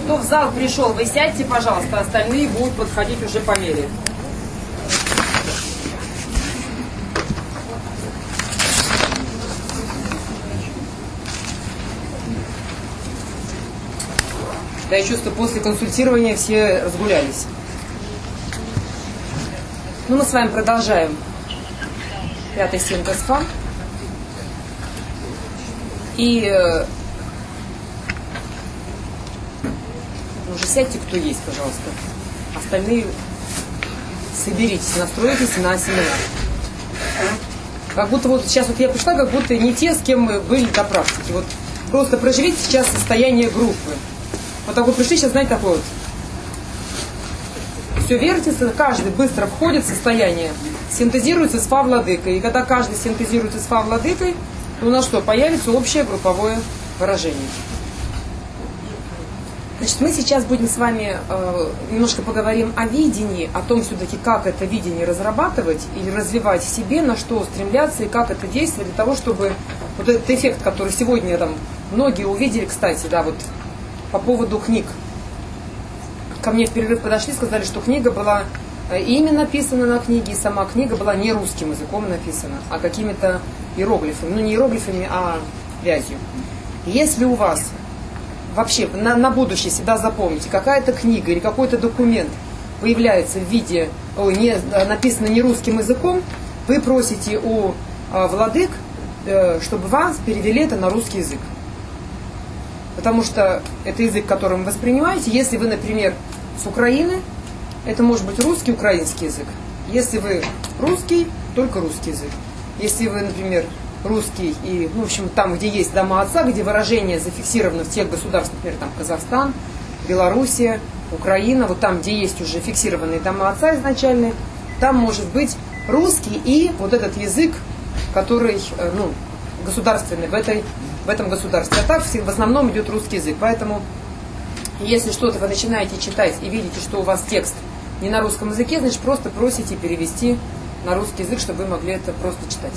Кто в зал пришел, вы сядьте, пожалуйста, остальные будут подходить уже по мере. Да, я чувствую, после консультирования все разгулялись. Ну, мы с вами продолжаем 5-й синтез ФА. И уже сядьте, кто есть, пожалуйста. Остальные соберитесь, настройтесь на семинар. Как будто вот сейчас вот я пришла, как будто не те, с кем мы были до практики. Вот просто проживите сейчас состояние группы. Вот так вот пришли, сейчас, знаете, такое вот. Все вертится, каждый быстро входит в состояние, синтезируется с Фа-владыкой. И когда каждый синтезируется с Фа-владыкой, то у нас что? Появится общее групповое выражение. Значит, мы сейчас будем с вами немножко поговорим о видении, о том все-таки, как это видение разрабатывать или развивать в себе, на что стремляться и как это действовать для того, чтобы вот этот эффект, который сегодня там многие увидели, кстати, да, вот по поводу книг. Ко мне в перерыв подошли, сказали, что книга была имя написана на книге, и сама книга была не русским языком написана, а какими-то иероглифами. Ну, не иероглифами, а вязью. Если у вас вообще на будущее всегда запомните, какая-то книга или какой-то документ появляется в виде, написано не русским языком, вы просите у владык, чтобы вас перевели это на русский язык. Потому что это язык, который вы воспринимаете. Если вы, например, с Украины, это может быть русский, украинский язык. Если вы русский, только русский язык. Если вы, например, русский и, ну, в общем, там, где есть дома отца, где выражение зафиксировано в тех государствах, например, там Казахстан, Белоруссия, Украина, вот там, где есть уже фиксированные дома отца изначальные, там может быть русский и вот этот язык, который, ну, государственный в этом государстве. А так в основном идет русский язык. Поэтому, если что-то вы начинаете читать и видите, что у вас текст не на русском языке, значит, просто просите перевести на русский язык, чтобы вы могли это просто читать.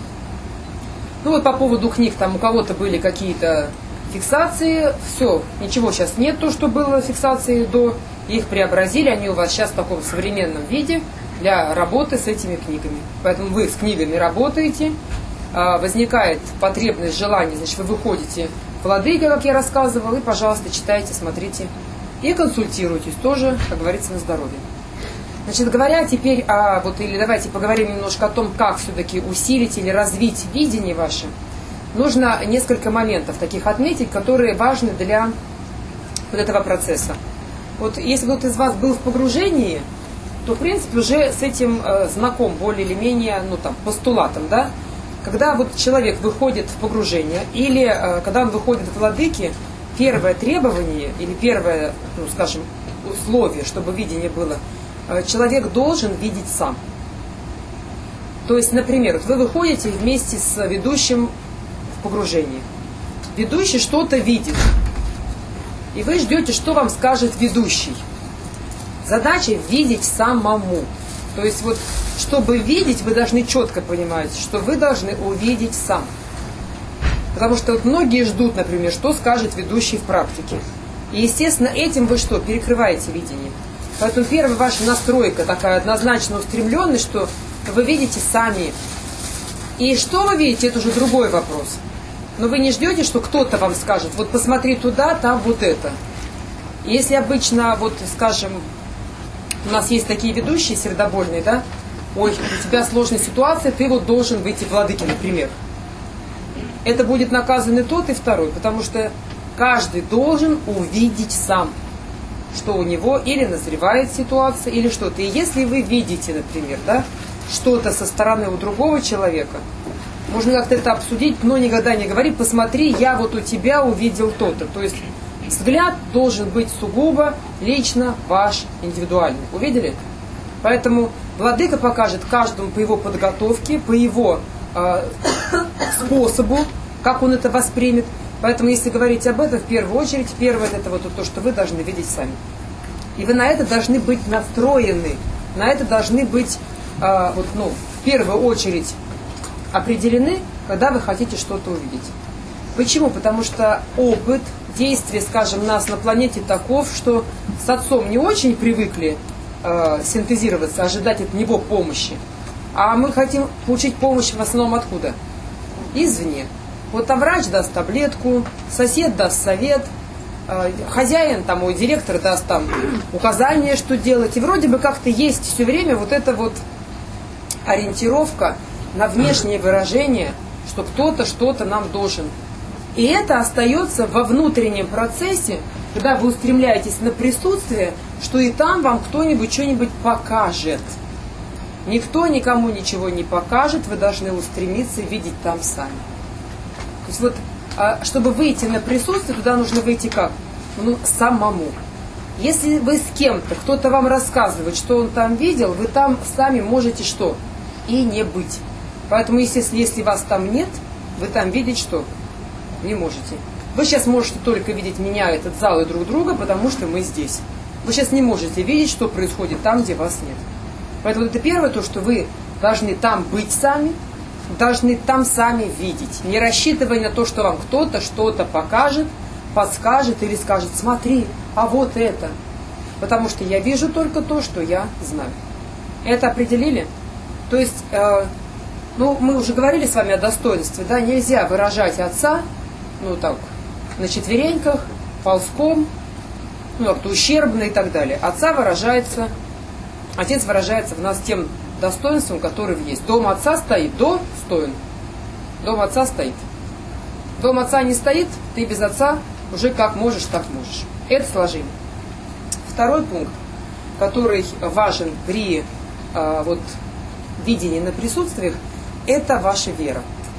Ну вот по поводу книг, там у кого-то были какие-то фиксации, все, ничего сейчас нет, то, что было фиксации до, их преобразили, они у вас сейчас в таком современном виде для работы с этими книгами. Поэтому вы с книгами работаете, возникает потребность, желание, значит, вы выходите в владыка, как я рассказывала, и, пожалуйста, читайте, смотрите и консультируйтесь тоже, как говорится, на здоровье. Значит, говоря теперь или давайте поговорим немножко о том, как все-таки усилить или развить видение ваше, нужно несколько моментов таких отметить, которые важны для вот этого процесса. Вот если кто-то из вас был в погружении, то, в принципе, уже с этим знаком более или менее, ну, там, постулатом, да. Когда вот человек выходит в погружение, или когда он выходит в владыки, первое требование, или первое, ну, скажем, условие, чтобы видение было, человек должен видеть сам. То есть, например, вот вы выходите вместе с ведущим в погружение. Ведущий что-то видит. И вы ждете, что вам скажет ведущий. Задача видеть самому. То есть вот, чтобы видеть, вы должны четко понимать, что вы должны увидеть сам. Потому что вот многие ждут, например, что скажет ведущий в практике. И, естественно, этим вы что? Перекрываете видение. Поэтому первая ваша настройка такая однозначно устремленная, что вы видите сами. И что вы видите, это уже другой вопрос. Но вы не ждете, что кто-то вам скажет, вот посмотри туда, там вот это. Если обычно, вот, скажем, у нас есть такие ведущие сердобольные, да? Ой, у тебя сложная ситуация, ты вот должен выйти в владыки, например. Это будет наказан и тот, и второй, потому что каждый должен увидеть сам, что у него или назревает ситуация, или что-то. И если вы видите, например, да, что-то со стороны у другого человека, можно как-то это обсудить, но никогда не говорить, посмотри, я вот у тебя увидел то-то. То есть взгляд должен быть сугубо лично ваш, индивидуальный. Увидели? Поэтому владыка покажет каждому по его подготовке, по его способу, как он это воспримет. Поэтому, если говорить об этом, в первую очередь, первое это вот то, что вы должны видеть сами. И вы на это должны быть настроены, на это должны быть в первую очередь определены, когда вы хотите что-то увидеть. Почему? Потому что опыт действия, скажем, нас на планете таков, что с Отцом не очень привыкли синтезироваться, ожидать от Него помощи. А мы хотим получить помощь в основном откуда? Извне. Вот там врач даст таблетку, сосед даст совет, хозяин, там, мой директор даст там указания, что делать. И вроде бы как-то есть все время вот эта вот ориентировка на внешнее выражение, что кто-то что-то нам должен. И это остается во внутреннем процессе, когда вы устремляетесь на присутствие, что и там вам кто-нибудь что-нибудь покажет. Никто никому ничего не покажет, вы должны устремиться и видеть там сами. То есть вот, чтобы выйти на присутствие, туда нужно выйти как? Ну, самому. Если вы с кем-то, кто-то вам рассказывает, что он там видел, вы там сами можете что? И не быть. Поэтому, если вас там нет, вы там видеть что? Не можете. Вы сейчас можете только видеть меня, этот зал и друг друга, потому что мы здесь. Вы сейчас не можете видеть, что происходит там, где вас нет. Поэтому это первое, то, что вы должны там быть сами, должны там сами видеть. Не рассчитывая на то, что вам кто-то что-то покажет, подскажет или скажет: смотри, а вот это. Потому что я вижу только то, что я знаю. Это определили? То есть, мы уже говорили с вами о достоинстве, да, нельзя выражать Отца, так, на четвереньках, ползком, как-то ущербно и так далее. Отец выражается в нас тем достоинством, которое есть. Дом Отца стоит, стоин. Дом Отца стоит. Дом Отца не стоит, ты без Отца уже как можешь, так можешь. Это сложение. Второй пункт, который важен при видении на присутствиях, это ваша вера.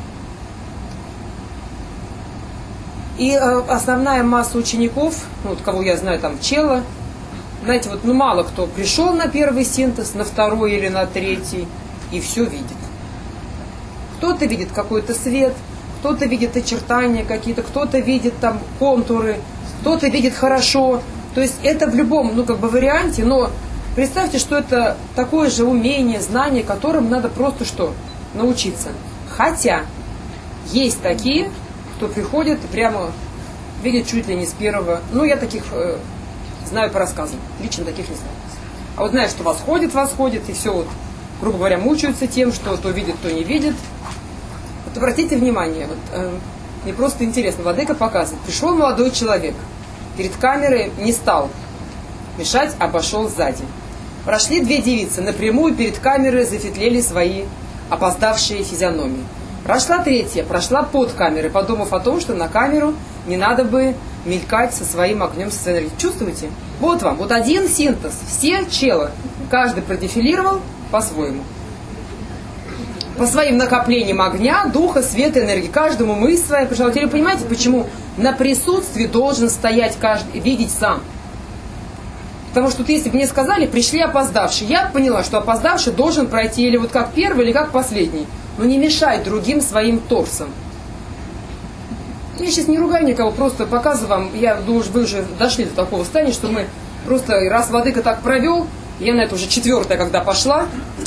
И основная масса учеников, кого я знаю, там, Чела, знаете, мало кто пришел на первый синтез, на второй или на третий, и все видит. Кто-то видит какой-то свет, кто-то видит очертания какие-то, кто-то видит там контуры, кто-то видит хорошо. То есть это в любом, варианте, но представьте, что это такое же умение, знание, которым надо просто что? Научиться. Хотя есть такие, кто приходит и прямо видит чуть ли не с первого. Я таких знаю по рассказам, лично таких не знаю. А вот знаешь, что восходит, и все, грубо говоря, мучаются тем, что то видит, то не видит. Вот обратите внимание, мне просто интересно, владыка показывает, пришел молодой человек, перед камерой не стал мешать, обошел сзади. Прошли две девицы, напрямую перед камерой зафитлели свои опоздавшие физиономии. Прошла третья, прошла под камерой, подумав о том, что на камеру не надо бы мелькать со своим огнем, со своей энергией. Чувствуете? Вот вам, один синтез. Все челы. Каждый продефилировал по-своему. По своим накоплениям огня, духа, света, энергии. Каждому мысль своя пришла. Теперь вы понимаете, почему на присутствии должен стоять каждый, видеть сам? Потому что если бы мне сказали, пришли опоздавшие, я поняла, что опоздавший должен пройти или как первый, или как последний. Но не мешай другим своим торсом. Я сейчас не ругаю никого, просто показываю вам, я думаю, вы уже дошли до такого состояния, что мы просто, раз владыка так провел, я на это уже четвертая, когда прошла,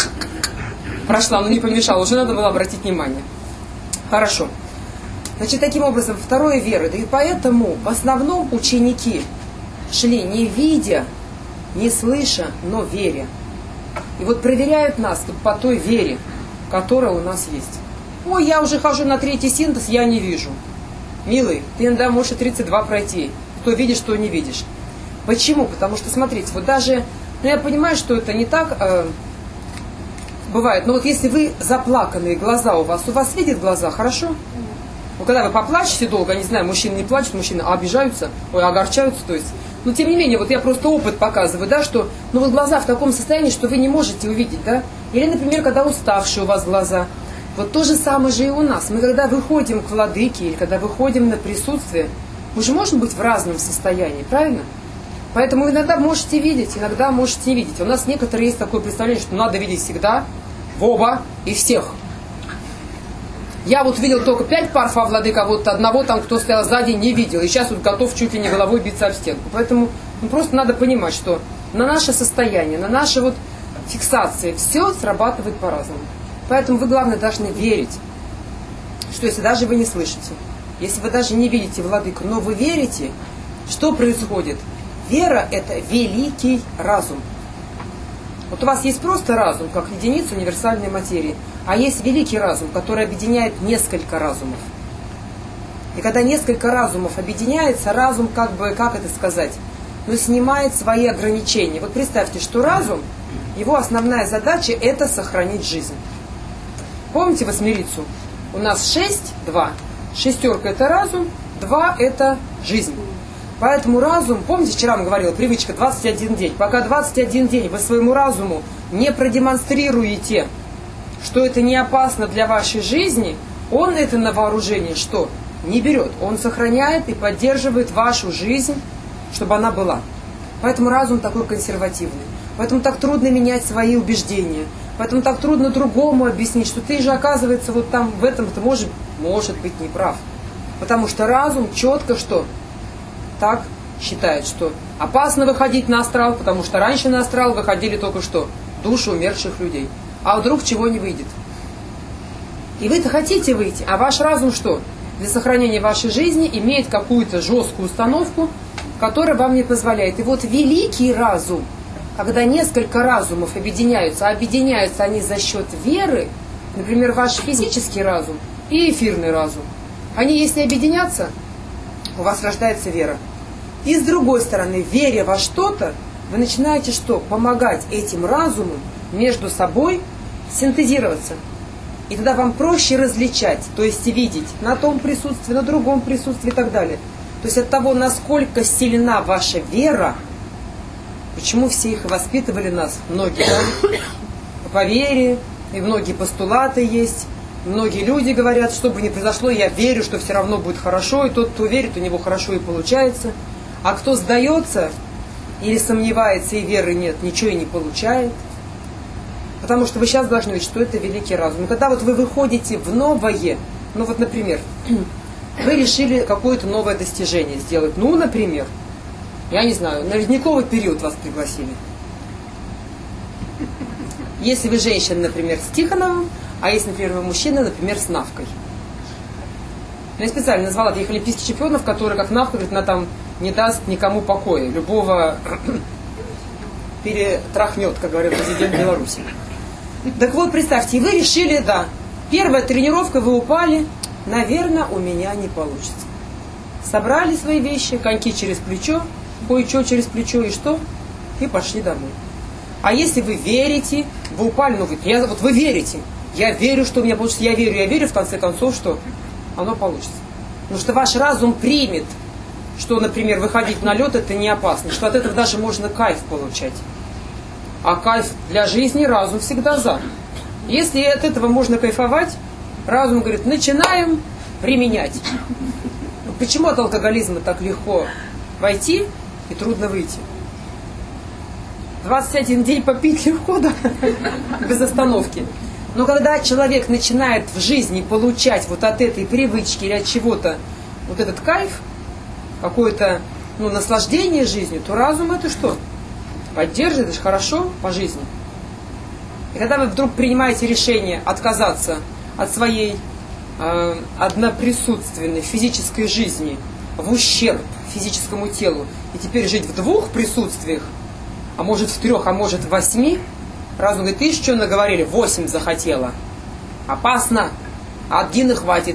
но не помешала, уже надо было обратить внимание. Хорошо. Значит, таким образом, второе — вера. Да и поэтому в основном ученики шли не видя, не слыша, но веря. И проверяют нас по той вере, которая у нас есть. Ой, я уже хожу на третий синтез, я не вижу. Милый, ты иногда можешь и 32 пройти. Кто видишь, что не видишь. Почему? Потому что, смотрите, даже, я понимаю, что это не так бывает, но если вы заплаканные глаза у вас видят глаза, хорошо? Когда вы поплачете долго, я не знаю, мужчины не плачут, мужчины обижаются, огорчаются, то есть. Но тем не менее, я просто опыт показываю, да, что глаза в таком состоянии, что вы не можете увидеть, да? Или, например, когда уставшие у вас глаза. То же самое же и у нас. Мы когда выходим к владыке, или когда выходим на присутствие, мы же можем быть в разном состоянии, правильно? Поэтому иногда можете видеть, иногда можете не видеть. У нас некоторые есть такое представление, что надо видеть всегда, в оба и всех. Я видел только 5 пар владыка, одного там, кто стоял сзади, не видел. И сейчас готов чуть ли не головой биться об стенку. Поэтому просто надо понимать, что на наше состояние, на наши фиксации все срабатывает по-разному. Поэтому вы, главное, должны верить, что если даже вы не слышите, если вы даже не видите владыку, но вы верите, что происходит? Вера – это великий разум. Вот у вас есть просто разум, как единица универсальной материи, а есть великий разум, который объединяет несколько разумов. И когда несколько разумов объединяется, разум, как это сказать, снимает свои ограничения. Вот представьте, что разум, его основная задача – это сохранить жизнь. Помните восьмерицу? У нас 6, 2. Шестерка – это разум, 2 – это жизнь. Поэтому разум, помните, вчера мы говорили, привычка 21 день. Пока 21 день вы своему разуму не продемонстрируете, что это не опасно для вашей жизни, он это на вооружение что? Не берет. Он сохраняет и поддерживает вашу жизнь, чтобы она была. Поэтому разум такой консервативный. Поэтому так трудно менять свои убеждения. Поэтому так трудно другому объяснить, что ты же, оказывается, вот там в этом ты может быть не прав. Потому что разум четко что? Так считает, что опасно выходить на астрал, потому что раньше на астрал выходили только что? Души умерших людей. А вдруг чего не выйдет? И вы-то хотите выйти, а ваш разум что? Для сохранения вашей жизни имеет какую-то жесткую установку, которая вам не позволяет. И вот великий разум, когда несколько разумов объединяются, а объединяются они за счет веры, например, ваш физический разум и эфирный разум, они если объединятся, у вас рождается вера. И с другой стороны, веря во что-то, вы начинаете что? Помогать этим разумам между собой синтезироваться. И тогда вам проще различать, то есть видеть на том присутствии, на другом присутствии и так далее. То есть от того, насколько сильна ваша вера, почему все их воспитывали нас, многие, да? По вере, и многие постулаты есть. Многие люди говорят, что бы ни произошло, я верю, что все равно будет хорошо, и тот, кто верит, у него хорошо и получается. А кто сдается или сомневается, и веры нет, ничего и не получает. Потому что вы сейчас должны видеть, что это великий разум. И когда вот вы выходите в новое, например, вы решили какое-то новое достижение сделать. Например, я не знаю, на ледниковый период вас пригласили. Если вы женщина, например, с Тихоновым, а если, например, вы мужчина, например, с Навкой. Я специально назвала таких олимпийских чемпионов, которые, как Навка, говорит, она там не даст никому покоя. Любого перетрахнет, как говорил президент Беларуси. Так вот, представьте, и вы решили, да, первая тренировка, вы упали, наверное, у меня не получится. Собрали свои вещи, коньки через плечо, кое-что через плечо, и что? И пошли домой. А если вы верите, вы упали, вы верите, я верю, что у меня получится, я верю, в конце концов, что оно получится. Потому что ваш разум примет, что, например, выходить на лед это не опасно, что от этого даже можно кайф получать. А кайф для жизни разум всегда за. Если от этого можно кайфовать, разум говорит, начинаем применять. Почему от алкоголизма так легко войти и трудно выйти? 21 день попить легко, да, без остановки. Но когда человек начинает в жизни получать вот от этой привычки или от чего-то вот этот кайф, какое-то наслаждение жизнью, то разум это что? Поддерживает, это же хорошо по жизни. И когда вы вдруг принимаете решение отказаться от своей одноприсутственной физической жизни в ущерб физическому телу, и теперь жить в 2 присутствиях, а может в 3, а может в 8, разум говорит, ты что наговорили, 8 захотела. Опасно, 1 и хватит.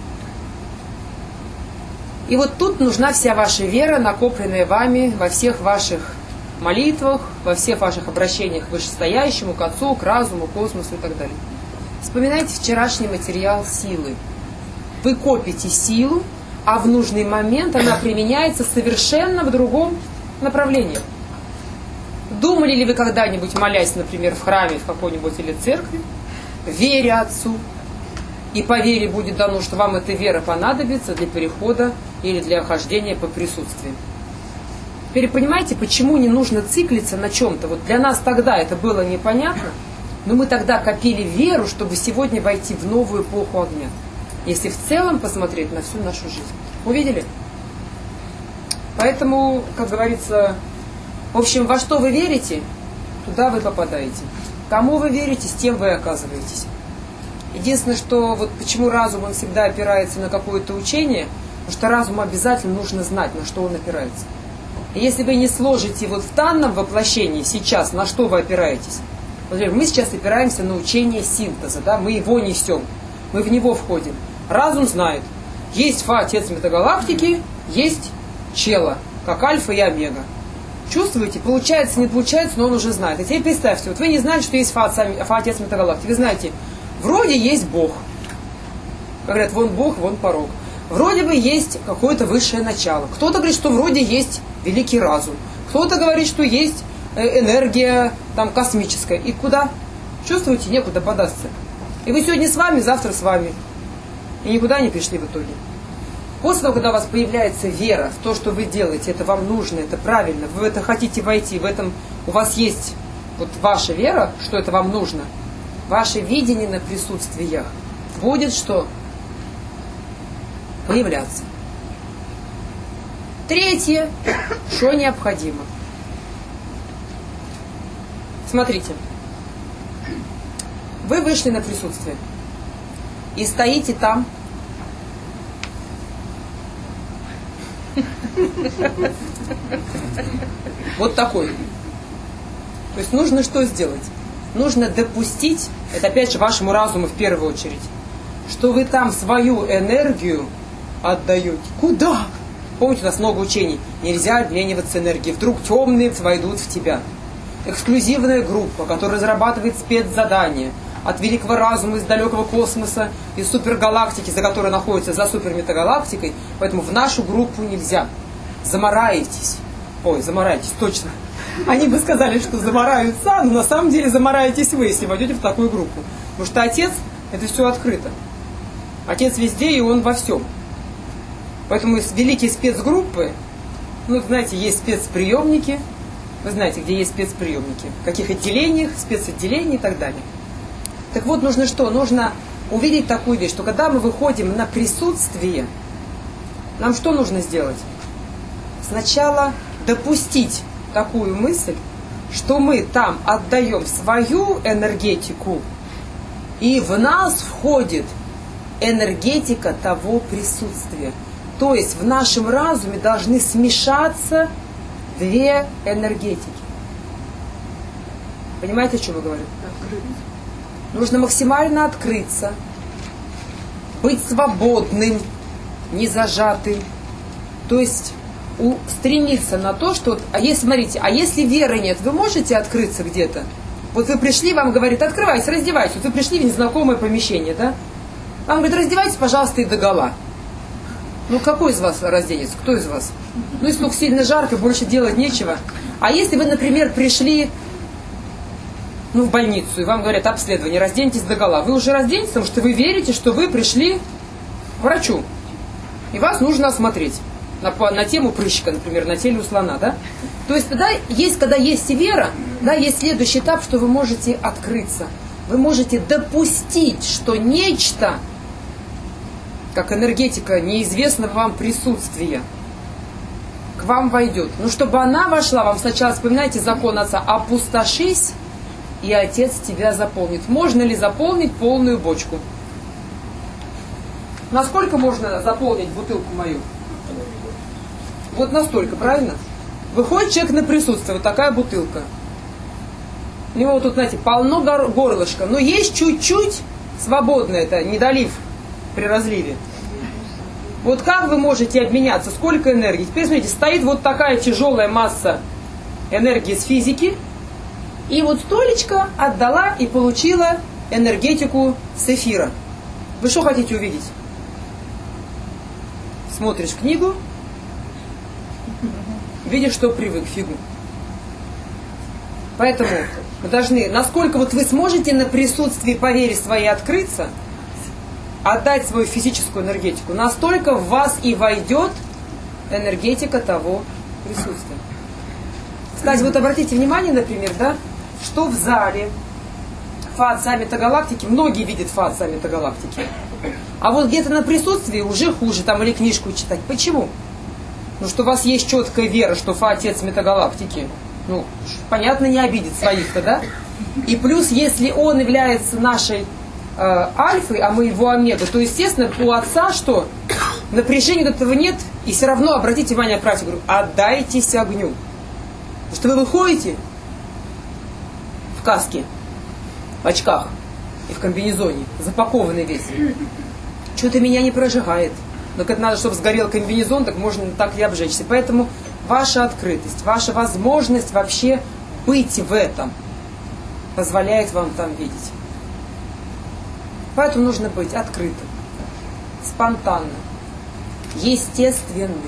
И вот тут нужна вся ваша вера, накопленная вами во всех ваших молитвах, во всех ваших обращениях к вышестоящему, к Отцу, к разуму, к космосу и так далее. Вспоминайте вчерашний материал силы. Вы копите силу, а в нужный момент она применяется совершенно в другом направлении. Думали ли вы когда-нибудь, молясь, например, в храме, в какой-нибудь или церкви, веря Отцу, и по вере будет дано, что вам эта вера понадобится для перехода или для хождения по присутствию? Теперь понимаете, почему не нужно циклиться на чем-то? Вот для нас тогда это было непонятно, но мы тогда копили веру, чтобы сегодня войти в новую эпоху огня. Если в целом посмотреть на всю нашу жизнь. Увидели? Поэтому, как говорится, в общем, во что вы верите, туда вы попадаете. Кому вы верите, с тем вы оказываетесь. Единственное, что вот почему разум он всегда опирается на какое-то учение, потому что разуму обязательно нужно знать, на что он опирается. И если вы не сложите вот в данном воплощении сейчас, на что вы опираетесь, например, мы сейчас опираемся на учение синтеза, да, мы его несем, мы в него входим. Разум знает, есть Фа, Отец Метагалактики, есть Чела, как Альфа и Омега. Чувствуете? Получается, не получается, но он уже знает. И теперь представьте, вот вы не знаете, что есть Фа, Отец Метагалактики. Вы знаете, вроде есть Бог. Говорят, вон Бог, вон порог. Вроде бы есть какое-то высшее начало. Кто-то говорит, что вроде есть великий разум. Кто-то говорит, что есть энергия там, космическая. И куда? Чувствуете? Некуда податься. И вы сегодня с вами, завтра с вами. И никуда не пришли в итоге. После того, когда у вас появляется вера в то, что вы делаете, это вам нужно, это правильно, вы в это хотите войти, в этом у вас есть вот ваша вера, что это вам нужно, ваше видение на присутствиях будет что? Появляться. Третье, что необходимо. Смотрите. Вы вышли на присутствие и стоите там. Вот такой. То есть нужно что сделать? Нужно допустить, это опять же вашему разуму в первую очередь, что вы там свою энергию отдаете. Куда? Помните, у нас много учений. Нельзя обмениваться энергией. Вдруг темные войдут в тебя. Эксклюзивная группа, которая разрабатывает спецзадания от великого разума из далекого космоса, из супергалактики, за которой находится за суперметагалактикой. Поэтому в нашу группу нельзя. Замораетесь. Ой, замораетесь, точно. Они бы сказали, что замораются, но на самом деле замораетесь вы, если войдете в такую группу. Потому что Отец, это все открыто. Отец везде, и Он во всем. Поэтому великие спецгруппы, ну, знаете, есть спецприемники. Вы знаете, где есть спецприемники. В каких отделениях, спецотделениях и так далее. Так вот, нужно что? Нужно увидеть такую вещь, что когда мы выходим на присутствие, нам что нужно сделать? Сначала допустить такую мысль, что мы там отдаем свою энергетику, и в нас входит энергетика того присутствия. То есть в нашем разуме должны смешаться две энергетики. Понимаете, о чем я говорю? Нужно максимально открыться, быть свободным, не зажатым. То есть стремиться на то, что... Смотрите, а если веры нет, вы можете открыться где-то? Вот вы пришли, вам говорит, открывайтесь, раздевайтесь. Вот вы пришли в незнакомое помещение, да? Вам говорит, раздевайтесь, пожалуйста, и догола. Ну, какой из вас разденется? Кто из вас? Ну, если только сильно жарко, больше делать нечего. А если вы, например, пришли в больницу, и вам говорят, обследование, разденьтесь догола. Вы уже разденетесь, потому что вы верите, что вы пришли к врачу. И вас нужно осмотреть. На тему прыщика, например, на теле у слона, да? То есть тогда есть, когда есть вера, да, есть следующий этап, что вы можете открыться. Вы можете допустить, что нечто, как энергетика неизвестного вам присутствия, к вам войдет. Но чтобы она вошла, вам сначала вспоминайте закон Отца: опустошись, и Отец тебя заполнит. Можно ли заполнить полную бочку? Насколько можно заполнить бутылку мою? Вот настолько, правильно? Выходит человек на присутствие, вот такая бутылка. У него тут, знаете, полно горлышка, но есть чуть-чуть свободно, это недолив при разливе. Вот как вы можете обменяться? Сколько энергии? Теперь смотрите, стоит вот такая тяжелая масса энергии с физики, и вот столечко отдала и получила энергетику с эфира. Вы что хотите увидеть? Смотришь книгу, видишь, что привык, фигу. Поэтому вы должны, насколько вот вы сможете на присутствии по вере своей открыться, отдать свою физическую энергетику, настолько в вас и войдет энергетика того присутствия. Кстати, вот обратите внимание, например, да, что в зале Фа Отца Метагалактики, многие видят Фа Отца Метагалактики, а вот где-то на присутствии уже хуже, там или книжку читать. Почему? Ну, что у вас есть четкая вера, что Фа Отец Метагалактики, понятно, не обидит своих-то, да? И плюс, если он является нашей альфой, а мы его омегой, то, естественно, у отца что? Напряжения этого нет, и все равно, обратите внимание, братья, говорю, отдайтесь огню. Потому что вы выходите в каске, в очках и в комбинезоне, запакованный весь. Что-то меня не прожигает. Но как надо, чтобы сгорел комбинезон, так можно так и обжечься. Поэтому ваша открытость, ваша возможность вообще быть в этом позволяет вам там видеть. Поэтому нужно быть открытым, спонтанным, естественным.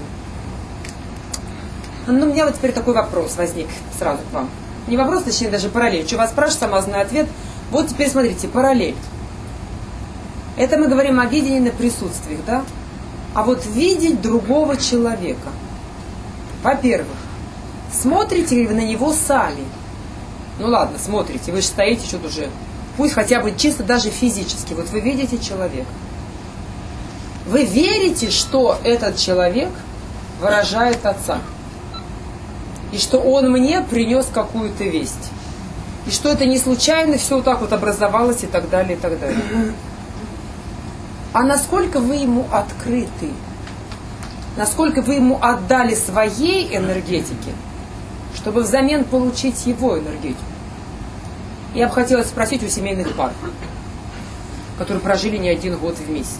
Ну, у меня вот теперь такой вопрос возник сразу к вам. Не вопрос, точнее даже параллель. Что вас спрашивают, сама знаю ответ. Вот теперь смотрите, параллель. Это мы говорим о видении на присутствиях, да? А вот видеть другого человека. Во-первых, смотрите ли вы на него сами? Ну ладно, смотрите, вы же стоите что-то уже. Пусть хотя бы чисто даже физически. Вот вы видите человека. Вы верите, что этот человек выражает Отца. И что он мне принес какую-то весть. И что это не случайно все вот так вот образовалось и так далее, и так далее. А насколько вы ему открыты? Насколько вы ему отдали своей энергетики, чтобы взамен получить его энергетику? Я бы хотела спросить у семейных пар, которые прожили не один год вместе.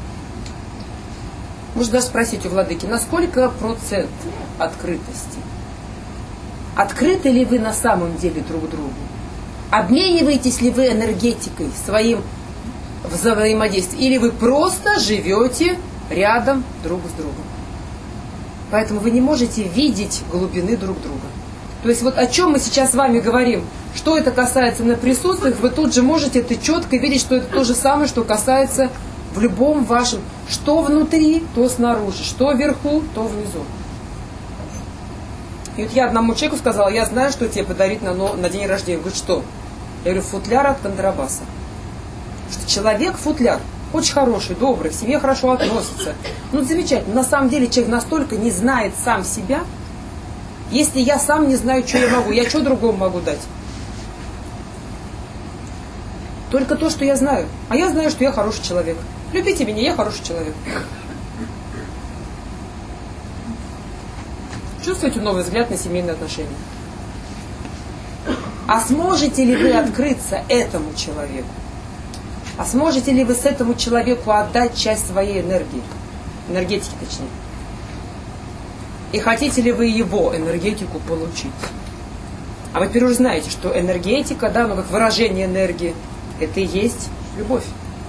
Можно даже спросить у владыки, насколько процент открытости? Открыты ли вы на самом деле друг другу? Обмениваетесь ли вы энергетикой своим взаимодействием? Или вы просто живете рядом друг с другом? Поэтому вы не можете видеть глубины друг друга. То есть вот о чем мы сейчас с вами говорим, что это касается на присутствиях, вы тут же можете это четко видеть, что это то же самое, что касается в любом вашем, что внутри, то снаружи, что вверху, то внизу. И вот я одному человеку сказала, я знаю, что тебе подарить на день рождения. Он говорит, что? Я говорю, футляр от контрабаса. Что человек футляр, очень хороший, добрый, к семье хорошо относится. Ну, замечательно. На самом деле человек настолько не знает сам себя, если я сам не знаю, что я могу, я что другому могу дать? Только то, что я знаю. А я знаю, что я хороший человек. Любите меня, я хороший человек. Чувствуете новый взгляд на семейные отношения? А сможете ли вы открыться этому человеку? А сможете ли вы с этому человеку отдать часть своей энергии? Энергетики, точнее. И хотите ли вы его энергетику получить? А вы теперь уже знаете, что энергетика, да, ну как выражение энергии, это и есть любовь.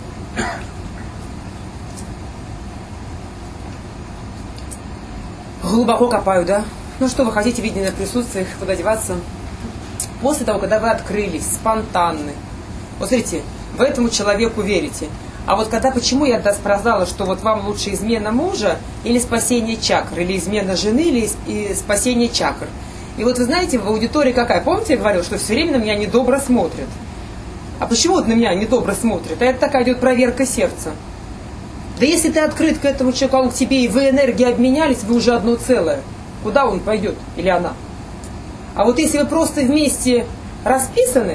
Глубоко копаю, да? Ну что вы хотите видеть на присутствиях, куда деваться? После того, когда вы открылись, спонтанны. Вот смотрите, вы этому человеку верите. А вот когда, почему я сказала, что вот вам лучше измена мужа или спасение чакр, или измена жены, или спасение чакр. И вот вы знаете, в аудитории какая? Помните, я говорила, что все время на меня недобро смотрят. А почему вот на меня недобро смотрят? А это такая идет проверка сердца. Да если ты открыт к этому человеку, он к тебе, и вы энергии обменялись, вы уже одно целое. Куда он пойдет? Или она? А вот если вы просто вместе расписаны,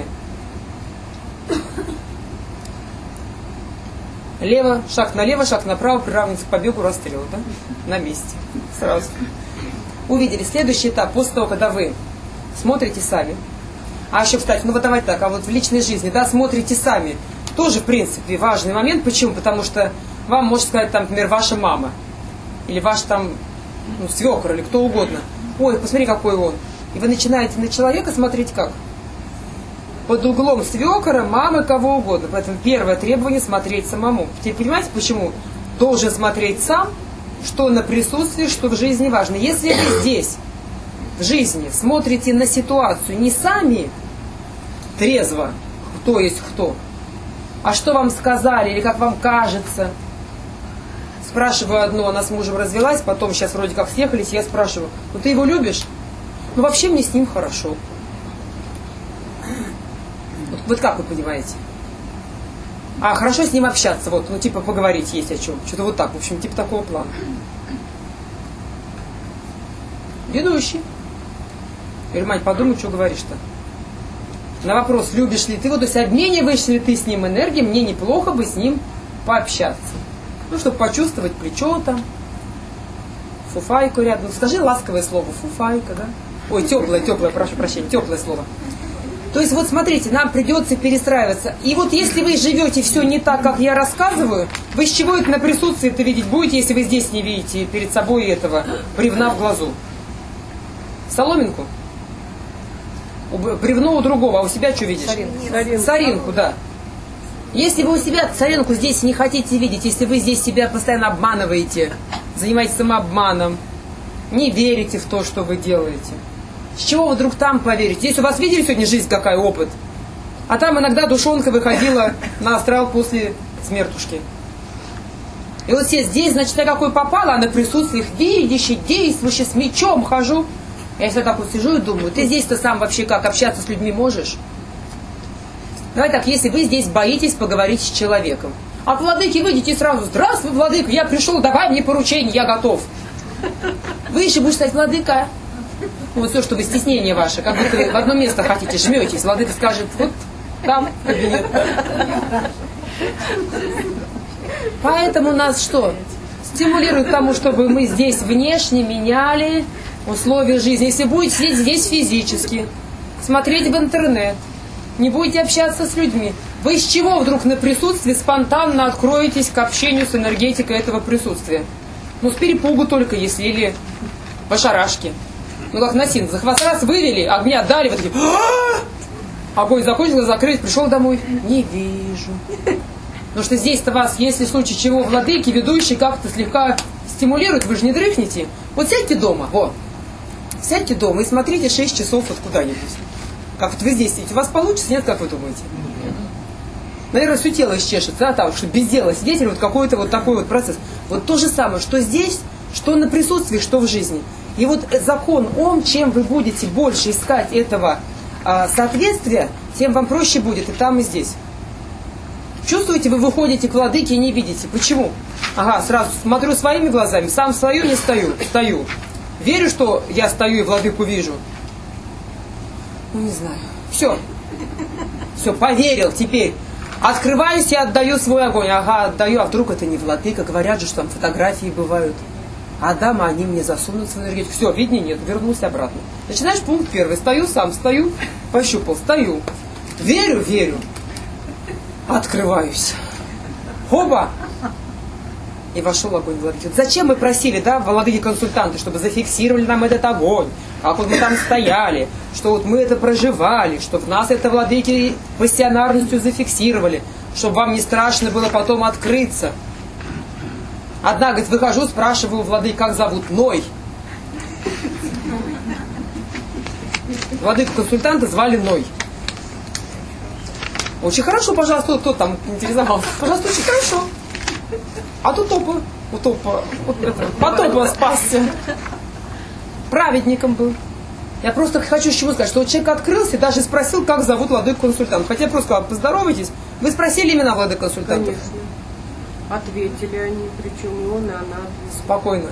шаг направо, приравнивается к побегу, расстрел, да? На месте. Сразу. Увидели. Следующий этап, после того, когда вы смотрите сами. А еще, кстати, ну вот давайте так, а вот в личной жизни, да, смотрите сами. Тоже, в принципе, важный момент. Почему? Потому что вам может сказать, там, например, ваша мама. Или ваш там, ну, свекр, или кто угодно. Ой, посмотри, какой он. И вы начинаете на человека смотреть как? Под углом свекра, мамы, кого угодно. Поэтому первое требование — смотреть самому. Теперь понимаете, почему? Должен смотреть сам, что на присутствии, что в жизни важно. Если вы здесь, в жизни, смотрите на ситуацию не сами, трезво, кто есть кто, а что вам сказали или как вам кажется. Спрашиваю одно, она с мужем развелась, потом сейчас вроде как съехались, я спрашиваю, ну ты его любишь? Ну вообще мне с ним хорошо. Вот как вы понимаете? А хорошо с ним общаться, вот, ну типа поговорить есть о чем. Что-то вот так, в общем, типа такого плана. Ведущий. Я говорю, мать, подумай, что говоришь-то. на вопрос, любишь ли ты, вот, то есть обмениваешься ли ты с ним энергией, мне неплохо бы с ним пообщаться. Ну, чтобы почувствовать плечо там, фуфайку рядом. Скажи ласковое слово, фуфайка, да? Ой, теплое, прошу прощения, теплое слово. То есть вот смотрите, нам придется перестраиваться. И вот если вы живете все не так, как я рассказываю, вы с чего это на присутствии это видеть будете, если вы здесь не видите перед собой этого бревна в глазу? Соломинку? Бревно у другого, а у себя что видишь? Соринку, да. Если вы у себя соринку здесь не хотите видеть, если вы здесь себя постоянно обманываете, занимаетесь самообманом, не верите в то, что вы делаете, с чего вы вдруг там поверите? Здесь у вас видели сегодня жизнь, какой опыт? А там иногда душонка выходила на астрал после смертушки. И вот все здесь, значит, я какой попала, а на присутствиях видящий, действующий, с мечом хожу. Я всегда так вот сижу и думаю, ты здесь-то сам вообще как, общаться с людьми можешь? Давай так, если вы здесь боитесь поговорить с человеком, а к владыке выйдете сразу, здравствуй, владыка, я пришел, давай мне поручение, я готов. Вы еще будете стать владыка. Вот все, что вы стеснение ваше, как будто вы в одно место хотите, жметесь. Владыка скажет, вот там кабинет. Поэтому нас что? Стимулирует к тому, чтобы мы здесь внешне меняли условия жизни. Если будете сидеть здесь физически, смотреть в интернет, не будете общаться с людьми, вы с чего вдруг на присутствии спонтанно откроетесь к общению с энергетикой этого присутствия? Ну, с перепугу только, если, или в ошарашке. Ну, как Насин, за хвост раз вывели, огня дали, вы такие, огонь закончился, закрыть, пришел домой, не вижу. Потому что здесь-то вас, если в случае чего владыки, ведущий как-то слегка стимулирует, вы же не дрыхнете. Вот сядьте дома, сядьте дома и смотрите 6 часов вот куда-нибудь. Как вот вы здесь сидите, у вас получится, нет, как вы думаете? Наверное, все тело исчешется, да, там, что без дела сидеть, или вот какой-то вот такой вот процесс. Вот то же самое, что здесь, что на присутствии, что в жизни. И вот закон Ом, чем вы будете больше искать этого соответствия, тем вам проще будет и там, и здесь. Чувствуете, вы выходите к владыке и не видите. Почему? Ага, сразу смотрю своими глазами, сам стою, не стою, стою. Верю, что я стою и владыку вижу? Ну, не знаю. Все, поверил теперь. Открываюсь и отдаю свой огонь. Ага, отдаю, а вдруг это не владыка? Говорят же, что там фотографии бывают. А дама, они мне засунут свою энергетику. Все, виднее нет, вернулся обратно. Начинаешь пункт первый. Стою сам, стою, пощупал, стою. Верю. Открываюсь. Хоба! И вошел огонь владыки. Зачем мы просили, да, владыки-консультанты, чтобы зафиксировали нам этот огонь? Как вот мы там стояли, что вот мы это проживали, что в нас это владыки пассионарностью зафиксировали, чтобы вам не страшно было потом открыться. Одна, говорит, выхожу, спрашиваю владыки, как зовут? Ной. Владыку-консультанта звали Ной. Очень хорошо, пожалуйста, кто там интересовался. Пожалуйста, очень хорошо. А тут потопа спасся. Праведником был. Я просто хочу с чего сказать, что вот человек открылся и даже спросил, как зовут владыку-консультанта. Хотя я просто сказала, поздоровайтесь. Вы спросили имена владык-консультантов? Конечно. Ответили они, причем и он, и она. Спокойно.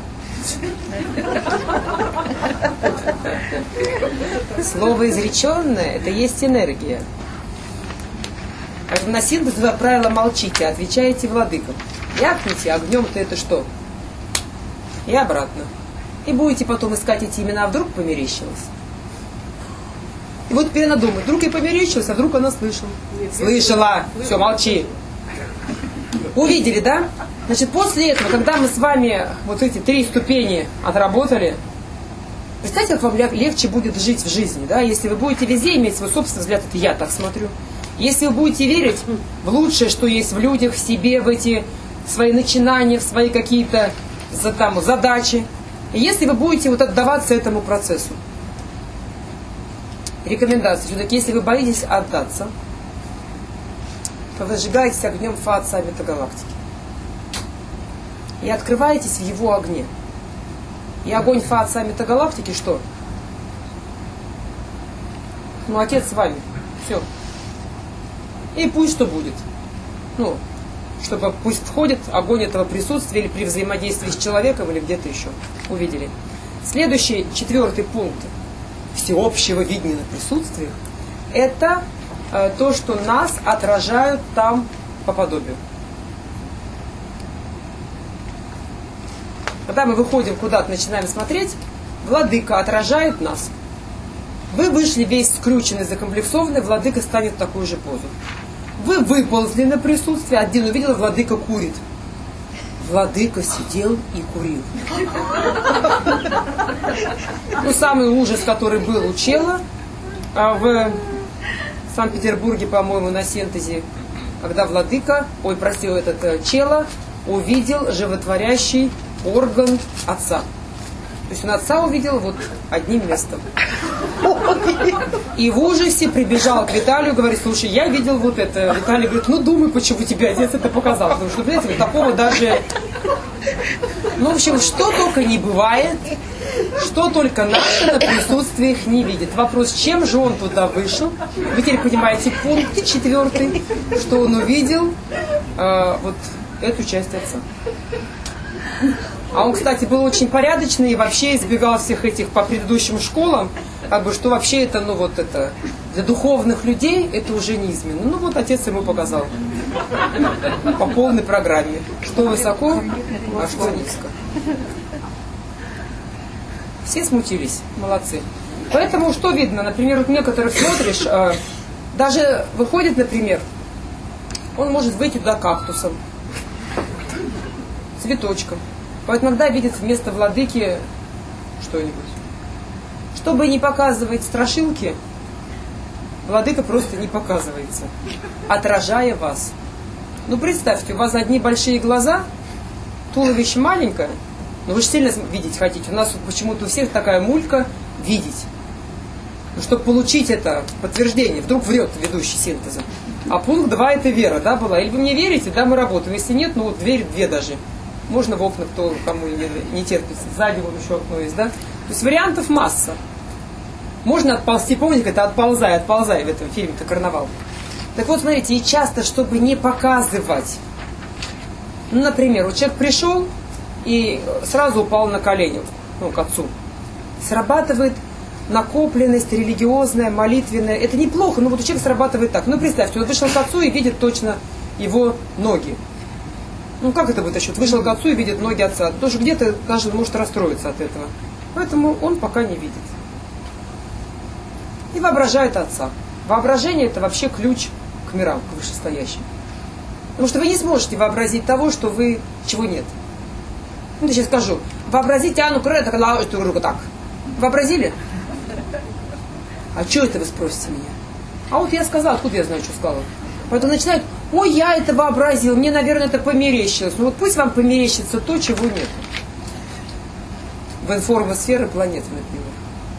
Слово изреченное – это есть энергия. Поэтому на синтез правило молчите, отвечаете владыкам. Яхните огнем-то это что? И обратно. И будете потом искать эти имена, а вдруг померещилось. И вот теперь она думает, вдруг и померещилась, а вдруг она слышала. Слышала. Все, молчи. Увидели, да? Значит, после этого, когда мы с вами вот эти 3 ступени отработали, представьте, как вам легче будет жить в жизни, да? Если вы будете везде иметь свой собственный взгляд, это я так смотрю. Если вы будете верить в лучшее, что есть в людях, в себе, в эти свои начинания, в свои какие-то задачи, и если вы будете вот отдаваться этому процессу. Рекомендация. Все-таки, если вы боитесь отдаться, то вы сжигаетесь огнем Фа-Отца Метагалактики. И открываетесь в его огне. И огонь Фа-Отца Метагалактики что? Ну, Отец с вами. Все. И пусть что будет. Ну, чтобы пусть входит огонь этого присутствия или при взаимодействии с человеком или где-то еще. Увидели. Следующий, 4-й пункт всеобщего видения на присутствиях, это то, что нас отражают там по подобию. Когда мы выходим куда-то, начинаем смотреть, владыка отражает нас. Вы вышли весь скрюченный, закомплексованный, владыка станет в такую же позу. Вы выползли на присутствие, один увидел, владыка курит. Владыка сидел и курил. Ну, самый ужас, который был у чела в Санкт-Петербурге, по-моему, на Синтезе, когда владыка, этот чела увидел животворящий орган отца. То есть он отца увидел вот одним местом. И в ужасе прибежал к Виталию и говорит: слушай, я видел вот это. Виталий говорит: ну думай, почему тебе отец это показал. Потому что, понимаете, вот такого даже... Ну, в общем, что только не бывает, что только наши на присутствиях не видит. Вопрос, чем же он туда вышел? Вы теперь понимаете пункт 4, что он увидел вот эту часть отца. А он, кстати, был очень порядочный и вообще избегал всех этих по предыдущим школам, как бы, что вообще это, ну вот это, для духовных людей это уже неизменно. Ну вот отец ему показал по полной программе, что высоко, а что низко. Все смутились, молодцы. Поэтому что видно, например, вот некоторых смотришь, даже выходит, например, он может выйти туда кактусом, цветочком. Поэтому иногда видит вместо владыки что-нибудь. Чтобы не показывать страшилки, владыка просто не показывается, отражая вас. Ну, представьте, у вас одни большие глаза, туловище маленькое, но вы же сильно видеть хотите. У нас вот почему-то у всех такая мулька видеть. Ну, чтобы получить это подтверждение, вдруг врет ведущий синтеза. А пункт 2 это вера, да, была. Или вы мне верите, да, мы работаем. Если нет, ну вот дверь 2 даже. Можно в окна, кто кому не терпится. Сзади вон еще окно есть, да? То есть вариантов масса. Можно отползти, помните, это отползай в этом фильме-то «Карнавал». Так вот, смотрите, и часто, чтобы не показывать. Ну, например, вот человек пришел и сразу упал на колени, ну, к отцу. Срабатывает накопленность религиозная, молитвенная. Это неплохо, но вот у человека срабатывает так. Ну, представьте, он вышел к отцу и видит точно его ноги. Ну, как это будет счет? Вышел к отцу и видит ноги отца. Тоже где-то каждый может расстроиться от этого. Поэтому он пока не видит. И воображает отца. Воображение – это вообще ключ к мирам, к вышестоящим. Потому что вы не сможете вообразить того, что вы, чего нет. Ну, я сейчас скажу. Вообразите Анну Крэ, так. Вообразили? А что это вы спросите меня? А вот я сказала, откуда я знаю, что сказала? Поэтому начинают: ой, я это вообразил, мне, наверное, это померещилось. Ну вот пусть вам померещится то, чего нет. В информосфере планеты, например.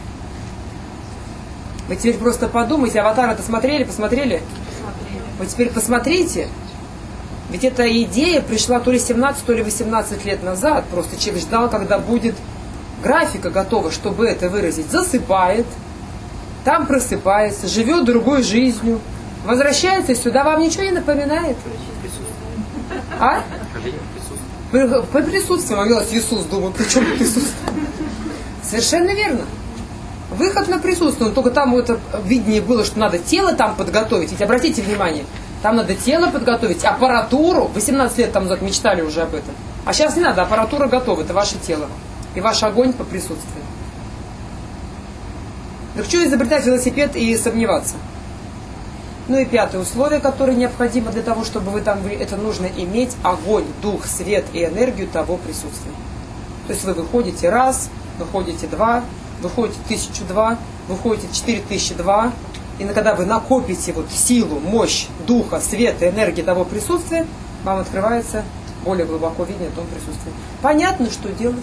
Вы теперь просто подумайте, «Аватар» это смотрели? Посмотрели? Вы теперь посмотрите. Ведь эта идея пришла то ли 17, то ли 18 лет назад. Просто человек ждал, когда будет графика готова, чтобы это выразить. Засыпает, там просыпается, живет другой жизнью. Возвращается сюда, вам ничего не напоминает? А? По присутствию. А я Иисус думаю, при чем присутствие? Совершенно верно. Выход на присутствие. Только там это виднее было, что надо тело там подготовить. Ведь обратите внимание, там надо тело подготовить, аппаратуру. 18 лет там назад мечтали уже об этом. А сейчас не надо, аппаратура готова, это ваше тело. И ваш огонь по присутствию. Так что изобретать велосипед и сомневаться? Ну и 5 условие, которое необходимо для того, чтобы вы там были, это нужно иметь огонь, дух, свет и энергию того присутствия. То есть вы выходите раз, выходите 2, выходите 1002, выходите 4002, и когда вы накопите вот силу, мощь, духа, света, энергии того присутствия, вам открывается более глубоко видение о том присутствии. Понятно, что делать.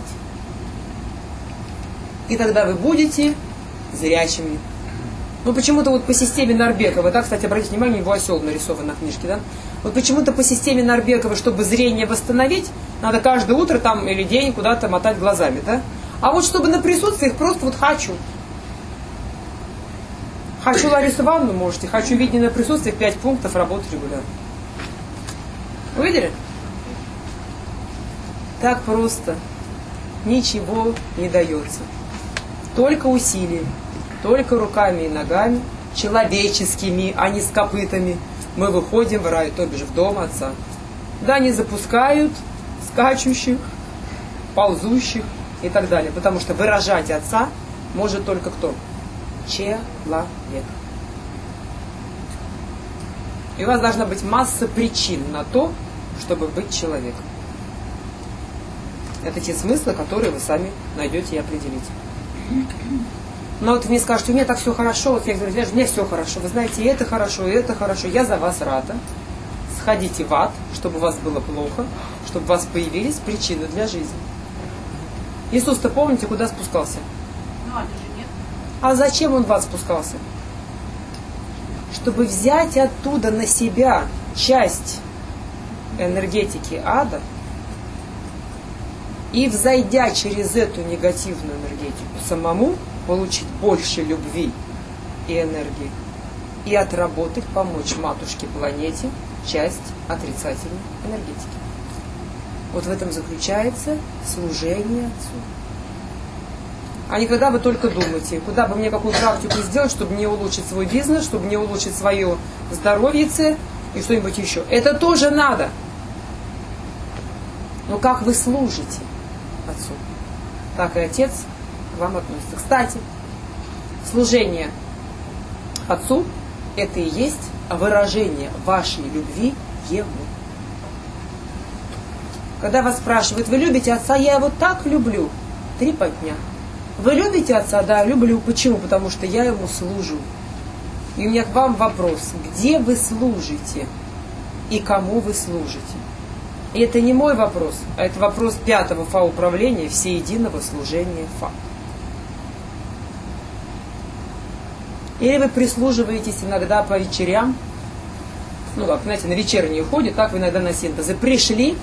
И тогда вы будете зрячими. Ну, почему-то вот по системе Нарбекова, да, кстати, обратите внимание, его осел нарисован на книжке, да? Вот почему-то по системе Нарбекова, чтобы зрение восстановить, надо каждое утро там или день куда-то мотать глазами, да? А вот чтобы на присутствии их просто вот хочу. Хочу Ларису Ивановну можете, хочу видение на присутствии, 5 пунктов, работать регулярно. Увидели? Так просто ничего не дается. Только усилия. Только руками и ногами, человеческими, а не с копытами, мы выходим в рай, то бишь в дом Отца. Да, не запускают скачущих, ползущих и так далее. Потому что выражать Отца может только кто? Человек. И у вас должна быть масса причин на то, чтобы быть человеком. Это те смыслы, которые вы сами найдете и определите. Но вот мне скажете, у меня так все хорошо, вот я говорю, у меня все хорошо, вы знаете, и это хорошо, я за вас рада. Сходите в ад, чтобы у вас было плохо, чтобы у вас появились причины для жизни. Иисус-то, помните, куда спускался? Ну, ада же нет. А зачем Он в ад спускался? Чтобы взять оттуда на себя часть энергетики ада и, взойдя через эту негативную энергетику, самому получить больше любви и энергии и отработать, помочь матушке планете часть отрицательной энергетики. Вот в этом заключается служение Отцу. А не когда вы только думаете, куда бы мне какую практику сделать, чтобы мне улучшить свой бизнес, чтобы мне улучшить свое здоровье и что-нибудь еще. Это тоже надо. Но как вы служите Отцу, так и Отец к вам относится. Кстати, служение Отцу – это и есть выражение вашей любви Ему. Когда вас спрашивают, вы любите Отца? Я его так люблю. 3 дня. Вы любите Отца? Да, люблю. Почему? Потому что я Ему служу. И у меня к вам вопрос. Где вы служите? И кому вы служите? И это не мой вопрос, а это вопрос 5-го ФА управления всеединого служения ФА. Или вы прислуживаетесь иногда по вечерям, ну как, знаете, на вечерние ходят, так вы иногда на синтезы. Пришли,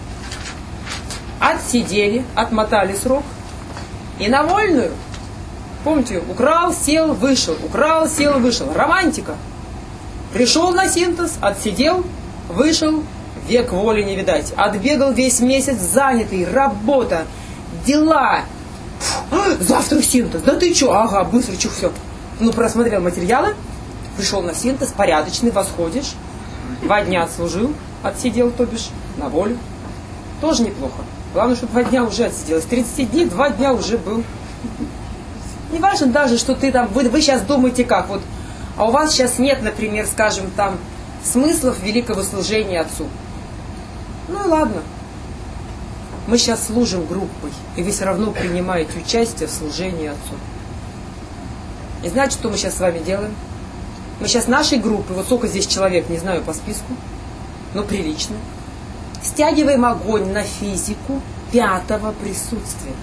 отсидели, отмотали срок и на вольную. Помните, украл, сел, вышел, украл, сел, вышел. Романтика. Пришел на синтез, отсидел, вышел, век воли не видать. Отбегал весь месяц, занятый, работа, дела. Завтра синтез. Да ты что? Ага, быстро, что все. Ну, просмотрел материалы, пришел на синтез, порядочный, восходишь. 2 дня отслужил, отсидел, то бишь, на волю. Тоже неплохо. Главное, чтобы 2 дня уже отсидел. Из 30 дней 2 дня уже был. Не важно даже, что ты там, вы сейчас думаете как, вот, а у вас сейчас нет, например, скажем, там, смыслов великого служения Отцу. Ну и ладно. Мы сейчас служим группой, и вы все равно принимаете участие в служении Отцу. И знаете, что мы сейчас с вами делаем? Мы сейчас нашей группы, вот сколько здесь человек, не знаю по списку, но прилично, стягиваем огонь на физику 5-го присутствия.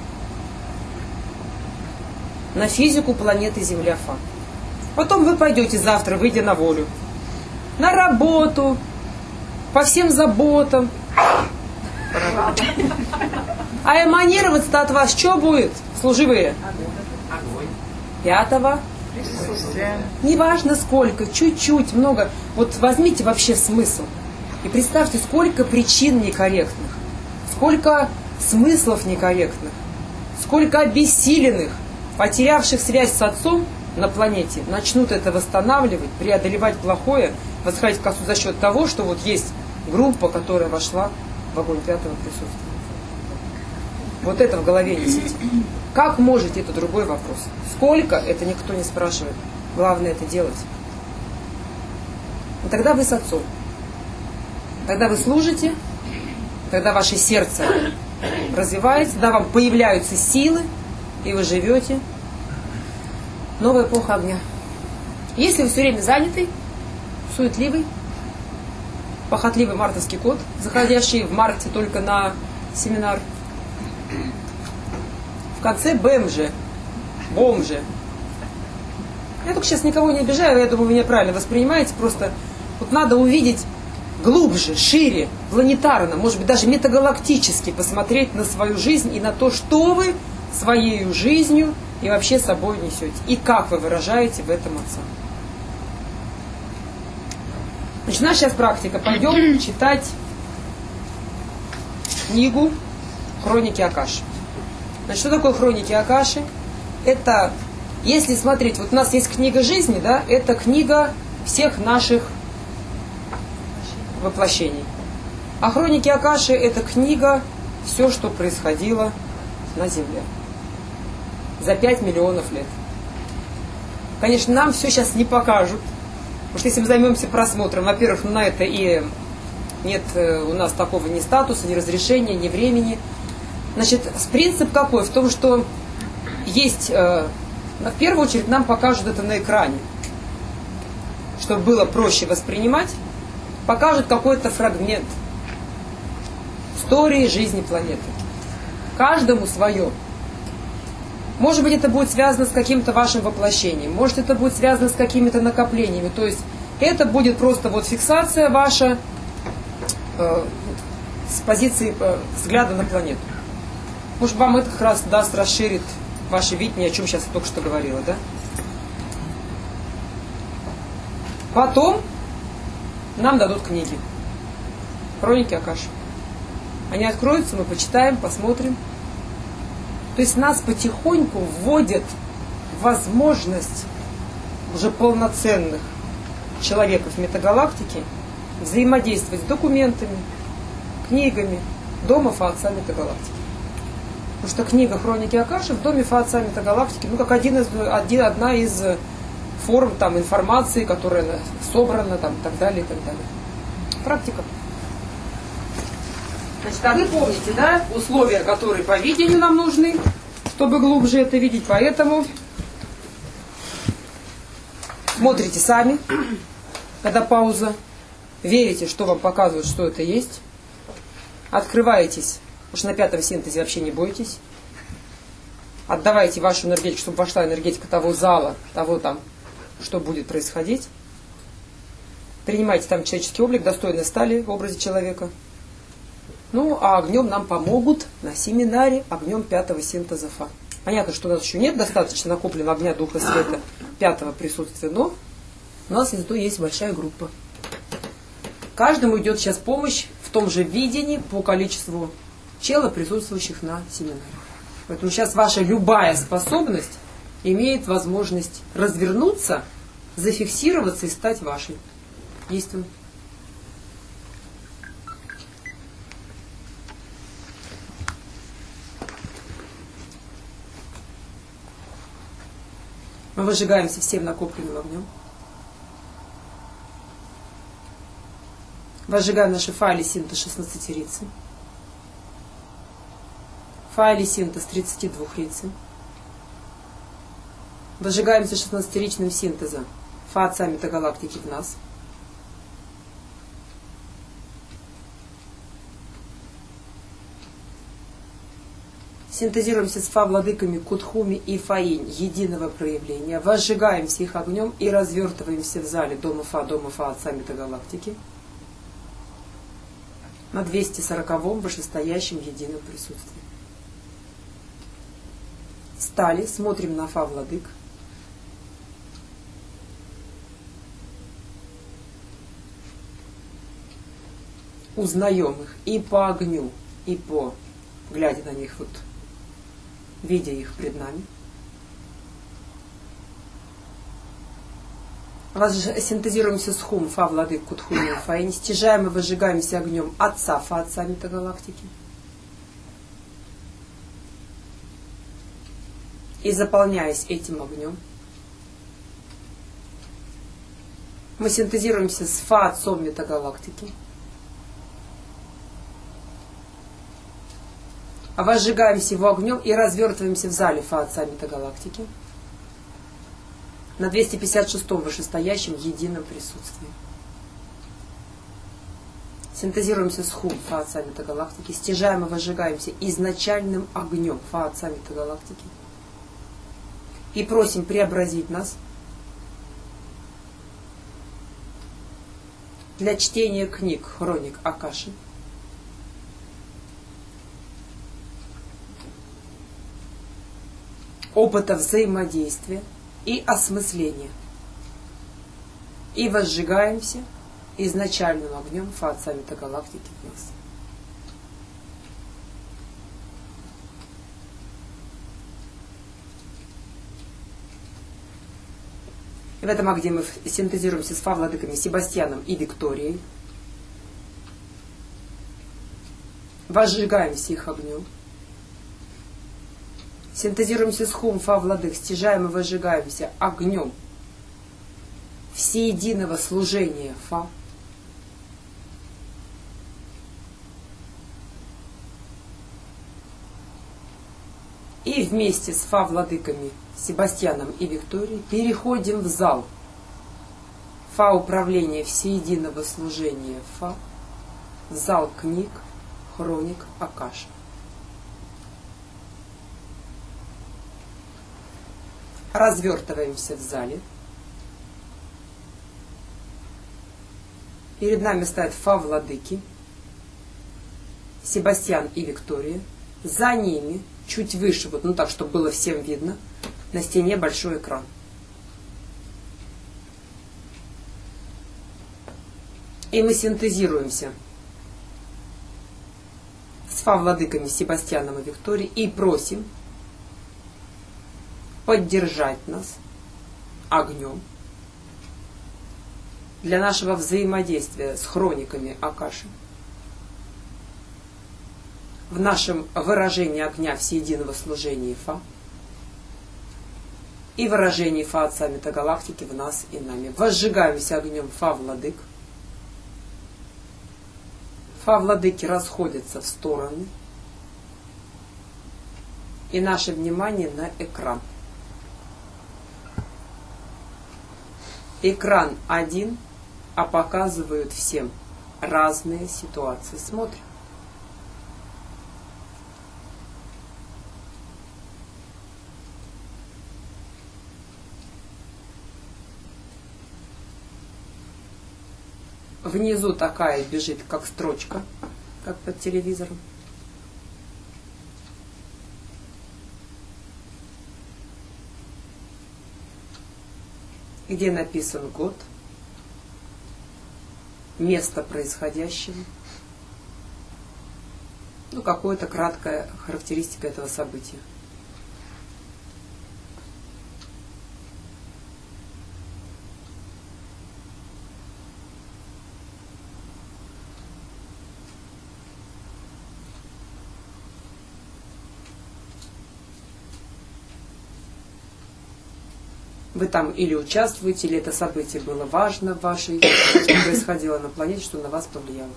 На физику планеты Земля-Фа. Потом вы пойдете завтра, выйдя на волю, на работу, по всем заботам. А эманироваться-то от вас что будет, служивые? 5-го присутствия. Неважно сколько, чуть-чуть, много. Вот возьмите вообще смысл. И представьте, сколько причин некорректных, сколько смыслов некорректных, сколько обессиленных, потерявших связь с Отцом на планете, начнут это восстанавливать, преодолевать плохое, восходить к Отцу за счет того, что вот есть группа, которая вошла в огонь 5-го присутствия. Вот это в голове несите. Как можете, это другой вопрос. Сколько, это никто не спрашивает. Главное это делать. И тогда вы с Отцом. Тогда вы служите, тогда ваше сердце развивается, тогда вам появляются силы, и вы живете. Новая эпоха огня. Если вы все время занятый, суетливый, похотливый мартовский кот, заходящий в марте только на семинар, в конце БМЖ, бомжи. Я только сейчас никого не обижаю, я думаю, вы меня правильно воспринимаете, просто вот надо увидеть глубже, шире, планетарно, может быть, даже метагалактически посмотреть на свою жизнь и на то, что вы своей жизнью и вообще собой несете, и как вы выражаете в этом Отца. Значит, наша сейчас практика. Пойдем читать книгу «Хроники Акаши». Значит, что такое «Хроники Акаши»? Это Если смотреть, вот у нас есть книга жизни, да, это книга всех наших воплощений. А хроники Акаши это книга все, что происходило на Земле за 5 миллионов лет. Конечно, нам все сейчас не покажут. Потому что если мы займемся просмотром, во-первых, на это и нет у нас такого ни статуса, ни разрешения, ни времени. Значит, принцип какой? В том, что есть, в первую очередь, нам покажут это на экране. Чтобы было проще воспринимать, покажут какой-то фрагмент истории жизни планеты. Каждому свое. Может быть, это будет связано с каким-то вашим воплощением, может, это будет связано с какими-то накоплениями. То есть, это будет просто вот фиксация ваша с позиции взгляда на планету. Может, вам это как раз даст, расширит ваше видение, о чем сейчас я только что говорила, да? Потом нам дадут книги. Хроники Акаши. Они откроются, мы почитаем, посмотрим. То есть нас потихоньку вводят в возможность уже полноценных человеков метагалактики взаимодействовать с документами, книгами Дома Фа-Отца Метагалактики. Потому что книга «Хроники Акаши» в Доме Фа-Отца Метагалактики, ну, как одна из форм там, информации, которая собрана там, и так далее, и так далее. Практика. Значит, а вы помните, да, условия, которые по видению нам нужны, чтобы глубже это видеть, поэтому смотрите сами, когда пауза, верите, что вам показывают, что это есть, открываетесь, потому что на 5-м синтезе вообще не бойтесь, отдавайте вашу энергетику, чтобы вошла энергетика того зала, того там, что будет происходить, принимайте там человеческий облик, достойно стали в образе человека. Ну, а огнем нам помогут на семинаре огнем 5-го синтеза Фа. Понятно, что у нас еще нет достаточно накопленного огня Духа Света 5-го присутствия, но у нас зато есть большая группа. Каждому идет сейчас помощь в том же видении по количеству чела, присутствующих на семинаре. Поэтому сейчас ваша любая способность имеет возможность развернуться, зафиксироваться и стать вашей. Действуем. Мы выжигаемся всем накопленным огнем. Возжигаем наши фаали-синтез 16-рицы. Фаали-синтез 32-рицы. Возжигаемся 16-ричным синтезом Фа-Отца Метагалактики в нас. Синтезируемся с Фа-владыками Кутхуми и Фаинь единого проявления. Возжигаемся их огнем и развертываемся в зале Дома Фа-Отца Метагалактики на 240-м вышестоящем едином присутствии. Встали, смотрим на Фа-владык. Узнаем их и по огню, и по, глядя на них, вот, видя их пред нами. Синтезируемся с Хум, Фа-владык, Кутхуми, Фаинь. Стяжаем и выжигаемся огнем Отца Фа-Отца Метагалактики. И заполняясь этим огнем, мы синтезируемся с Фа-Отцом Метагалактики. Возжигаемся его огнем и развертываемся в зале Фа-Отца Метагалактики на 256-м вышестоящем едином присутствии. Синтезируемся с Хум, Фа-Отца Метагалактики, стяжаем и возжигаемся изначальным огнем Фа-Отца Метагалактики и просим преобразить нас для чтения книг Хроник Акаши, опыта взаимодействия и осмысления. И возжигаемся изначальным огнем Фа-Отца Метагалактики в нас. И в этом огне мы синтезируемся с Фа-владыками Себастьяном и Викторией. Возжигаемся их огнем. Синтезируемся с Хум Фа-владык, стяжаем и возжигаемся огнем всеединого служения Фа. И вместе с Фа-владыками Себастьяном и Викторией переходим в зал Фа-управления всеединого служения Фа, в зал книг, хроник, Акаши. Развертываемся в зале. Перед нами стоят Фа-владыки Себастьян и Виктория. За ними, чуть выше, вот, ну так, чтобы было всем видно, на стене большой экран. И мы синтезируемся с Фа-владыками Себастьяном и Викторией и просим поддержать нас огнем для нашего взаимодействия с хрониками Акаши, в нашем выражении огня всеединого служения Фа и выражении Фа Отца Метагалактики в нас и нами. Возжигаемся огнем Фа-владык. Фа-владыки расходятся в стороны. И наше внимание на экран. Экран один, а показывают всем разные ситуации. Смотрим. Внизу такая бежит, как строчка, как под телевизором. Где написан год, место происходящего, ну, какая-то краткая характеристика этого события. Вы там или участвуете, или это событие было важно в вашей, что происходило на планете, что на вас повлияло.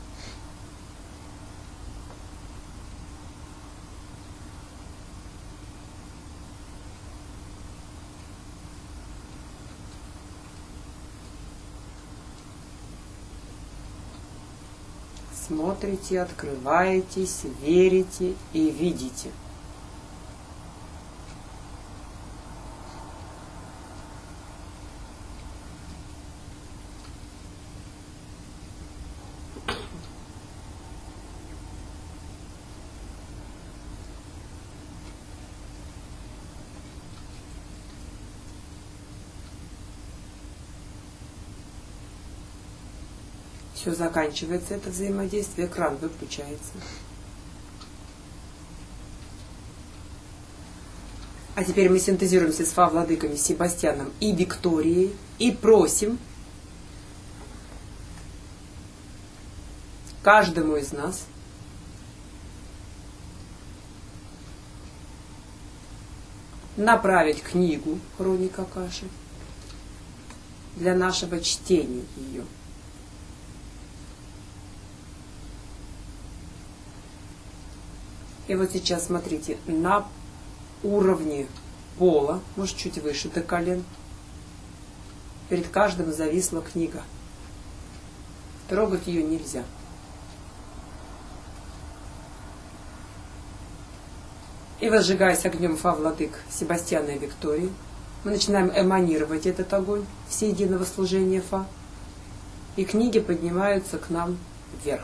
Смотрите, открываетесь, верите и видите. Все, заканчивается это взаимодействие, экран выключается. А теперь мы синтезируемся с Фа-владыками Себастьяном и Викторией и просим каждому из нас направить книгу «Хроник Акаши» для нашего чтения ее. И вот сейчас смотрите, на уровне пола, может чуть выше до колен, перед каждым зависла книга. Трогать ее нельзя. И возжигаясь огнем Фа-владык Себастьяна и Виктории, мы начинаем эманировать этот огонь всеединого служения Фа, и книги поднимаются к нам вверх.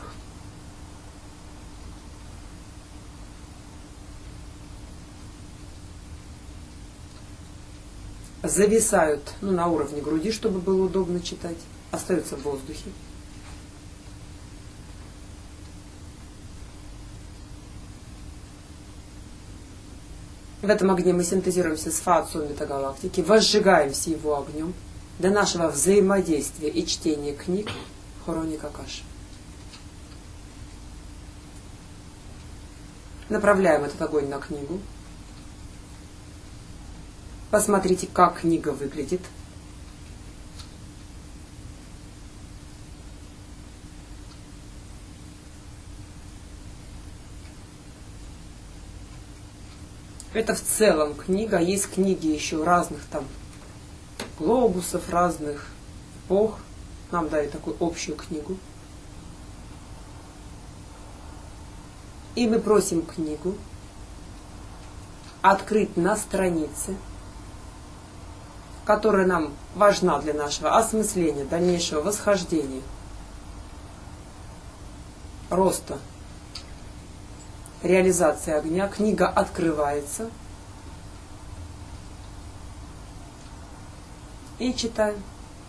Зависают, ну, на уровне груди, чтобы было удобно читать, остаются в воздухе. В этом огне мы синтезируемся с Фа Отцом Метагалактики, возжигаемся его огнем для нашего взаимодействия и чтения книг Хроник Акаши. Направляем этот огонь на книгу. Посмотрите, как книга выглядит. Это в целом книга. Есть книги еще разных там глобусов, разных эпох. Нам дали такую общую книгу. И мы просим книгу открыть на странице, которая нам важна для нашего осмысления, дальнейшего восхождения, роста, реализации огня. Книга открывается. И читаем.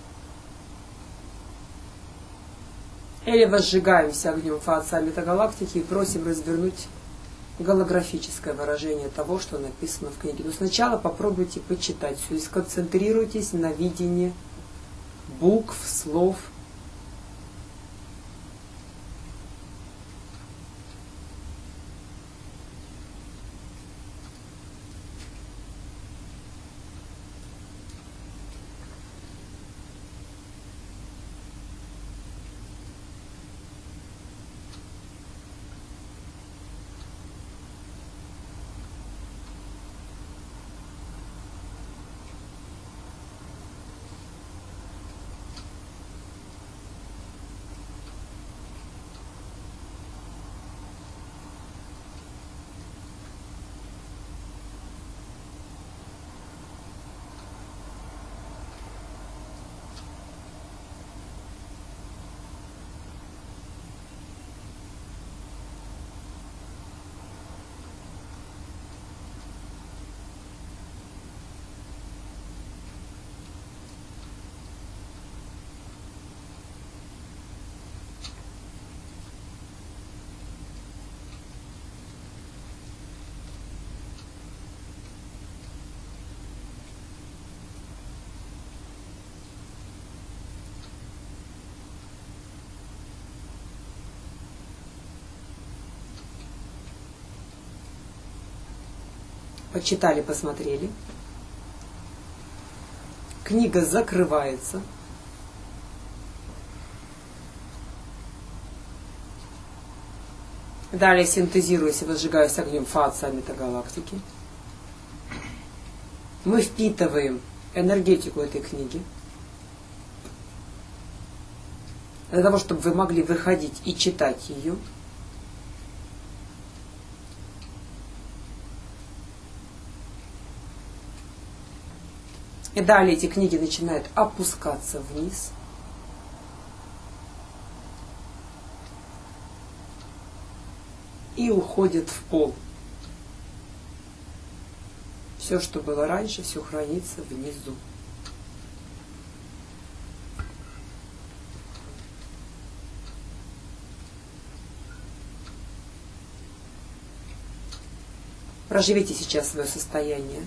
Или возжигаемся огнем Фа Отца Метагалактики и просим развернуть голографическое выражение того, что написано в книге. Но сначала попробуйте почитать все и сконцентрируйтесь на видении букв, слов. Почитали, посмотрели. Книга закрывается. Далее синтезируясь и возжигаясь огнем Фа Отца Метагалактики, мы впитываем энергетику этой книги для того, чтобы вы могли выходить и читать ее. И далее эти книги начинают опускаться вниз. И уходят в пол. Все, что было раньше, все хранится внизу. Проживите сейчас свое состояние.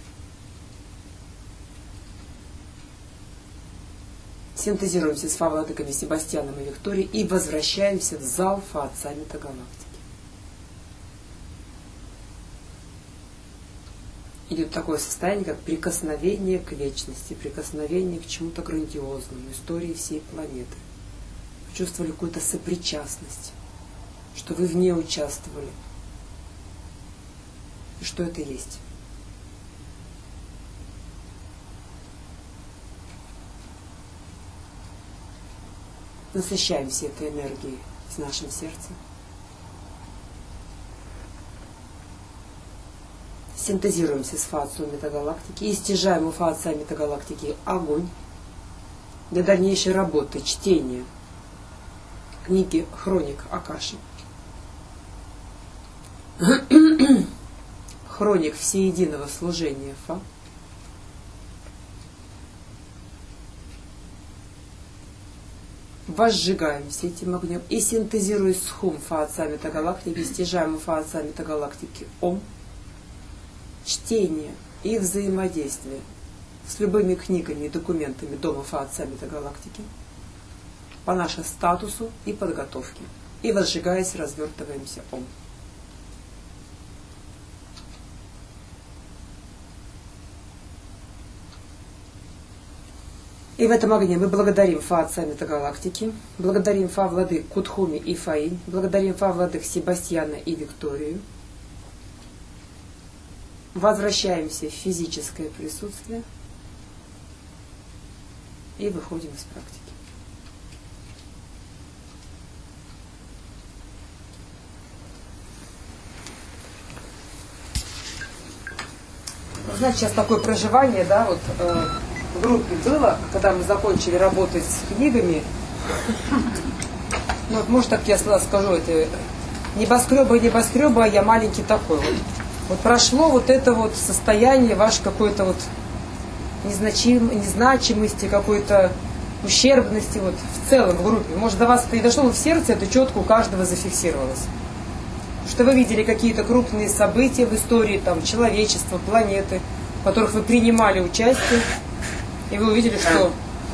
Синтезируемся с Фа-владыками Себастьяном и Викторией и возвращаемся в зал Фа Отца Метагалактики. Идет такое состояние, как прикосновение к вечности, прикосновение к чему-то грандиозному, истории всей планеты. Вы чувствовали какую-то сопричастность, что вы в ней участвовали. И что это есть. Насыщаемся этой энергией в нашем сердце. Синтезируемся с Фа Отцом Метагалактики и стяжаем у Фа Отца Метагалактики огонь для дальнейшей работы, чтения книги Хроник Акаши. Хроник всеединого служения Фа. Возжигаемся этим огнем и синтезируя с Хум Фа Отца Метагалактики, стяжаем у Фа Отца Метагалактики Ом чтение и взаимодействие с любыми книгами и документами Дома Фаат Саммита Галактики по нашему статусу и подготовке. И возжигаясь, развертываемся Ом. И в этом огне мы благодарим Фаат Саммита Галактики, благодарим Фа Владык Кутхуми и Фаинь, благодарим Фа Владык Себастьяна и Викторию. Возвращаемся в физическое присутствие и выходим из практики. Знаете, сейчас такое проживание, да, вот в группе было, когда мы закончили работать с книгами. Ну, вот, может, так я скажу, это небоскреба, а я маленький такой вот. Вот прошло вот это вот состояние ваше какой-то вот незначимости, какой-то ущербности вот в целом в группе. Может, до вас это и дошло, но в сердце это четко у каждого зафиксировалось. Что вы видели какие-то крупные события в истории там, человечества, планеты, в которых вы принимали участие, и вы увидели, что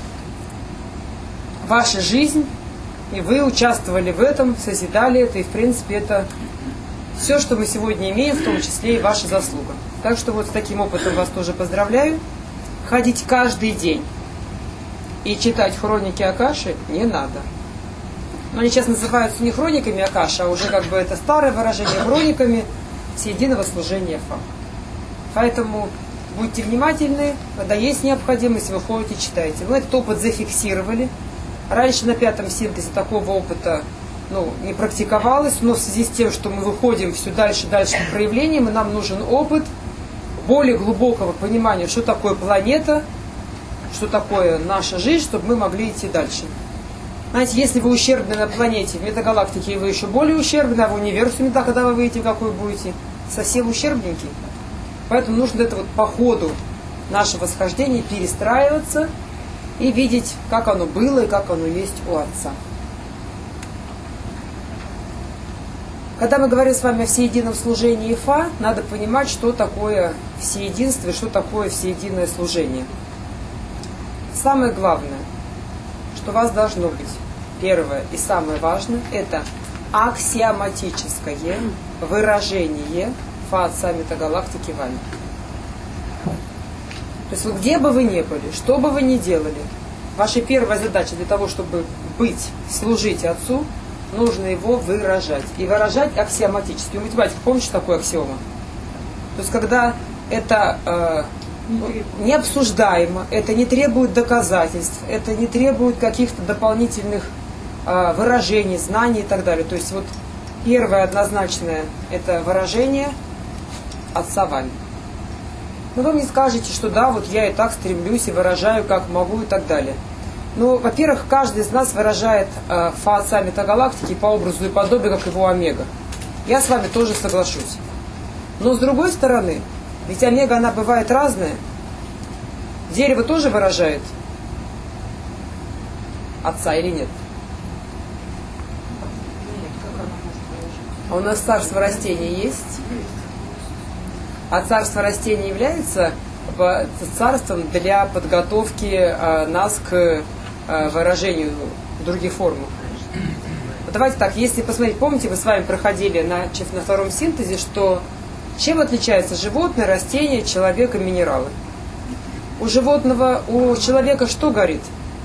ваша жизнь, и вы участвовали в этом, созидали это, и в принципе это все, что мы сегодня имеем, в том числе и ваша заслуга. Так что вот с таким опытом вас тоже поздравляю. Ходить каждый день и читать хроники Акаши не надо. Но они сейчас называются не хрониками Акаши, а уже как бы это старое выражение, хрониками всеединого служения Фа. Поэтому будьте внимательны, когда есть необходимость, вы ходите, читаете. Мы этот опыт зафиксировали. Раньше на 5-м синтезе такого опыта не практиковалось, но в связи с тем, что мы выходим все дальше и дальше по проявлениям, и нам нужен опыт более глубокого понимания, что такое планета, что такое наша жизнь, чтобы мы могли идти дальше. Знаете, если вы ущербны на планете, в метагалактике, вы еще более ущербны, а в универсуме, да, когда вы выйдете, какой будете, совсем ущербненький. Поэтому нужно это вот по ходу нашего восхождения перестраиваться и видеть, как оно было и как оно есть у Отца. Когда мы говорим с вами о всеедином служении Фа, надо понимать, что такое всеединство и что такое всеединое служение. Самое главное, что у вас должно быть, первое и самое важное, это аксиоматическое выражение Фаат Саммита Галактики вами. То есть вот где бы вы ни были, что бы вы ни делали, ваша первая задача для того, чтобы быть, служить Отцу, нужно его выражать. И выражать аксиоматически. У математики помните, что такое аксиома? То есть когда это необсуждаемо, это не требует доказательств, это не требует каких-то дополнительных выражений, знаний и так далее. То есть вот первое однозначное это выражение Отца вами. Но вы мне скажете, что да, вот я и так стремлюсь и выражаю, как могу и так далее. Ну, во-первых, каждый из нас выражает Фаат Саммита Галактики по образу и подобию, как его омега. Я с вами тоже соглашусь. Но с другой стороны, ведь омега, она бывает разная. Дерево тоже выражает Отца или нет? А у нас царство растений есть? А царство растений является царством для подготовки нас к выражению в других формах. Давайте так, если посмотреть, помните, мы с вами проходили на 2-м синтезе, что чем отличается животное, растение, человек и минералы? У человека что горит?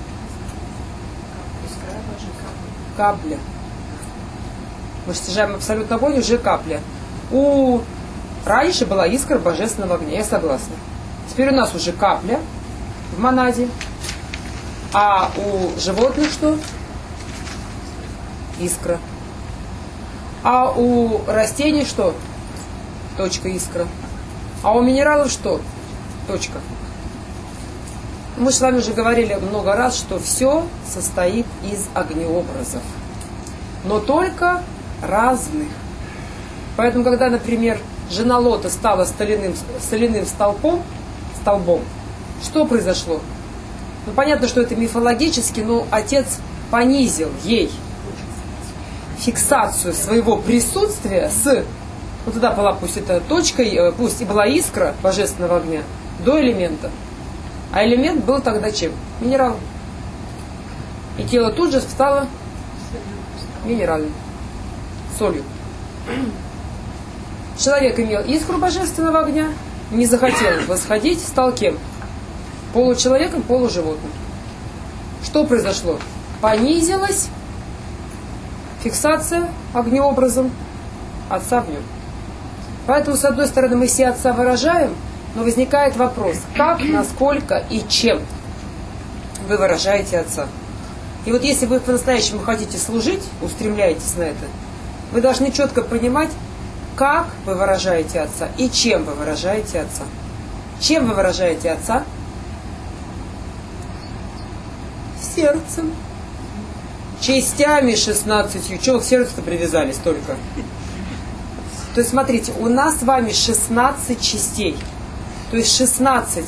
Капля. Мы стяжаем абсолютно огонь, уже капля. Раньше была искра божественного огня, я согласна. Теперь у нас уже капля в монаде. А у животных что? Искра. А у растений что? Точка, искра. А у минералов что? Точка. Мы с вами уже говорили много раз, что все состоит из огнеобразов. Но только разных. Поэтому, когда, например, жена Лота стала соляным столбом, что произошло? Ну, понятно, что это мифологически, но отец понизил ей фиксацию своего присутствия с Вот туда была пусть это точкой, пусть и была искра божественного огня до элемента. А элемент был тогда чем? Минералом. И тело тут же стало минеральным. Солью. Человек имел искру божественного огня, не захотел восходить, стал кем? Получеловеком, полуживотным. Что произошло? Понизилась фиксация огнеобразом Отца в нем. Поэтому, с одной стороны, мы все Отца выражаем, но возникает вопрос, как, насколько и чем вы выражаете Отца. И вот если вы по-настоящему хотите служить, устремляетесь на это, вы должны четко понимать, как вы выражаете Отца и чем вы выражаете Отца. Чем вы выражаете Отца? Сердцем. Частями 16. Чего к сердцу-то привязались только? То есть, смотрите, у нас с вами 16 частей. То есть 16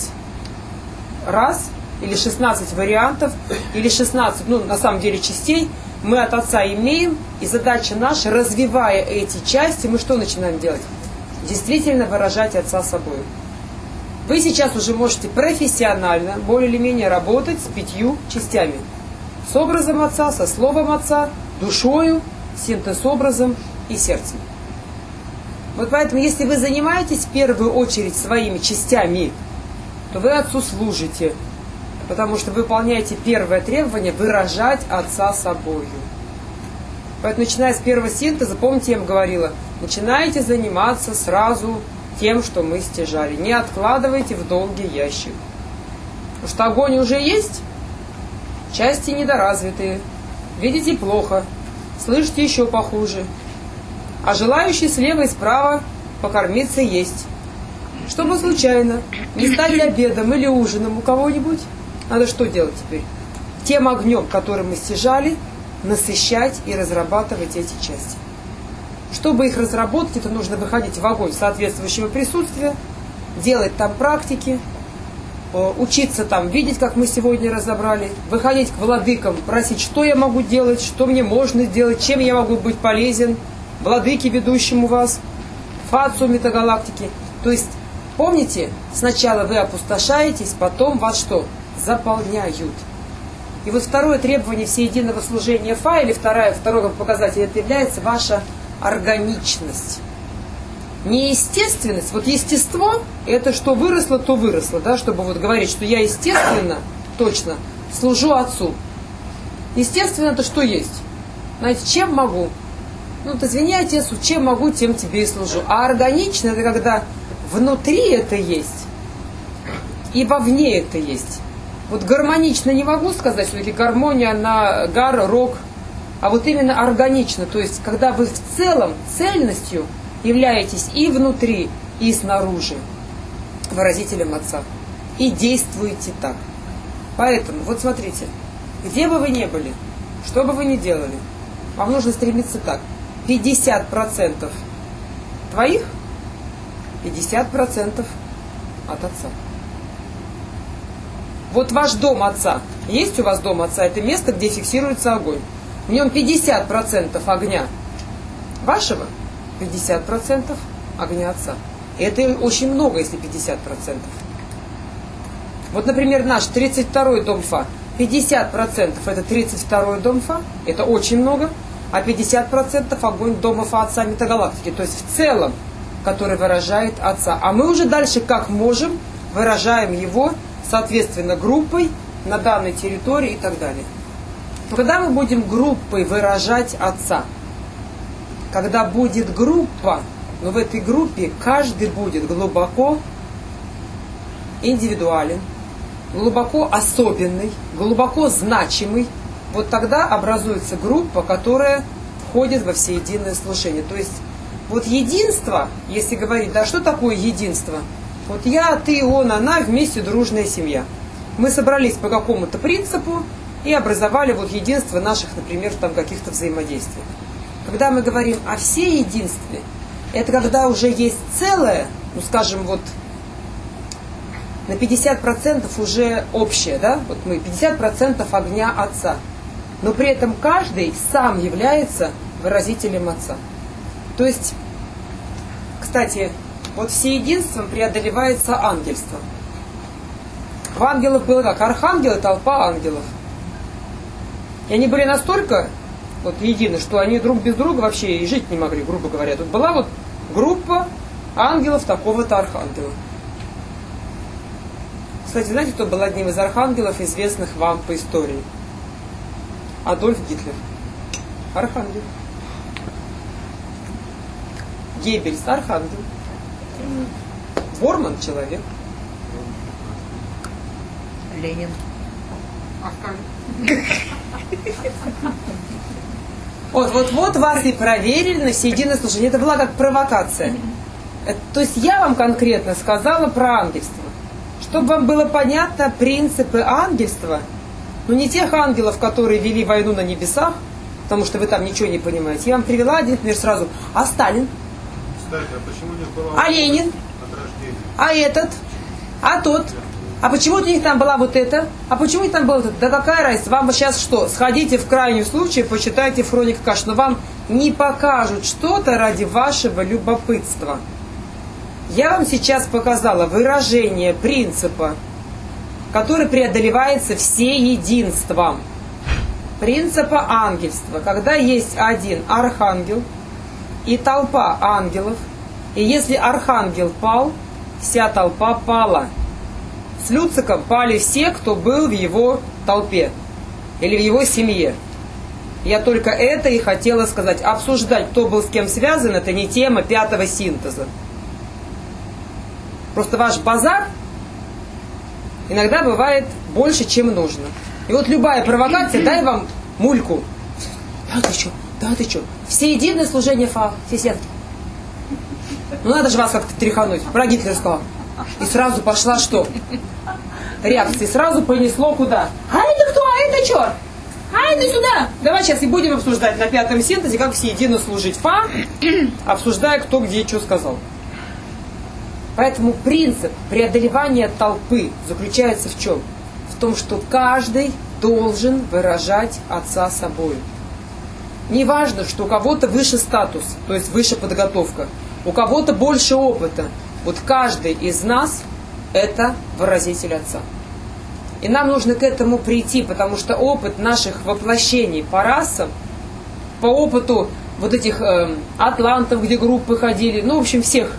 раз, или 16 вариантов, или 16, на самом деле, частей мы от Отца имеем. И задача наша, развивая эти части, мы что начинаем делать? Действительно выражать Отца собой. Вы сейчас уже можете профессионально, более или менее работать с 5 частями. С образом Отца, со словом Отца, душою, синтез-образом и сердцем. Вот поэтому, если вы занимаетесь в первую очередь своими частями, то вы Отцу служите, потому что выполняете первое требование выражать Отца собою. Поэтому, начиная с первого синтеза, помните, я вам говорила, начинайте заниматься сразу тем, что мы стяжали. Не откладывайте в долгий ящик. Потому что огонь уже есть, части недоразвитые, видите плохо, слышите еще похуже. А желающие слева и справа покормиться есть. Чтобы случайно не стать обедом или ужином у кого-нибудь, надо что делать теперь? Тем огнем, который мы стяжали, насыщать и разрабатывать эти части. Чтобы их разработать, это нужно выходить в огонь соответствующего присутствия, делать там практики, учиться там видеть, как мы сегодня разобрали, выходить к владыкам, просить, что я могу делать, что мне можно сделать, чем я могу быть полезен, владыке, ведущему вас, фацу метагалактики. То есть, помните, сначала вы опустошаетесь, потом вас что? Заполняют. И вот второе требование всеединого служения Фа, или второй показатель, это является ваша органичность. Неестественность, вот естество, это что выросло, то выросло, да, чтобы вот говорить, что я естественно, точно, служу Отцу. Естественно, это что есть? Знаете, чем могу? Извини, Отец, чем могу, тем тебе и служу. А органично, это когда внутри это есть, и вовне это есть. Вот гармонично не могу сказать, что гармония на гар, рок, а вот именно органично, то есть когда вы в целом цельностью являетесь и внутри, и снаружи выразителем Отца, и действуете так. Поэтому, вот смотрите, где бы вы ни были, что бы вы ни делали, вам нужно стремиться так. 50% твоих, 50% от Отца. Вот ваш дом Отца. Есть у вас дом Отца? Это место, где фиксируется огонь. В нем 50% огня вашего, 50% огня Отца. Это очень много, если 50%. Вот, например, наш 32-й дом Фа. 50% это 32-й дом Фа. Это очень много. А 50% огонь дома Фа Отца метагалактики. То есть в целом, который выражает Отца. А мы уже дальше, как можем, выражаем его, соответственно, группой на данной территории и так далее. Но когда мы будем группой выражать Отца, когда будет группа, но в этой группе каждый будет глубоко индивидуален, глубоко особенный, глубоко значимый, вот тогда образуется группа, которая входит во всеединое служение. То есть вот единство, если говорить, да что такое единство? Вот я, ты, он, она, вместе дружная семья. Мы собрались по какому-то принципу и образовали вот единство наших, например, там каких-то взаимодействий. Когда мы говорим о всеединстве, это когда уже есть целое, скажем, вот на 50% уже общее, да? Вот мы 50% огня Отца. Но при этом каждый сам является выразителем Отца. То есть Кстати, вот всеединством преодолевается ангельство. В ангелов было как? Архангелы, толпа ангелов. И они были настолько вот едины, что они друг без друга вообще и жить не могли, грубо говоря. Тут была вот группа ангелов такого-то архангела. Кстати, знаете, кто был одним из архангелов, известных вам по истории? Адольф Гитлер. Архангел. Геббельс. Архангел. Борман. Человек. Ленин. Вот вас и проверили на всеединое служение. Это была как провокация. То есть я вам конкретно сказала про ангельство. Чтобы вам было понятно принципы ангельства, но не тех ангелов, которые вели войну на небесах, потому что вы там ничего не понимаете. Я вам привела один пример сразу. А Сталин? Кстати, а почему не было А Ленин? от рождения? А этот? А тот? А почему у них там была вот эта? А почему у них там было вот это? Да какая разница? Вам сейчас что? Сходите в крайний случай, почитайте в хрониках Каш, но вам не покажут что-то ради вашего любопытства. Я вам сейчас показала выражение принципа, который преодолевается всеединством. Принципа ангельства. Когда есть один архангел и толпа ангелов, и если архангел пал, вся толпа пала. С Люциком пали все, кто был в его толпе или в его семье. Я только это и хотела сказать. Обсуждать, кто был с кем связан, это не тема пятого синтеза. Просто ваш базар иногда бывает больше, чем нужно. И вот любая провокация, дай вам мульку. Да ты что? Да ты что? Всеединое служение все сетки. Ну надо же вас как-то тряхануть. Про Гитлера сказал. И сразу пошла что? Реакция. Сразу понесло куда? А это кто? А это что? А это сюда. Давай сейчас и будем обсуждать на пятом синтезе, как всеедино служить обсуждая, кто где и что сказал. Поэтому принцип преодолевания толпы заключается в чем? В том, что каждый должен выражать Отца собой. Не важно, что у кого-то выше статус, то есть выше подготовка, у кого-то больше опыта. Вот каждый из нас – это выразитель Отца. И нам нужно к этому прийти, потому что опыт наших воплощений по расам, по опыту вот этих атлантов, где группы ходили, ну, в общем, всех,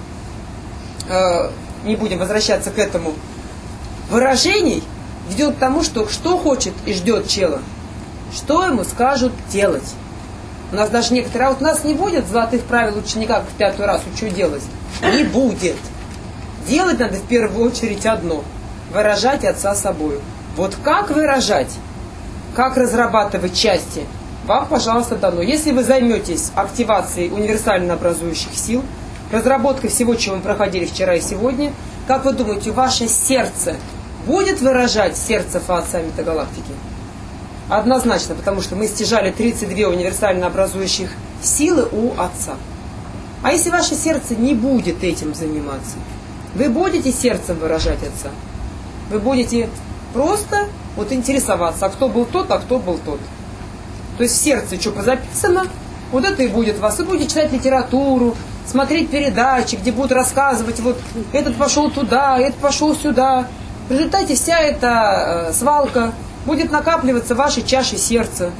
не будем возвращаться к этому, выражений ведет к тому, что хочет и ждет чела, что ему скажут делать. У нас даже некоторые, а вот у нас не будет золотых правил ученика, как в 5-й раз, что делать? Не будет. Делать надо в первую очередь одно – выражать Отца собою. Вот как выражать, как разрабатывать части, вам, пожалуйста, дано. Если вы займетесь активацией универсально образующих сил, разработкой всего, чего мы проходили вчера и сегодня, как вы думаете, ваше сердце будет выражать сердце Отца Метагалактики? Однозначно, потому что мы стяжали 32 универсально образующих силы у Отца. А если ваше сердце не будет этим заниматься, вы будете сердцем выражать Отца. Вы будете просто вот интересоваться, а кто был тот, а кто был тот. То есть в сердце что позаписано, вот это и будет вас. Вы будете читать литературу, смотреть передачи, где будут рассказывать, вот этот пошел туда, этот пошел сюда. В результате вся эта свалка будет накапливаться в вашей чаше сердца.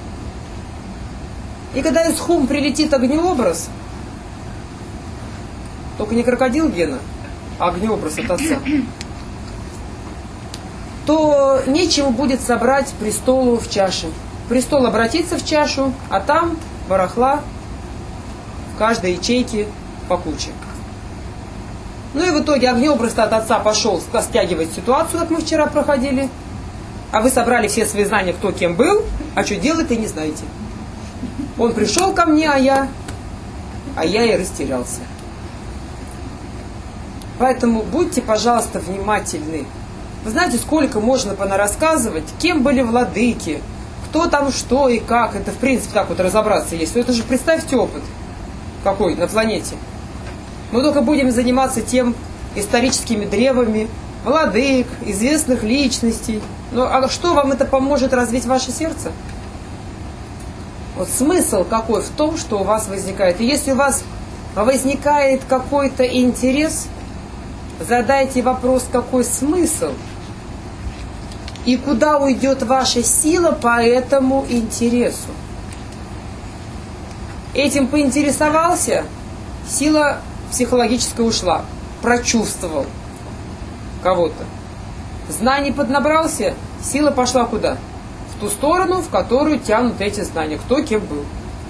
И когда из хум прилетит огнеобраз, только не крокодил Гена, а огнеобраз от Отца, то нечего будет собрать престолу в чаше. Престол обратится в чашу, а там барахла в каждой ячейке по куче. Ну и в итоге огнеобраз от Отца пошел стягивать ситуацию, как мы вчера проходили, а вы собрали все свои знания, кто кем был, а что делать, и не знаете. Он пришел ко мне, а я и растерялся. Поэтому будьте, пожалуйста, внимательны. Вы знаете, сколько можно понарассказывать, кем были владыки, кто там что и как. Это, в принципе, так вот разобраться есть. Это же представьте опыт какой на планете. Мы только будем заниматься тем историческими древами, владык, известных личностей. Ну, а что вам это поможет развить ваше сердце? Вот смысл какой в том, что у вас возникает. И если у вас возникает какой-то интерес, задайте вопрос, какой смысл и куда уйдет ваша сила по этому интересу. Этим поинтересовался, сила психологическая ушла, прочувствовал кого-то. Знаний поднабрался, сила пошла куда? В ту сторону, в которую тянут эти знания, кто кем был.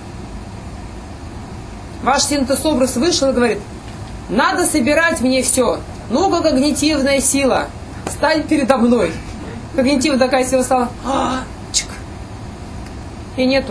Ваш синтез-образ вышел и говорит: надо собирать мне все. Ну-ка, когнитивная сила, стань передо мной. Когнитивная такая сила стала, чик, и нету.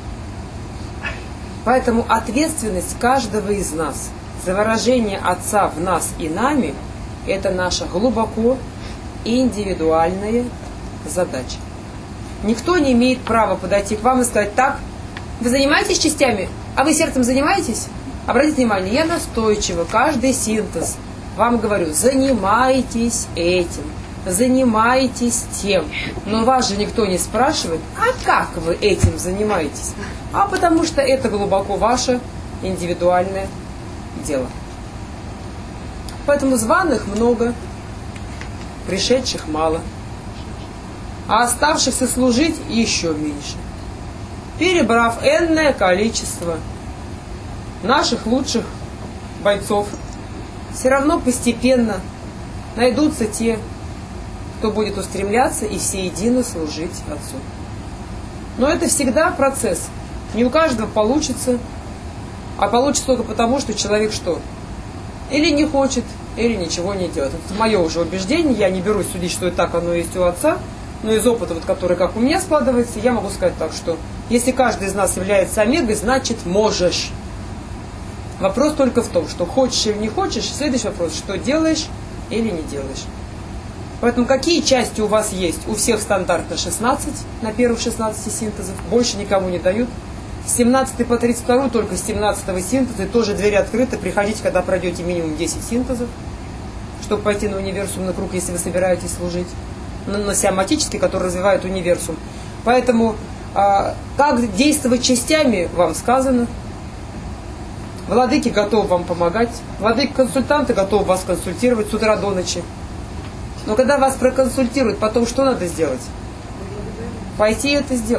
Поэтому ответственность каждого из нас за выражение Отца в нас и нами – это наша глубоко индивидуальная задача. Никто не имеет права подойти к вам и сказать: так, вы занимаетесь частями, а вы сердцем занимаетесь? Обратите внимание, я настойчиво, каждый синтез вам говорю: занимайтесь этим, занимайтесь тем. Но вас же никто не спрашивает: а как вы этим занимаетесь? А потому что это глубоко ваше индивидуальное дело. Поэтому званых много, пришедших мало, а оставшихся служить еще меньше. Перебрав энное количество наших лучших бойцов, все равно постепенно найдутся те, кто будет устремляться и всеедино служить Отцу. Но это всегда процесс. Не у каждого получится, а получится только потому, что человек что? Или не хочет, или ничего не делает. Это мое уже убеждение, я не берусь судить, что и так оно есть у Отца, но из опыта, вот, который как у меня складывается, я могу сказать так, что если каждый из нас является омегой, значит можешь. Вопрос только в том, что хочешь или не хочешь. Следующий вопрос, что делаешь или не делаешь. Поэтому какие части у вас есть? У всех стандартно 16 на первых 16 синтезов, больше никому не дают. С 17 по 32 только с 17 синтеза, и тоже двери открыты, приходите, когда пройдете минимум 10 синтезов, чтобы пойти на универсум, на круг, если вы собираетесь служить, на сиаматический, который развивает универсум. Поэтому как действовать частями, вам сказано. Владыки готовы вам помогать, владыки-консультанты готовы вас консультировать с утра до ночи. Но когда вас проконсультируют, потом что надо сделать? Пойти это сделать.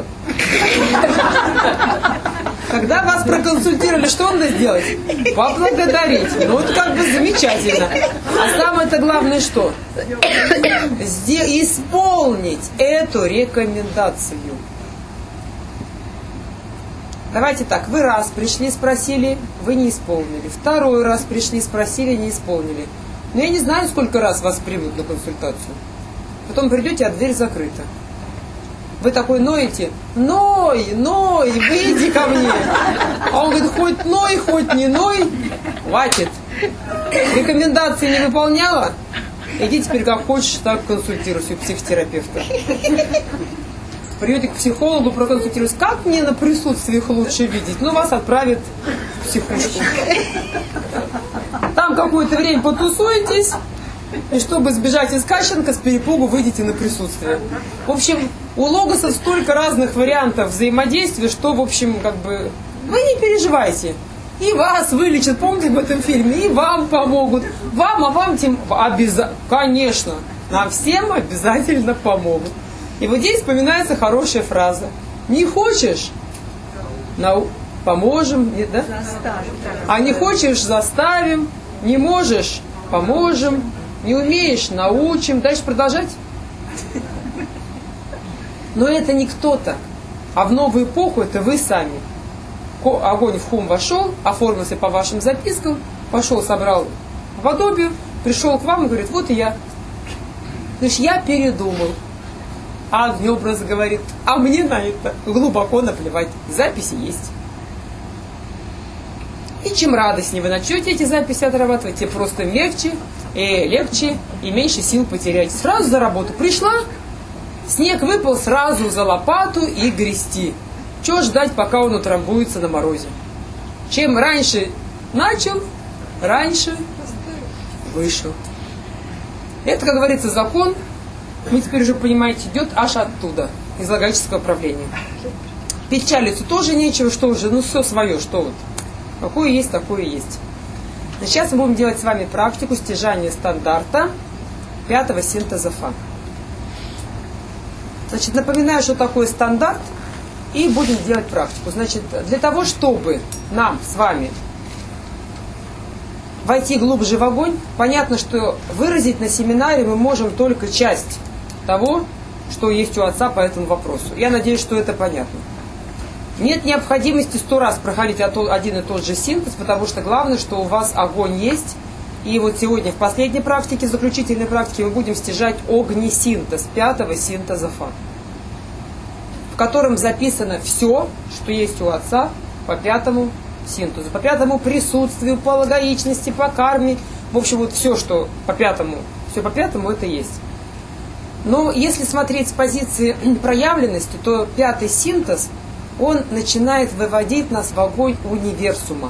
Когда вас проконсультировали, что надо сделать? Поблагодарить. Ну, это как бы замечательно. А самое-то главное что? Исполнить эту рекомендацию. Давайте так, вы раз пришли, спросили, вы не исполнили. Второй раз пришли, спросили, не исполнили. Но я не знаю, сколько раз вас примут на консультацию. Потом придете, а дверь закрыта. Вы такой ноете: ной, выйди ко мне. А он говорит: хоть ной, хоть не ной, хватит. Рекомендации не выполняла? Иди теперь как хочешь, так консультируйся у психотерапевта. Придете к психологу, проконсультируюсь, как мне на присутствиях лучше видеть? Ну, вас отправят в психушку. Там какое-то время потусуетесь, и чтобы сбежать из Кащенко, с перепугу выйдете на присутствие. В общем, у логосов столько разных вариантов взаимодействия, что, в общем, как бы, вы не переживайте. И вас вылечат, помните в этом фильме, и вам помогут. Вам тем конечно, нам всем обязательно помогут. И вот здесь вспоминается хорошая фраза: не хочешь, поможем, да? А не хочешь, заставим, не можешь, поможем, не умеешь, научим. Дальше продолжать. Но это не кто-то, а в новую эпоху это вы сами. Огонь в хум вошел, оформился по вашим запискам, пошел, собрал подобие, пришел к вам и говорит: вот и я. Значит, я передумал. А огнеобраз говорит: а мне на это глубоко наплевать. Записи есть. И чем радостнее вы начнете эти записи отрабатывать, тем просто легче и меньше сил потеряете. Сразу за работу пришла, снег выпал, сразу за лопату и грести. Чего ждать, пока он утрамбуется на морозе? Чем раньше начал, раньше вышел. Это, как говорится, закон. Мы теперь уже, понимаете, идет аж оттуда, из логического правления. Печалиться тоже нечего, что уже, ну все свое, что вот. Какое есть, такое есть. Сейчас мы будем делать с вами практику стяжания стандарта 5-го синтеза Фа. Значит, напоминаю, что такое стандарт, и будем делать практику. Значит, для того, чтобы нам с вами войти глубже в огонь, понятно, что выразить на семинаре мы можем только часть того, что есть у отца по этому вопросу. Я надеюсь, что это понятно. Нет необходимости 100 раз проходить один и тот же синтез, потому что главное, что у вас огонь есть. И вот сегодня в последней практике, заключительной практике, мы будем стяжать огнесинтез 5-го синтеза Фа, в котором записано все, что есть у отца по 5-му синтезу, по 5-му присутствию, по логичности, по карме. В общем, вот все, что по 5-му, все по 5-му это есть. Но если смотреть с позиции проявленности, то 5-й синтез, он начинает выводить нас в огонь универсума.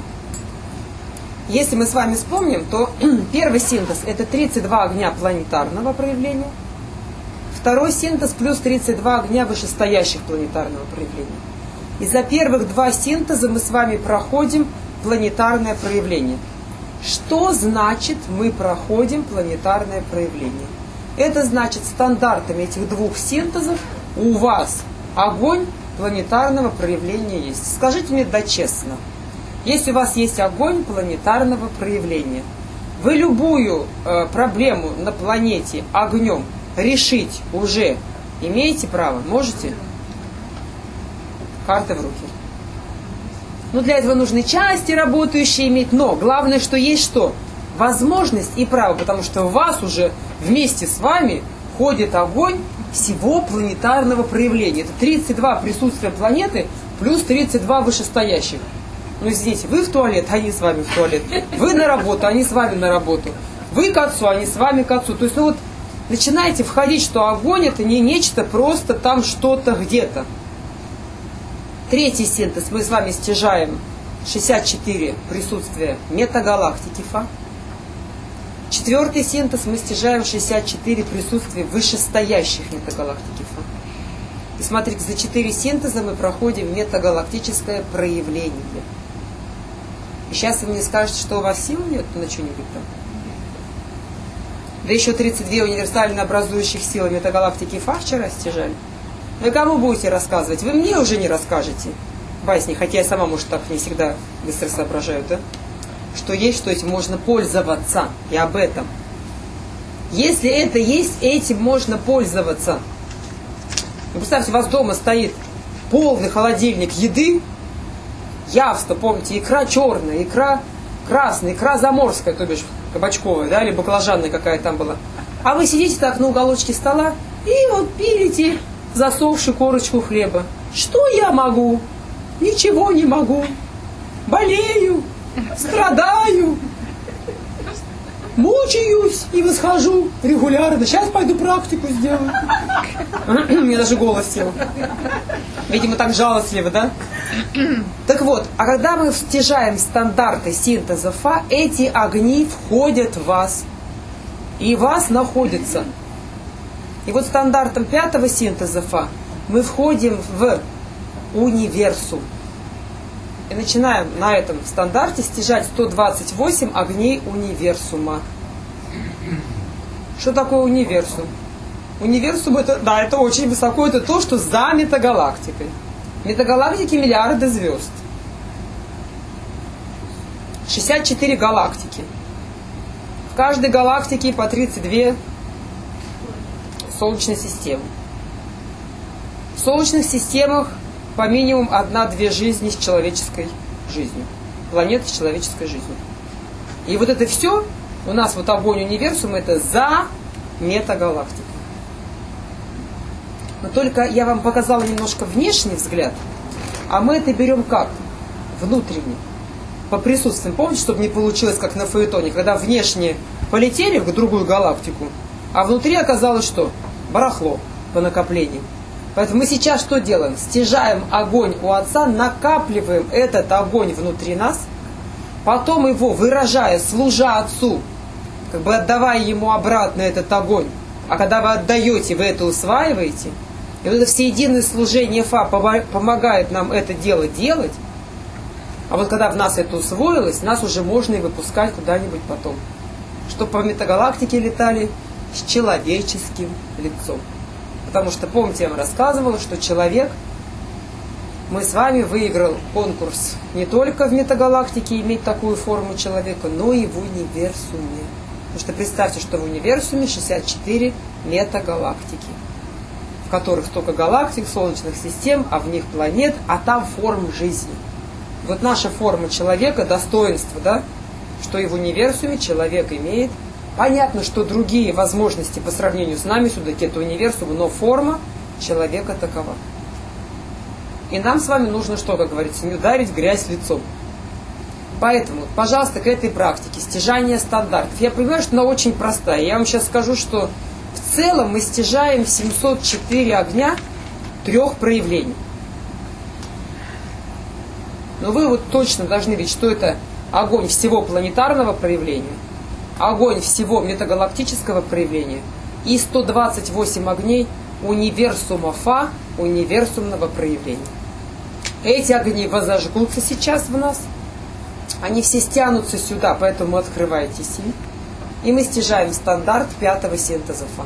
Если мы с вами вспомним, то первый синтез это 32 огня планетарного проявления, второй синтез плюс 32 огня вышестоящих планетарного проявления. И за первых 2 синтеза мы с вами проходим планетарное проявление. Что значит мы проходим планетарное проявление? Это значит, стандартами этих 2 синтезов у вас огонь планетарного проявления есть. Скажите мне да честно, если у вас есть огонь планетарного проявления, вы любую проблему на планете огнем решить уже имеете право? Можете? Карты в руки. Ну, для этого нужны части работающие иметь, но главное, что есть что? Возможность и право, потому что у вас уже вместе с вами ходит огонь всего планетарного проявления. Это 32 присутствия планеты плюс 32 вышестоящих. Ну, здесь вы в туалет, они с вами в туалет. Вы на работу, они с вами на работу. Вы к отцу, они с вами к отцу. То есть, ну вот, начинаете входить, что огонь это не нечто просто там что-то где-то. 3-й синтез мы с вами стяжаем 64 присутствия метагалактики Фа. 4-й синтез мы стяжаем 64 присутствия вышестоящих метагалактики Фа. И смотрите, за 4 синтеза мы проходим метагалактическое проявление. И сейчас вы мне скажете, что у вас сил нет на что-нибудь там. Да еще 32 универсально образующих силы метагалактики Фа вчера стяжали. Вы кому будете рассказывать? Вы мне уже не расскажете басни, хотя я сама, может, так не всегда быстро соображаю, да? Что есть, что этим можно пользоваться. И об этом. Если это есть, этим можно пользоваться. Ну, представьте, у вас дома стоит полный холодильник еды, явство, помните, икра черная, икра красная, икра заморская, то бишь кабачковая, да, или баклажанная какая там была. А вы сидите так на уголочке стола и вот пилите засохшую корочку хлеба. Что я могу? Ничего не могу. Болею, страдаю, мучаюсь и восхожу регулярно. Сейчас пойду практику сделаю. У меня даже голос сел. Видимо, так жалостливо, да? Так вот, а когда мы стяжаем стандарты синтеза Фа, эти огни входят в вас. И в вас находятся. И вот стандартом 5-го синтеза Фа мы входим в универсум. И начинаем на этом стандарте стяжать 128 огней универсума. Что такое универсум? Универсум это, да, это очень высоко, это то, что за метагалактикой. Метагалактики миллиарды звезд. 64 галактики. В каждой галактике по 32 Солнечной системы. В Солнечных системах по минимум 1-2 жизни с человеческой жизнью. Планеты с человеческой жизнью. И вот это все, у нас вот огонь универсума, это за метагалактикой. Но только я вам показала немножко внешний взгляд, а мы это берем как? Внутренний. По присутствиям. Помните, чтобы не получилось, как на фаэтоне, когда внешне полетели в другую галактику, а внутри оказалось что? Барахло по накоплению. Поэтому мы сейчас что делаем? Стяжаем огонь у Отца, накапливаем этот огонь внутри нас, потом его выражая, служа Отцу, как бы отдавая Ему обратно этот огонь. А когда вы отдаете, вы это усваиваете, и вот это всеединое служение Фа помогает нам это дело делать, А вот когда в нас это усвоилось, нас уже можно и выпускать куда-нибудь потом. Чтобы по метагалактике летали с человеческим лицом. Потому что, помните, я вам рассказывала, что человек, мы с вами выиграл конкурс не только в метагалактике иметь такую форму человека, но и в универсуме. Потому что представьте, что в универсуме 64 метагалактики, в которых столько галактик, солнечных систем, а в них планет, а там форм жизни. Вот наша форма человека, достоинство, да, что и в универсуме человек имеет. Понятно, что другие возможности по сравнению с нами, все-таки это универсум, но форма человека такова. И нам с вами нужно что, как говорится, не ударить грязь лицом. Поэтому, пожалуйста, к этой практике стяжания стандартов. Я понимаю, что она очень простая. Я вам сейчас скажу, что в целом мы стяжаем 704 огня 3 проявлений. Но вы вот точно должны видеть, что это огонь всего планетарного проявления, огонь всего метагалактического проявления и 128 огней универсума Фа, универсумного проявления. Эти огни возожгутся сейчас в нас, они все стянутся сюда, поэтому открывайтесь им. И мы стяжаем стандарт 5-го синтеза Фа.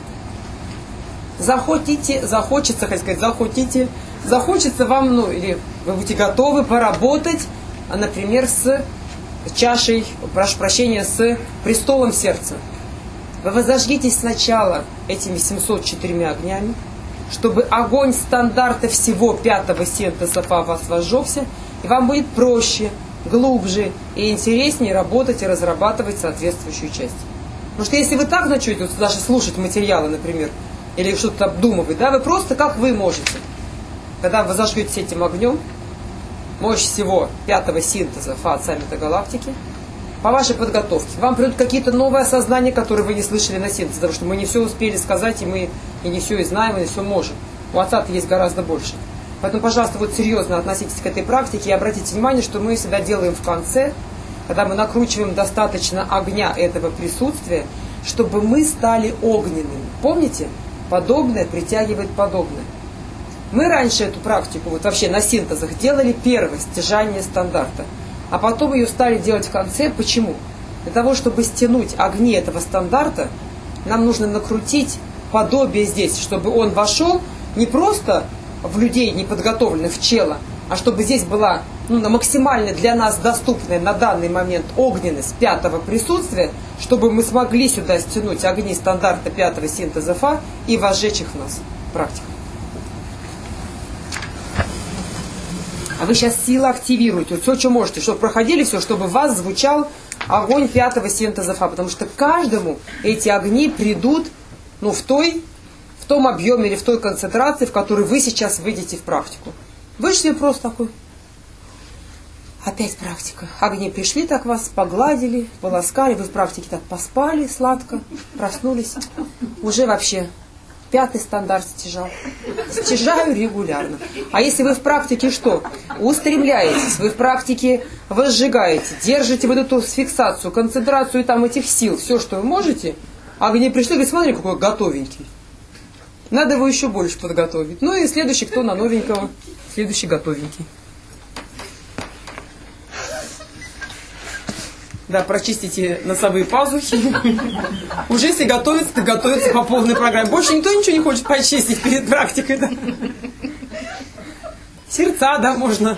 Захочется вам, ну, или вы будете готовы поработать, например, с чашей, прошу прощения, с престолом сердца. Вы возожгитесь сначала этими 704 огнями, чтобы огонь стандарта всего 5-го синтеза Фа вас возжегся, и вам будет проще, глубже и интереснее работать и разрабатывать соответствующую часть. Потому что если вы так начнете вот даже слушать материалы, например, или что-то обдумывать, да, вы просто как вы можете. Когда вы зажгетесь этим огнем, мощь всего 5-го синтеза Фа от саммита галактики, по вашей подготовке, вам придут какие-то новые осознания, которые вы не слышали на синтез, потому что мы не все успели сказать, и мы и не все и знаем, и не все можем. У отца-то есть гораздо больше. Поэтому, пожалуйста, вот серьезно относитесь к этой практике и обратите внимание, что мы всегда делаем в конце, когда мы накручиваем достаточно огня этого присутствия, чтобы мы стали огненными. Помните? Подобное притягивает подобное. Мы раньше эту практику, вот вообще на синтезах, делали первое стяжание стандарта, а потом ее стали делать в конце. Почему? Для того, чтобы стянуть огни этого стандарта, нам нужно накрутить подобие здесь, чтобы он вошел не просто в людей неподготовленных, в чела, а чтобы здесь была максимально для нас доступная на данный момент огненность 5-го присутствия, чтобы мы смогли сюда стянуть огни стандарта 5-го синтеза Фа и возжечь их в нас. Практика. А вы сейчас силы активируете, вот все, что можете, чтобы проходили все, чтобы в вас звучал огонь 5-го синтеза Фа, потому что каждому эти огни придут в том объеме или в той концентрации, в которой вы сейчас выйдете в практику. Вышли просто такой. Опять практика. Огни пришли, так вас погладили, полоскали, вы в практике так поспали сладко, проснулись. Уже вообще 5-й стандарт стяжал. Стяжаю регулярно. А если вы в практике что? Устремляетесь, вы в практике возжигаете, держите вот эту фиксацию, концентрацию там этих сил, все, что вы можете, огни пришли, говорит, смотри, какой готовенький. Надо его еще больше подготовить. Ну и следующий, кто на новенького, следующий готовенький. Да, прочистите носовые пазухи. Уже если готовится, то готовится по полной программе. Больше никто ничего не хочет почистить перед практикой. Да? Сердца, да, можно.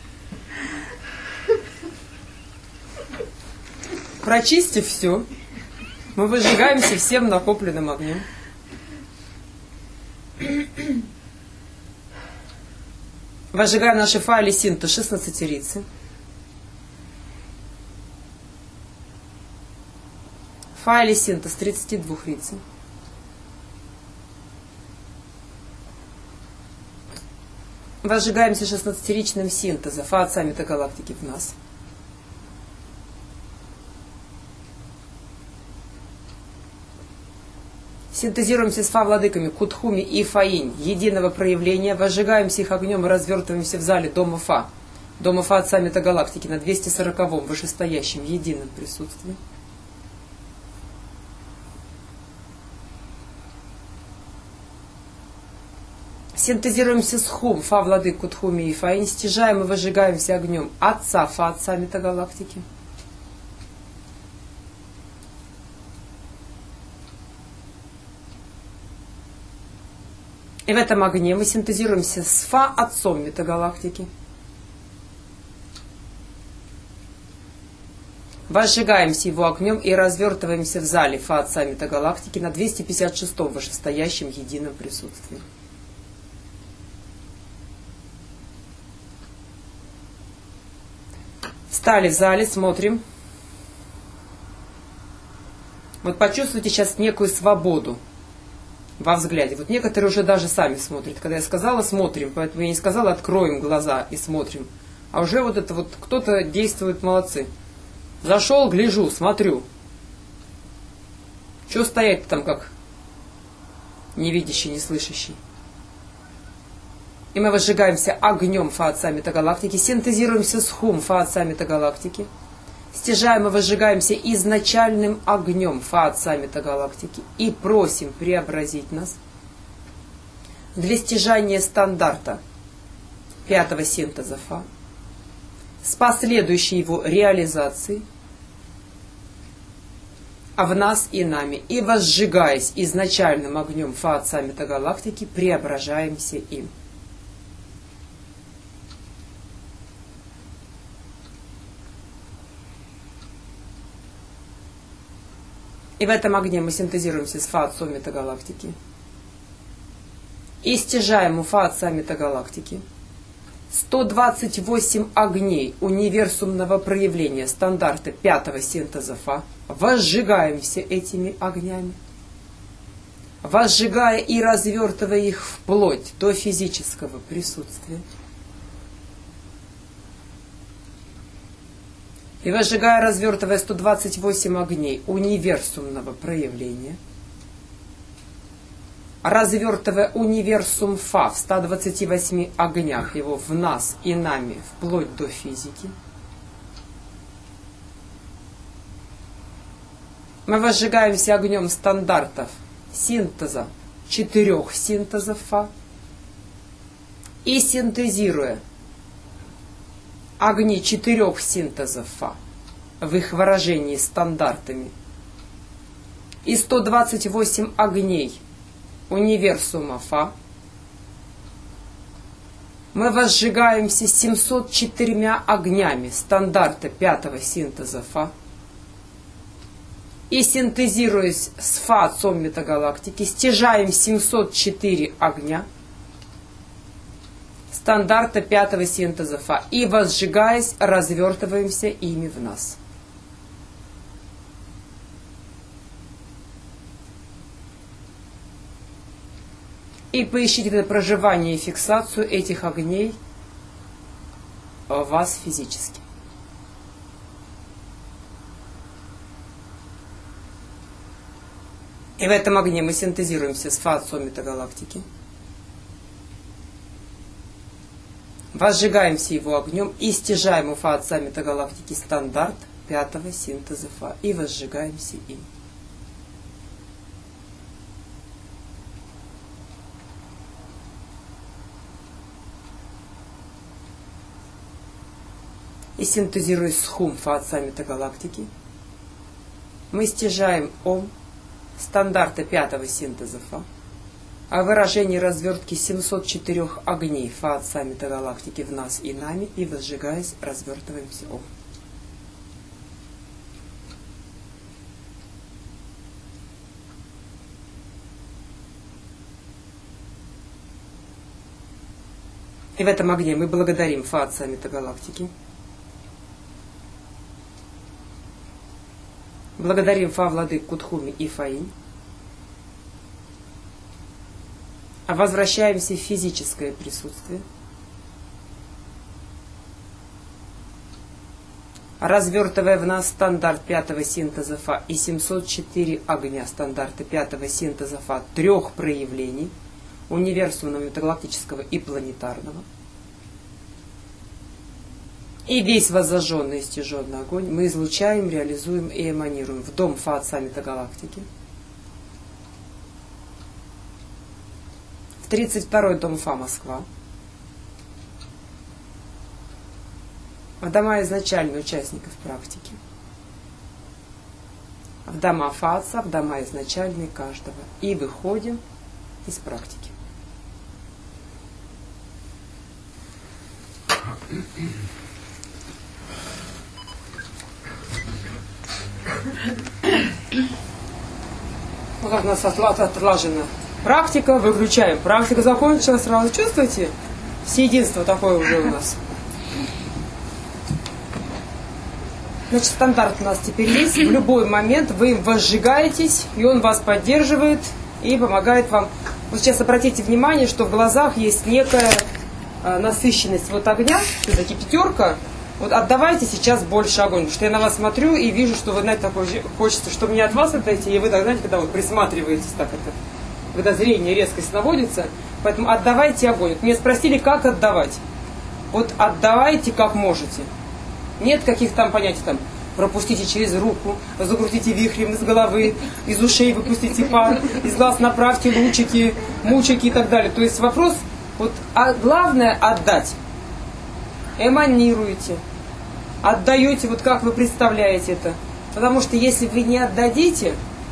Прочистив все, мы выжигаемся всем накопленным огнем. Возжигаем наши файли синта 16-рицы. Файли синта с 32 рицы. Возжигаемся 16-ричным синтезом Фа от саммита галактики в нас. Синтезируемся с Фа-владыками Кутхуми и Фаинь, единого проявления, возжигаемся их огнем и развертываемся в зале Дома Фа. Дома Фа от саммита галактики на 240-м вышестоящем едином присутствии. Синтезируемся с Хум, Фа, владык Кутхуми и Фаинь, стяжаем и выжигаемся огнем Отца, Фа, Отца метагалактики. И в этом огне мы синтезируемся с Фа, Отцом метагалактики. Возжигаемся его огнем и развертываемся в зале Фа, Отца метагалактики на 256-м вышестоящем едином присутствии. Встали в зале, смотрим. Вот почувствуйте сейчас некую свободу во взгляде. Вот некоторые уже даже сами смотрят. Когда я сказала смотрим, поэтому я не сказала откроем глаза и смотрим. А уже вот это вот кто-то действует, молодцы. Зашел, гляжу, смотрю. Чего стоять там как невидящий, не слышащий? И мы возжигаемся огнем Фа, Отца метагалактики, синтезируемся с Хум, Фа, Отца метагалактики, стяжаем и возжигаемся изначальным огнем Фа, Отца метагалактики и просим преобразить нас для стяжания стандарта 5-го синтеза Фа с последующей его реализацией в нас и нами, и возжигаясь изначальным огнем Фа, Отца метагалактики, преображаемся им. И в этом огне мы синтезируемся с Фа, Отцом метагалактики. И стяжаем у Фа, Отца метагалактики 128 огней универсумного проявления стандарта 5-го синтеза Фа. Возжигаемся этими огнями. Возжигая и развертывая их вплоть до физического присутствия. И возжигая, развертывая 128 огней универсумного проявления, развертывая универсум Фа в 128 огнях его в нас и нами, вплоть до физики, мы возжигаемся огнем стандартов синтеза 4 синтезов Фа и синтезируя огни 4 синтезов Фа в их выражении стандартами и 128 огней универсума Фа, мы возжигаемся 704 огнями стандарта 5-го синтеза Фа и синтезируясь с Фа, Отцом метагалактики, стяжаем 704 огня стандарта 5-го синтеза Фа и, возжигаясь, развертываемся ими в нас. И поищите это проживание и фиксацию этих огней в вас физически. И в этом огне мы синтезируемся с Фа, Отцом метагалактики. Возжигаемся его огнем и стяжаем у Фа, Отца метагалактики стандарт 5-го синтеза Фа и возжигаемся им. И синтезируясь с Хум, Фа, Отца метагалактики, мы стяжаем Ом стандарта 5-го синтеза Фа, о выражении развертки 704 огней Фа, Отца метагалактики в нас и нами, и возжигаясь, развертываемся Ом. И в этом огне мы благодарим Фа, Отца метагалактики. Благодарим Фа, владык Кутхуми и Фаинь. Возвращаемся в физическое присутствие. Развертывая в нас стандарт 5-го синтеза Фа и 704 огня стандарта 5-го синтеза Фа 3 проявлений универсумного, метагалактического и планетарного. И весь воззаженный и стяженный огонь мы излучаем, реализуем и эманируем в дом Фа, Отца метагалактики, в в 32-й дом ФА Москва, в дома изначально участников практики, в дома ФАЦа, в дома изначальные каждого. И выходим из практики. Вот как у нас отлажена практика, выключаем. Практика закончилась, сразу чувствуете? Всеединство такое уже у нас. Значит, стандарт у нас теперь есть. В любой момент вы им возжигаетесь, и он вас поддерживает и помогает вам. Вот сейчас обратите внимание, что в глазах есть некая насыщенность вот огня, это кипятерка. Вот отдавайте сейчас больше огонь, потому что я на вас смотрю и вижу, что вы, знаете, такое хочется, чтобы мне от вас отойти, и вы, так, знаете, когда вы присматриваетесь, так это, когда зрение, резкость наводится, поэтому отдавайте огонь. Вот меня спросили, как отдавать. Вот отдавайте как можете. Нет каких там понятий, там, пропустите через руку, закрутите вихрем из головы, из ушей выпустите пар, из глаз направьте лучики, мучики и так далее. То есть вопрос, вот, а главное отдать. Эманируете, отдаете, вот как вы представляете это. Потому что если вы не отдадите,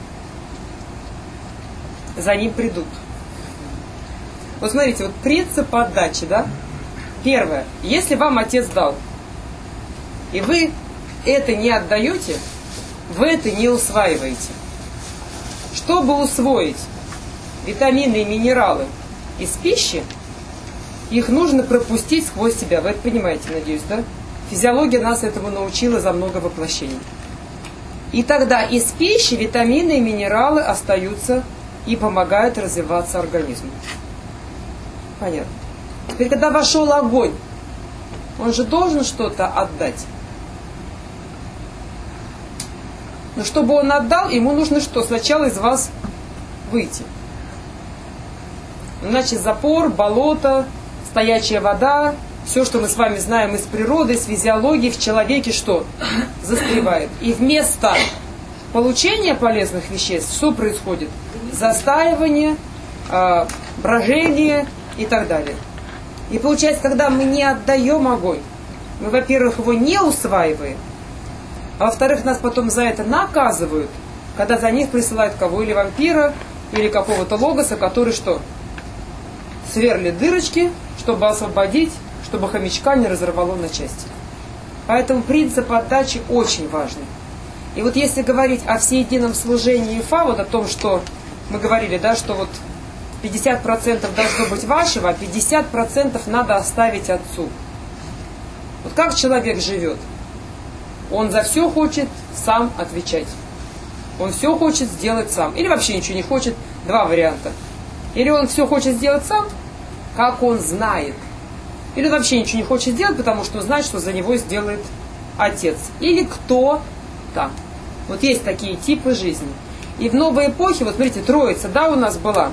за ним придут. Вот смотрите, вот принцип отдачи, да? Первое, если вам отец дал, и вы это не отдаете, вы это не усваиваете. Чтобы усвоить витамины и минералы из пищи, их нужно пропустить сквозь себя. Вы это понимаете, надеюсь, да? Физиология нас этому научила за много воплощений. И тогда из пищи витамины и минералы остаются и помогают развиваться организму. Понятно. Теперь, когда вошел огонь, он же должен что-то отдать. Но чтобы он отдал, ему нужно что? Сначала из вас выйти. Иначе запор, болото, стоячая вода, все, что мы с вами знаем из природы, из физиологии, в человеке что? Застревает. И вместо получения полезных веществ что происходит? Застаивание, брожение и так далее. И получается, когда мы не отдаем огонь, мы, во-первых, его не усваиваем, а во-вторых, нас потом за это наказывают, когда за них присылают кого? Или вампира, или какого-то логоса, который что? Сверлит дырочки, чтобы освободить, чтобы хомячка не разорвало на части. Поэтому принцип отдачи очень важный. И вот если говорить о всеедином служении ФА, вот о том, что мы говорили, да, что вот 50% должно быть вашего, а 50% надо оставить отцу. Вот как человек живет? Он за все хочет сам отвечать. Он все хочет сделать сам. Или вообще ничего не хочет. Два варианта. Или он все хочет сделать сам, как он знает. Или он вообще ничего не хочет сделать, потому что он знает, что за него сделает отец. Или кто-то. Вот есть такие типы жизни. И в новой эпохе, вот смотрите, Троица, да, у нас была.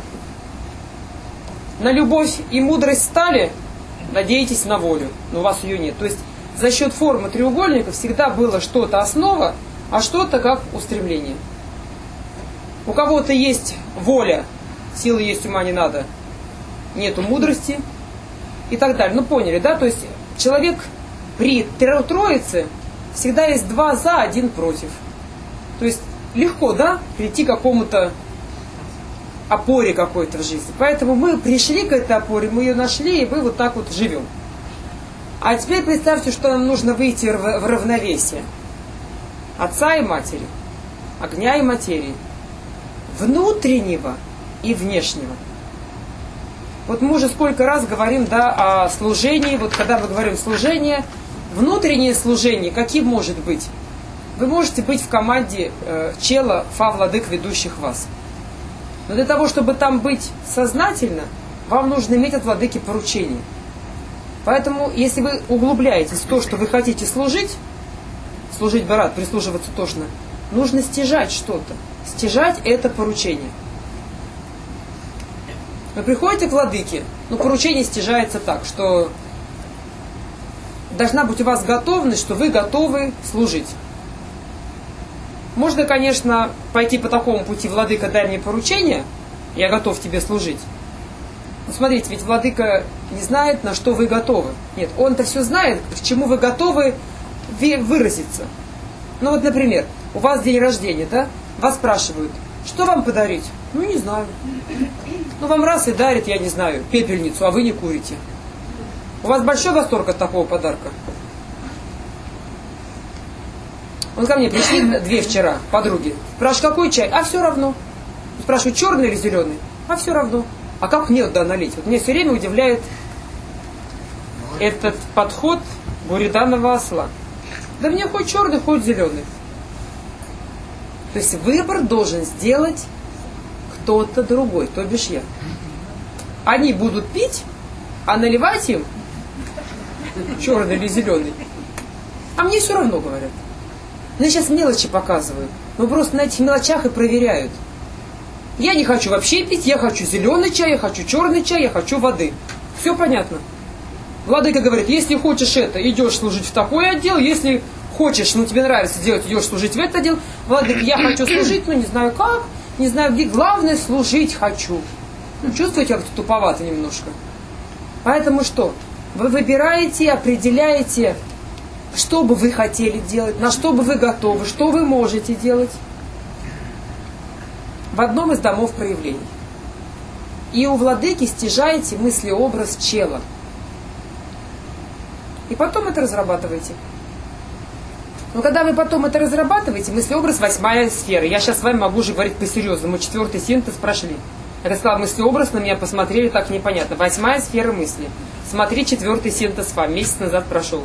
На любовь и мудрость стали, надеетесь на волю. Но у вас ее нет. То есть за счет формы треугольника всегда было что-то основа, а что-то как устремление. У кого-то есть воля, силы есть, ума не надо, нету мудрости и так далее. Ну поняли, да? То есть человек при Троице всегда есть два за, один против. То есть легко, да, прийти к какому-то опоре какой-то в жизни. Поэтому мы пришли к этой опоре, мы ее нашли, и мы вот так вот живем. А теперь представьте, что нам нужно выйти в равновесие. Отца и матери, огня и материи, внутреннего и внешнего. Вот мы уже сколько раз говорим, да, о служении. Вот когда мы говорим служение, внутреннее служение, каким может быть? Вы можете быть в команде чела, фа, владык, ведущих вас. Но для того, чтобы там быть сознательно, вам нужно иметь от владыки поручение. Поэтому, если вы углубляетесь в то, что вы хотите служить барат, прислуживаться тошно, нужно стяжать что-то. Стяжать это поручение. Вы приходите к владыке, но поручение стяжается так, что должна быть у вас готовность, что вы готовы служить. Можно, конечно, пойти по такому пути: владыка, дай мне поручение, я готов тебе служить. Ну, смотрите, ведь владыка не знает, на что вы готовы. Нет, он-то все знает, к чему вы готовы выразиться. Ну вот, например, у вас день рождения, да? Вас спрашивают, что вам подарить? Ну, не знаю. Ну, вам раз и дарит, я не знаю, пепельницу, а вы не курите. У вас большой восторг от такого подарка? Вот ко мне пришли две вчера подруги. Спрашиваю, какой чай? А все равно. Спрашиваю, черный или зеленый? А все равно. А как мне туда налить? Вот меня все время удивляет этот подход буриданова осла. Да мне хоть черный, хоть зеленый. То есть выбор должен сделать кто-то другой, то бишь я. Они будут пить, а наливать им черный или зеленый. А мне все равно, говорят. Мне сейчас мелочи показывают. Ну просто на этих мелочах и проверяют. Я не хочу вообще пить, я хочу зеленый чай, я хочу черный чай, я хочу воды. Все понятно. Владыка говорит, если хочешь это, идешь служить в такой отдел, если хочешь, ну тебе нравится делать, идешь служить в этот отдел. Владыка, я хочу служить, но не знаю как, не знаю где, главное служить хочу. Ну, чувствуете, как-то туповато немножко. Поэтому что? Вы выбираете, определяете, что бы вы хотели делать, на что бы вы готовы, что вы можете делать. В одном из домов проявлений. И у владыки стяжаете мыслеобраз чела. И потом это разрабатываете. Но когда вы потом это разрабатываете, мыслеобраз 8-я сфера. Я сейчас с вами могу уже говорить по-серьезному. 4-й синтез прошли. Я сказала, мыслеобраз, на меня посмотрели, так непонятно. 8-я сфера мысли. Смотри, 4-й синтез ФАМ. Месяц назад прошел.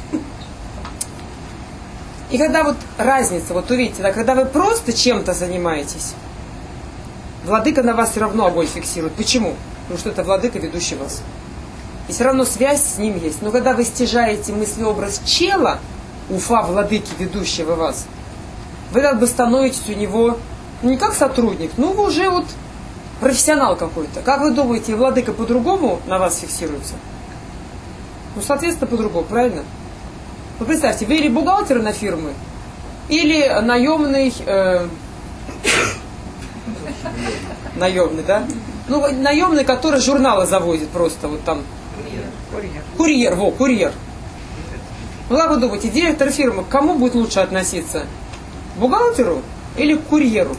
И когда вот разница, вот увидите, да, когда вы просто чем-то занимаетесь, владыка на вас все равно огонь фиксирует. Почему? Потому что это владыка, ведущий вас. И все равно связь с ним есть. Но когда вы стяжаете мыслеобраз чела, уфа владыки, ведущего вас, вы как бы становитесь у него не как сотрудник, но вы уже вот профессионал какой-то. Как вы думаете, владыка по-другому на вас фиксируется? Ну, соответственно, по-другому, правильно? Вы представьте, вы или бухгалтер на фирмы, или наемный, наемный, да? Ну, наемный, который журналы завозит просто, вот там. Курьер, курьер. Ну, как вы думаете, директор фирмы к кому будет лучше относиться? К бухгалтеру или к курьеру?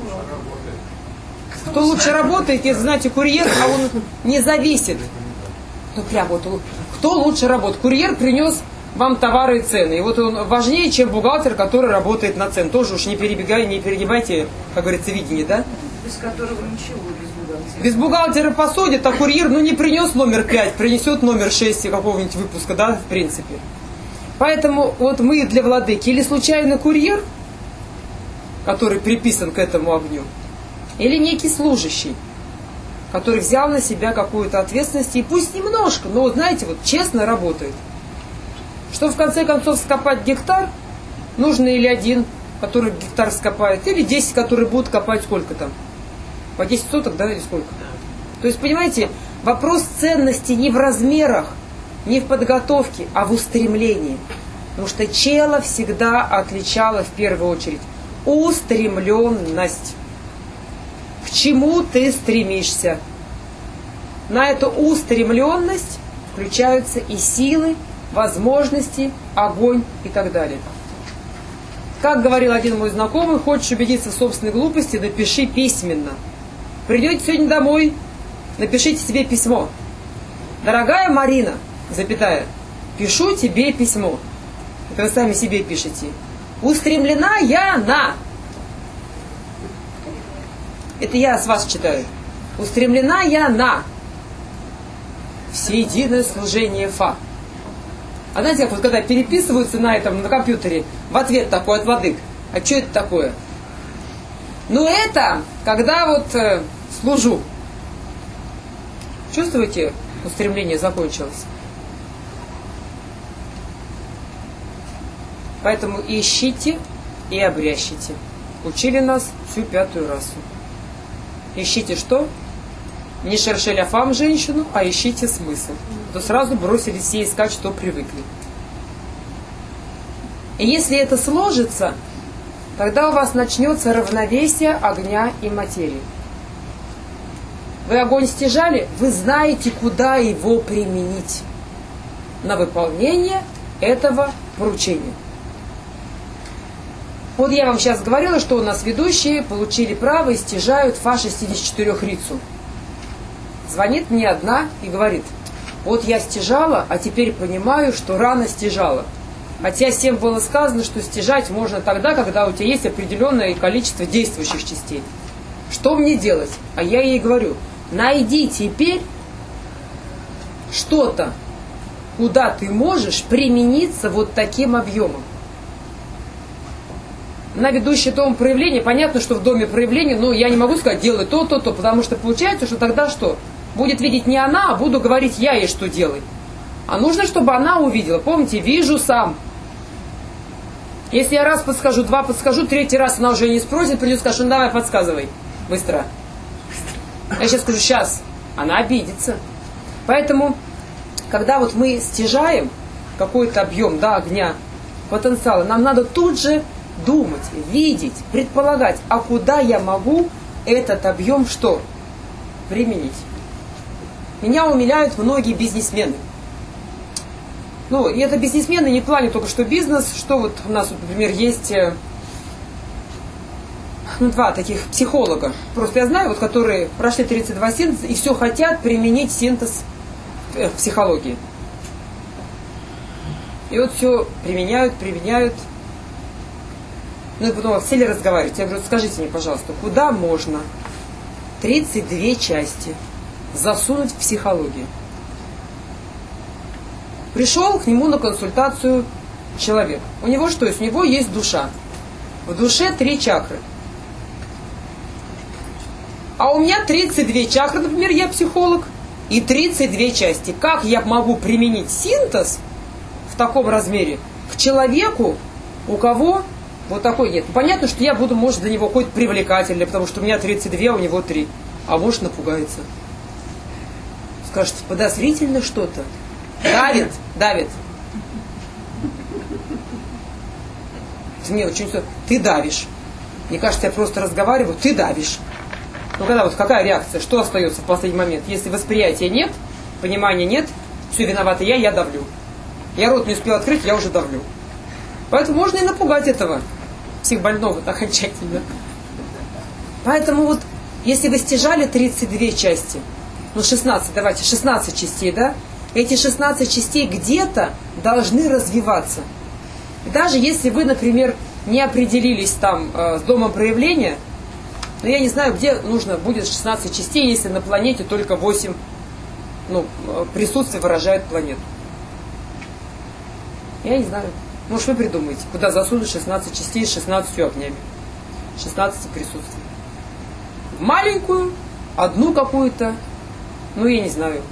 Кто лучше работает, если, знаете, курьер, а он не зависит. Ну, прям вот, кто лучше работает? Курьер принес вам товары и цены. И вот он важнее, чем бухгалтер, который работает на цены. Тоже уж не перегибайте, как говорится, видение, да? Без которого ничего, без бухгалтера. Без бухгалтера посудит, а курьер, ну, не принес номер 5, принесет номер 6 какого-нибудь выпуска, да, в принципе. Поэтому вот мы для владыки или случайно курьер, который приписан к этому огню, или некий служащий, который взял на себя какую-то ответственность, и пусть немножко, но, вот, знаете, вот честно работает. Что в конце концов скопать гектар, нужно или один, который гектар скопает, или 10, которые будут копать сколько там? По 10 соток, да, или сколько? То есть, понимаете, вопрос ценности не в размерах, не в подготовке, а в устремлении. Потому что чело всегда отличало в первую очередь устремленность. К чему ты стремишься? На эту устремленность включаются и силы, возможности, огонь и так далее. Как говорил один мой знакомый, хочешь убедиться в собственной глупости, напиши письменно. Придете сегодня домой, напишите себе письмо. Дорогая Марина, запятая, пишу тебе письмо. Это вы сами себе пишете. Устремлена я на. Это я с вас читаю. Устремлена я на всеединое служение Фа. А знаете, как вот когда переписываются на этом, на компьютере, в ответ такой от владык. А что это такое? Ну это, когда вот служу. Чувствуете, устремление закончилось? Поэтому ищите и обрящите. Учили нас всю 5-ю расу. Ищите что? Не шершеля фам женщину, а ищите смысл. То сразу бросились все искать, что привыкли. И если это сложится, тогда у вас начнется равновесие огня и материи. Вы огонь стяжали, вы знаете, куда его применить на выполнение этого поручения. Вот я вам сейчас говорила, что у нас ведущие получили право и стяжают Фа-64-рицу. Звонит мне одна и говорит: вот я стяжала, а теперь понимаю, что рано стяжала. Хотя всем было сказано, что стяжать можно тогда, когда у тебя есть определенное количество действующих частей. Что мне делать? А я ей говорю: найди теперь что-то, куда ты можешь примениться вот таким объемом. На ведущий дом проявления, понятно, что в доме проявления, но я не могу сказать, делай то, потому что получается, что тогда что? Будет видеть не она, а буду говорить я ей, что делай. А нужно, чтобы она увидела. Помните, вижу сам. Если я раз подскажу, два подскажу, третий раз она уже не спросит, придет, скажет: ну давай подсказывай, быстро. Я сейчас скажу: сейчас. Она обидится. Поэтому, когда вот мы стяжаем какой-то объем, да, огня, потенциала, нам надо тут же думать, видеть, предполагать, а куда я могу этот объем что? Применить. Меня умиляют многие бизнесмены. Ну, и это бизнесмены не в плане только что бизнес, что вот у нас, вот, например, есть два таких психолога. Просто я знаю, вот, которые прошли 32 синтеза и все хотят применить синтез в психологии. И вот все применяют. Ну и потом сели разговаривать. Я говорю: скажите мне, пожалуйста, куда можно 32 части засунуть в психологию? Пришел к нему на консультацию человек. У него что есть? У него есть душа. В душе 3 чакры. А у меня 32 чакры, например, я психолог, и 32 части. Как я могу применить синтез в таком размере к человеку, у кого вот такой нет? Понятно, что я буду, может, для него какой-то привлекательный, потому что у меня 32, а у него 3. А может, напугается. Скажет: подозрительно что-то. Давит. Мне очень все. Ты давишь. Мне кажется, я просто разговариваю, ты давишь. Ну, когда вот какая реакция? Что остается в последний момент? Если восприятия нет, понимания нет, все, виновата я давлю. Я рот не успел открыть, я уже давлю. Поэтому можно и напугать этого психбольного окончательно. Поэтому вот, если вы стяжали 32 части, ну 16, давайте, 16 частей, да? Эти 16 частей где-то должны развиваться. Даже если вы, например, не определились там с домом проявления, но я не знаю, где нужно будет 16 частей, если на планете только 8 присутствия выражают планету. Я не знаю. Может, вы придумаете, куда засунуть 16 частей с 16 огнями, 16 присутствий. В маленькую, одну какую-то, я не знаю,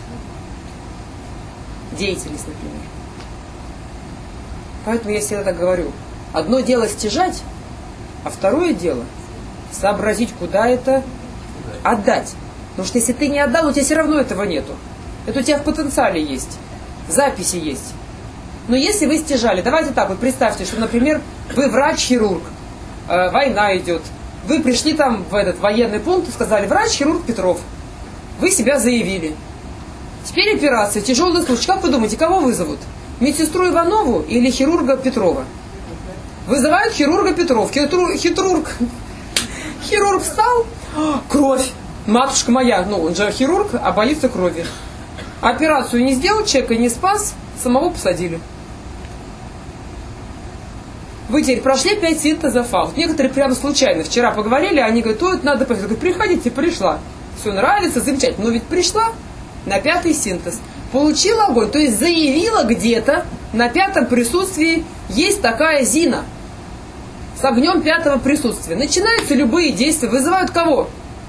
деятельность, например. Поэтому я всегда так говорю. Одно дело стяжать, а второе дело сообразить, куда это отдать. Потому что если ты не отдал, у тебя все равно этого нету. Это у тебя в потенциале есть, в записи есть. Но если вы стяжали, давайте так, вот представьте, что, например, вы врач-хирург, война идет, вы пришли там в этот военный пункт и сказали: врач-хирург Петров. Вы себя заявили. Теперь операция, тяжелый случай. Как вы думаете, кого вызовут? Медсестру Иванову или хирурга Петрова? Вызывают хирурга Петров. Хирург встал, кровь. Матушка моя, он же хирург, а боится крови. Операцию не сделал, человека не спас, самого посадили. Вы теперь прошли 5 синтезов А. Вот некоторые прямо случайно вчера поговорили, они говорят: это надо пофиг. Я говорю: приходите, пришла. Все нравится, замечательно. Но ведь пришла на 5-й синтез. Получила огонь, то есть заявила где-то на 5-м присутствии есть такая Зина. С огнем 5-го присутствия. Начинаются любые действия. Вызывают кого?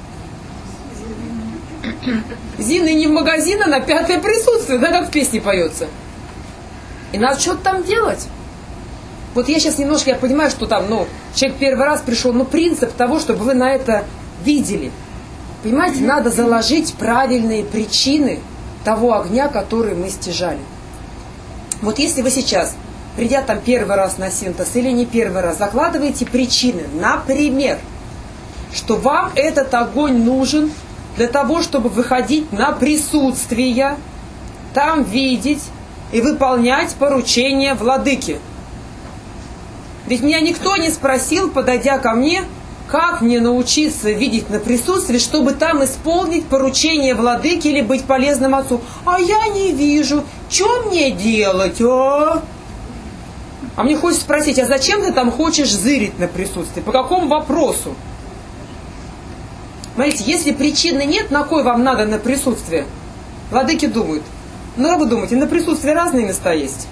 Зина не в магазин, а на 5-е присутствие. Да, как в песне поется. И надо что-то там делать. Вот я сейчас немножко, я понимаю, что там, человек первый раз пришел, принцип того, чтобы вы на это видели. Понимаете, надо заложить правильные причины того огня, который мы стяжали. Вот если вы сейчас, придя там первый раз на синтез или не первый раз, закладываете причины, например, что вам этот огонь нужен для того, чтобы выходить на присутствие, там видеть и выполнять поручения владыки. Ведь меня никто не спросил, подойдя ко мне, как мне научиться видеть на присутствии, чтобы там исполнить поручение владыки или быть полезным отцу. А я не вижу, что мне делать, а? А мне хочется спросить, а зачем ты там хочешь зырить на присутствие? По какому вопросу? Смотрите, если причины нет, на кой вам надо на присутствие? Владыки думают. Ну, как вы думаете, на присутствии разные места есть?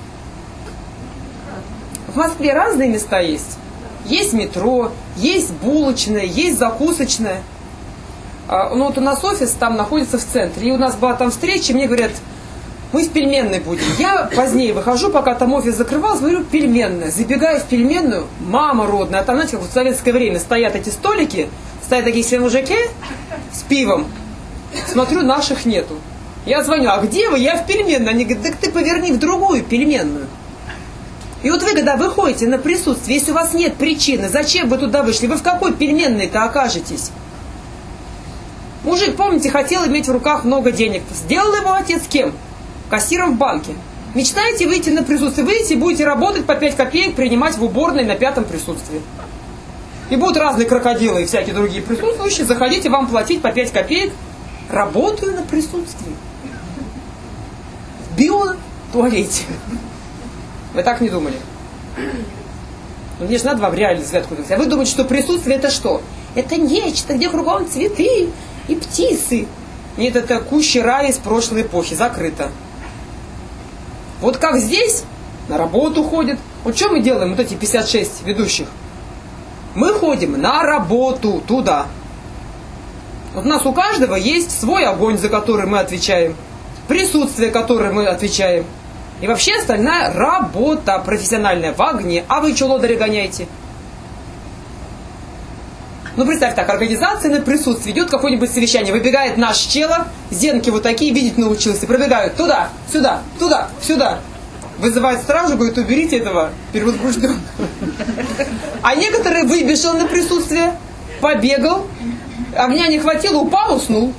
В Москве разные места есть. Есть метро, есть булочная, есть закусочная. Ну вот у нас офис там находится в центре. И у нас была там встреча, мне говорят, мы в пельменной будем. Я позднее выхожу, пока там офис закрывался, смотрю, пельменная. Забегаю в пельменную, мама родная. А там, знаете, как в советское время стоят эти столики, стоят такие все мужики с пивом. Смотрю, наших нету. Я звоню, а где вы? Я в пельменной. Они говорят, так ты поверни в другую пельменную. И вот вы, когда выходите на присутствие, если у вас нет причины, зачем вы туда вышли, вы в какой пельменной-то окажетесь? Мужик, помните, хотел иметь в руках много денег. Сделал его отец кем? Кассиром в банке. Мечтаете выйти на присутствие? Выйдете и будете работать по 5 копеек, принимать в уборной на 5-м присутствии. И будут разные крокодилы и всякие другие присутствующие. Заходите, вам платить по 5 копеек. Работаю на присутствии. В биотуалете. Вы так не думали? Ну, мне же надо вам реальный взгляд куда-то. А вы думаете, что присутствие это что? Это нечто, где кругом цветы и птицы. Нет, это кущий рай из прошлой эпохи. Закрыто. Вот как здесь на работу ходят. Вот что мы делаем, вот эти 56 ведущих? Мы ходим на работу туда. Вот у нас у каждого есть свой огонь, за который мы отвечаем. Присутствие, которое мы отвечаем. И вообще остальная работа профессиональная в огне. А вы что лодыри гоняете? Ну, представь так, организация на присутствии. Идет какое-нибудь совещание. Выбегает наш чело. Зенки вот такие видеть научился. Пробегают туда, сюда, туда, сюда. Вызывает стражу, говорит, уберите этого перевозбужденного. А некоторые выбежал на присутствие, побегал. Огня не хватило, упал, уснул.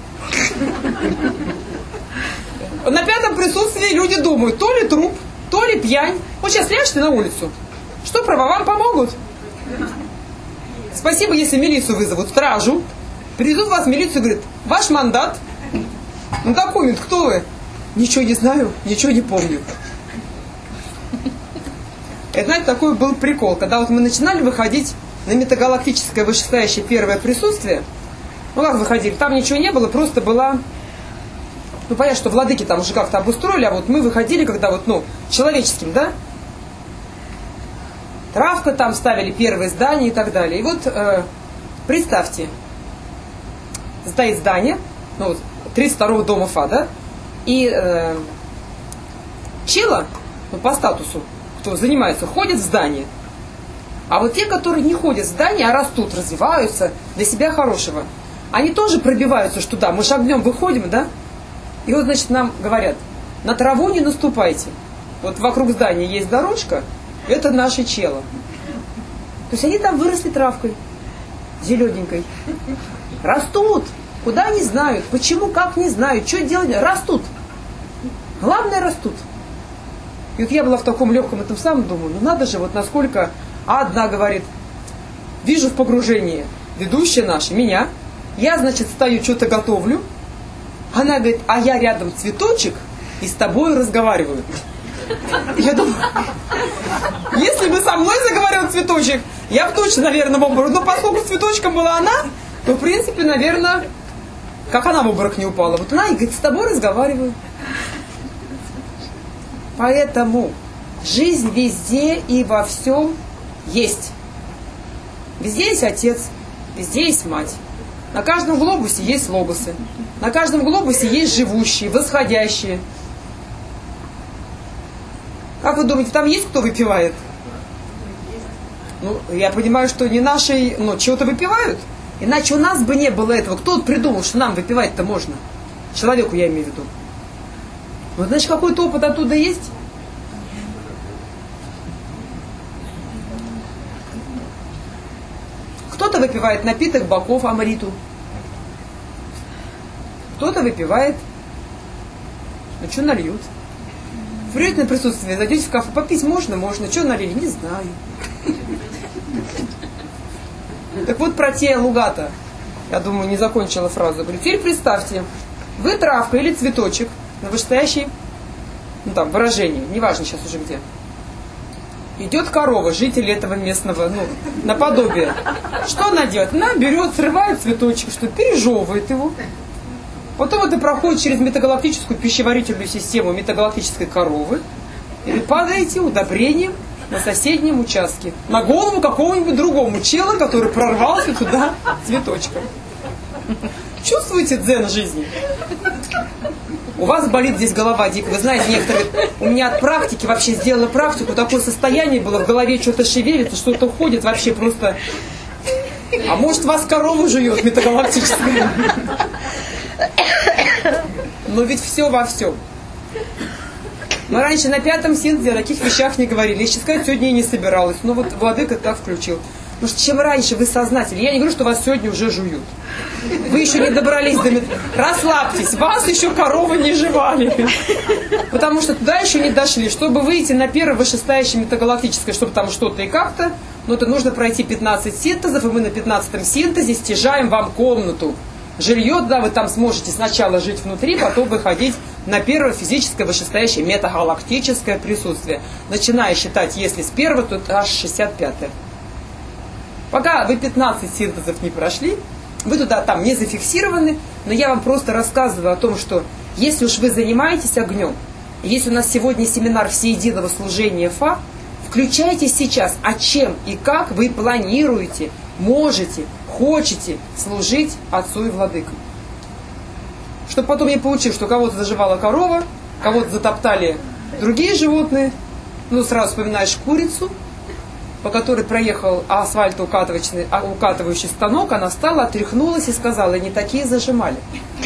На 5-м присутствии люди думают, то ли труп, то ли пьянь. Вот сейчас ляжьте на улицу. Что, право, вам помогут? Спасибо, если милицию вызовут, стражу. Придут вас в милицию и говорят, ваш мандат. Ну, документ, кто вы? Ничего не знаю, ничего не помню. Это, знаете, такой был прикол. Когда вот мы начинали выходить на метагалактическое вышестоящее первое присутствие, ну как выходили, там ничего не было, просто была... Ну, понятно, что владыки там уже как-то обустроили, а вот мы выходили, когда вот, ну, человеческим, да? Травка там ставили, первые здания и так далее. И вот представьте, стоит здание, ну, 32-го дома Фа, да? И чело, ну, по статусу, кто занимается, ходит в здание. А вот те, которые не ходят в здание, а растут, развиваются, для себя хорошего, они тоже пробиваются ж туда. Мы шагнем, выходим, да? И вот, значит, нам говорят, на траву не наступайте. Вот вокруг здания есть дорожка, это наше чело. То есть они там выросли травкой, зелененькой. Растут. Куда не знают, почему, как не знают, что делать, растут. Главное, растут. И вот я была в таком легком этом самом, думаю, ну надо же, вот насколько... А одна говорит, вижу в погружении ведущая наша, меня, я, значит, стою, что-то готовлю. Она говорит, а я рядом цветочек и с тобой разговариваю. Я думаю, если бы со мной заговорил цветочек, я бы точно, наверное, в обморок. Но поскольку с цветочком была она, то, в принципе, наверное, как она в обморок не упала. Вот она и говорит, с тобой разговариваю. Поэтому жизнь везде и во всем есть. Везде есть отец, везде есть мать. На каждом глобусе есть логосы. На каждом глобусе есть живущие, восходящие. Как вы думаете, там есть кто выпивает? Ну, я понимаю, что не наши, но чего-то выпивают. Иначе у нас бы не было этого. Кто вот придумал, что нам выпивать-то можно? Человеку я имею в виду. Ну, значит, какой-то опыт оттуда есть? Кто-то выпивает напиток боков амриту. кто-то выпивает. Ну, что нальют? В приятное присутствие зайдете в кафе, попить можно? Можно. Что налили? Не знаю. Так вот про те лугата. Я думаю, не закончила фразу. Говорю, теперь представьте, вы травка или цветочек на вышестоящей, ну там, выражении, неважно сейчас уже где. Идет корова, житель этого местного, ну, наподобие. Что она делает? Она берет, срывает цветочек, что пережевывает его. Потом это проходит через метагалактическую пищеварительную систему метагалактической коровы. И вы падаете удобрением на соседнем участке. На голову какому-нибудь другому чела, который прорвался туда цветочком. Чувствуете дзен жизни? У вас болит здесь голова дико. Вы знаете, некоторые... У меня от практики вообще сделала практику. Такое состояние было, в голове что-то шевелится, что-то ходит вообще просто... А может, вас корова жует метагалактическая? Но ведь все во всем. Мы раньше на 5-м синтезе о таких вещах не говорили. Я сейчас сказать, сегодня и не собиралась. Но вот Владыка так включил. Потому что чем раньше вы сознательны, я не говорю, что вас сегодня уже жуют. Вы еще не добрались до... Расслабьтесь, вас еще коровы не жевали. Потому что туда еще не дошли. Чтобы выйти на первое вышестоящее метагалактическое, чтобы там что-то и как-то, но это нужно пройти 15 синтезов, и мы на 15-м синтезе стяжаем вам комнату. Жилье, да, вы там сможете сначала жить внутри, потом выходить на первое физическое вышестоящее метагалактическое присутствие. Начиная считать, если с первого, то аж 65-е. Пока вы 15 синтезов не прошли, вы туда там не зафиксированы, но я вам просто рассказываю о том, что если уж вы занимаетесь огнем, если у нас сегодня семинар всеединого служения ФА, включайте сейчас, а чем и как вы планируете, можете, хотите служить Отцу и Владыкам. Чтобы потом не получилось, что кого-то заживала корова, кого-то затоптали другие животные, ну сразу вспоминаешь курицу, по которой проехал асфальтоукатывающий станок, она встала, отряхнулась и сказала, не такие зажимали.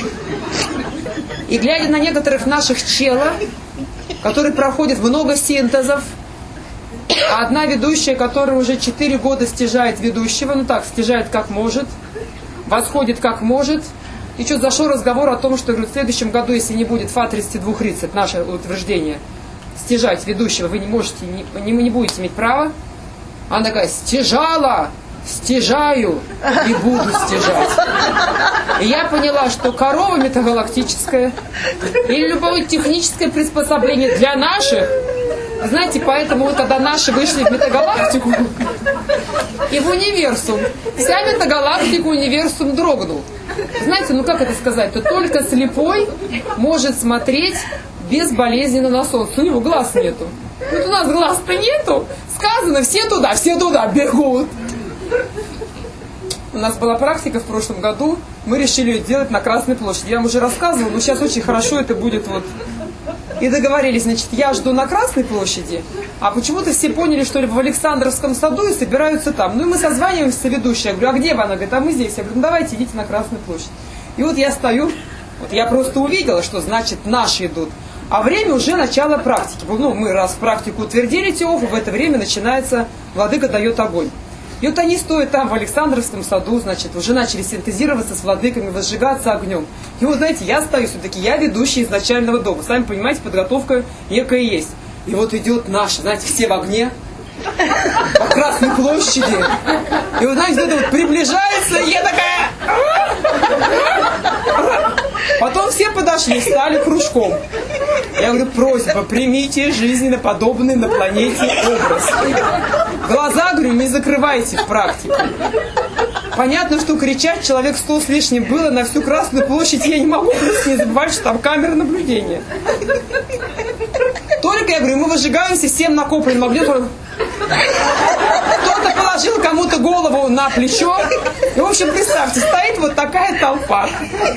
И глядя на некоторых наших чела, которые проходят много синтезов, а одна ведущая, которая уже 4 года стяжает ведущего, ну так, стяжает как может, восходит как может, и что зашел разговор о том, что говорю, в следующем году, если не будет ФА 3230, наше утверждение, стяжать ведущего, вы не можете, не будете иметь права. Она такая, стяжала, стяжаю и буду стяжать. И я поняла, что корова метагалактическая или любое техническое приспособление для наших, знаете, поэтому вот когда наши вышли в метагалактику и в универсум, вся метагалактика универсум дрогнул. Знаете, ну как это сказать, то только слепой может смотреть безболезненно на солнце, у него глаз нету. Вот у нас глаз-то нету, сказано, все туда бегут. У нас была практика в прошлом году, мы решили ее делать на Красной площади. Я вам уже рассказывала, но сейчас очень хорошо это будет вот. И договорились, значит, я жду на Красной площади, а почему-то все поняли, что ли в Александровском саду и собираются там. Ну и мы созваниваемся с ведущей, я говорю, а где вы? Она говорит, а мы здесь. Я говорю, ну давайте идите на Красную площадь. И вот я стою, вот я просто увидела, что значит наши идут. А время уже начало практики. Ну, мы раз практику утвердили Теофу, в это время начинается, Владыка дает огонь. И вот они стоят там в Александровском саду, значит, уже начали синтезироваться с владыками, возжигаться огнем. И вот, знаете, я стою все-таки, я ведущий изначального дома. Сами понимаете, подготовка некая есть. И вот идет наша, знаете, все в огне, по Красной площади. И вот, знаете, это вот приближается, и я такая... Потом все подошли, стали кружком. Я говорю, просьба, примите жизненно подобный на планете образ. Глаза, говорю, не закрывайте в практике. Понятно, что кричать человек 100 с лишним было на всю Красную площадь, я не могу просто не забывать, что там камера наблюдения. Только, я говорю, мы выжигаемся всем накопленным огнем. Кто-то положил кому-то голову на плечо. И, в общем, представьте, стоит вот такая толпа.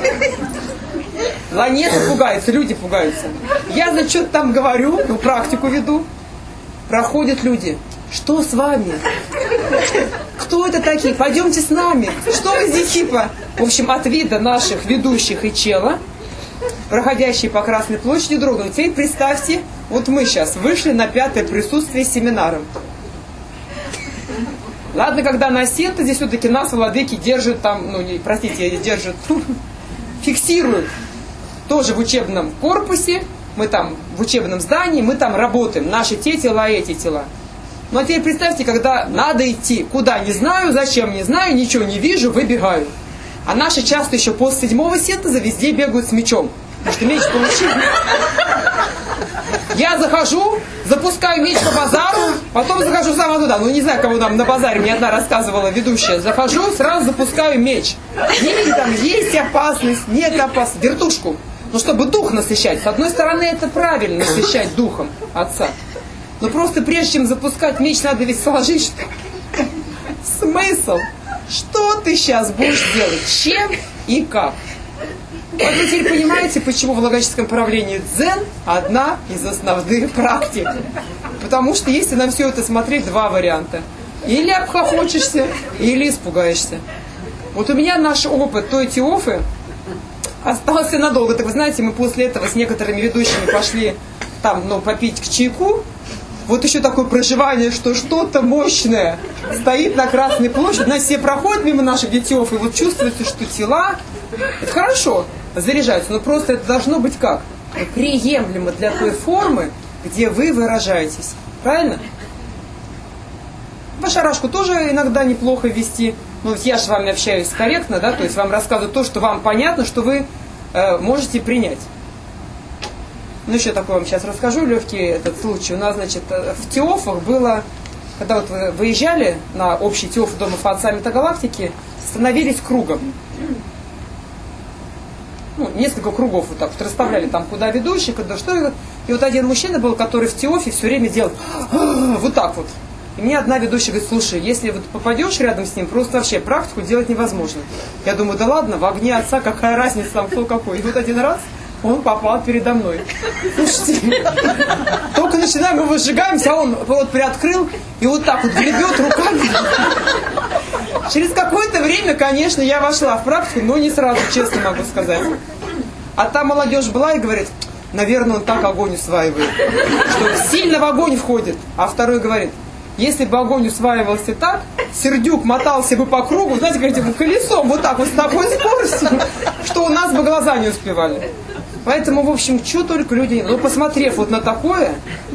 Планета пугается, люди пугаются. Я, значит, что-то там говорю, ну, практику веду. Проходят люди. Что с вами? Кто это такие? Пойдемте с нами. Что вы здесь типа? В общем, от вида наших ведущих и чела, проходящие по Красной площади, дрогнули. Теперь представьте, вот мы сейчас вышли на 5-е присутствие с семинаром. Ладно, когда на синтезе все-таки нас владыки держат там, ну, не, простите, держат фиксируют тоже в учебном корпусе, мы там в учебном здании, мы там работаем, наши те тела, эти тела. Ну а теперь представьте, когда надо идти, куда не знаю, зачем не знаю, ничего не вижу, выбегаю. А наши часто еще после 7-го синтеза везде бегают с мечом. Потому что меч получил. Я захожу, запускаю меч по базару, потом захожу сама туда. Ну не знаю, кого там на базаре, мне одна рассказывала ведущая. Захожу, сразу запускаю меч. Или там есть опасность, нет опасности. Вертушку. Ну чтобы дух насыщать. С одной стороны, это правильно, насыщать духом отца. Но просто прежде чем запускать меч, надо ведь сложить, что смысл. Что ты сейчас будешь делать? Чем и как? Вот вы теперь понимаете, почему в логическом правлении дзен одна из основных практик. Потому что если на все это смотреть, два варианта. Или обхохочешься, или испугаешься. Вот у меня наш опыт той Теофы остался надолго. Так вы знаете, мы после этого с некоторыми ведущими пошли там, попить к чайку. Вот еще такое проживание, что что-то мощное стоит на Красной площади. Нас все проходят мимо наших детев, и вот чувствуется, что тела, это хорошо, заряжаются. Но просто это должно быть как? Приемлемо для той формы, где вы выражаетесь. Правильно? Башарашку тоже иногда неплохо вести. Но я же с вами общаюсь корректно, да, то есть вам рассказываю то, что вам понятно, что вы можете принять. Ну, еще такое вам сейчас расскажу, легкий этот случай. У нас, значит, в Теофах было, когда вот вы выезжали на общий Теоф Дома Отца Метагалактики, становились кругом. Ну, несколько кругов вот так вот расставляли, там, куда ведущий, куда что. И вот один мужчина был, который в Теофе все время делал вот так вот. И мне одна ведущая говорит: слушай, если вот попадешь рядом с ним, просто вообще практику делать невозможно. Я думаю, да ладно, в огне отца какая разница, там кто какой. И вот один раз он попал передо мной. Слушайте, только начинаем, мы выжигаемся, а он вот приоткрыл и вот так вот гребет руками. Через какое-то время, конечно, я вошла в практику, но не сразу, честно могу сказать. А та молодежь была и говорит: наверное, он так огонь усваивает, что сильно в огонь входит. А второй говорит: если бы огонь усваивался так, Сердюк мотался бы по кругу, знаете, как колесом, вот так вот с такой скоростью, что у нас бы глаза не успевали. Поэтому, в общем, что только люди... Ну, посмотрев вот на такое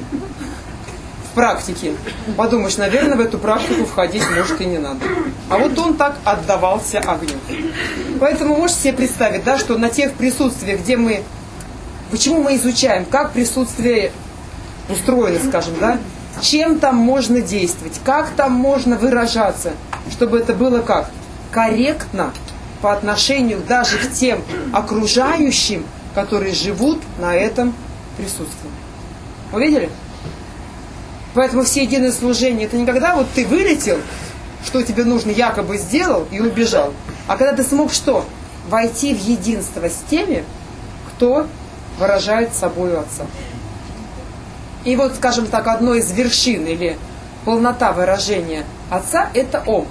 в практике, подумаешь, наверное, в эту практику входить, может, и не надо. А вот он так отдавался огню. Поэтому можете себе представить, да, что на тех присутствиях, где мы... Почему мы изучаем, как присутствие устроено, скажем, да? Чем там можно действовать, как там можно выражаться, чтобы это было как? Корректно по отношению даже к тем окружающим, которые живут на этом присутствии. Увидели? Поэтому всеединое служение — это не когда вот ты вылетел, что тебе нужно якобы сделал и убежал, а когда ты смог что? Войти в единство с теми, кто выражает собою Отца. И вот, скажем так, одной из вершин или полнота выражения Отца — это Ом.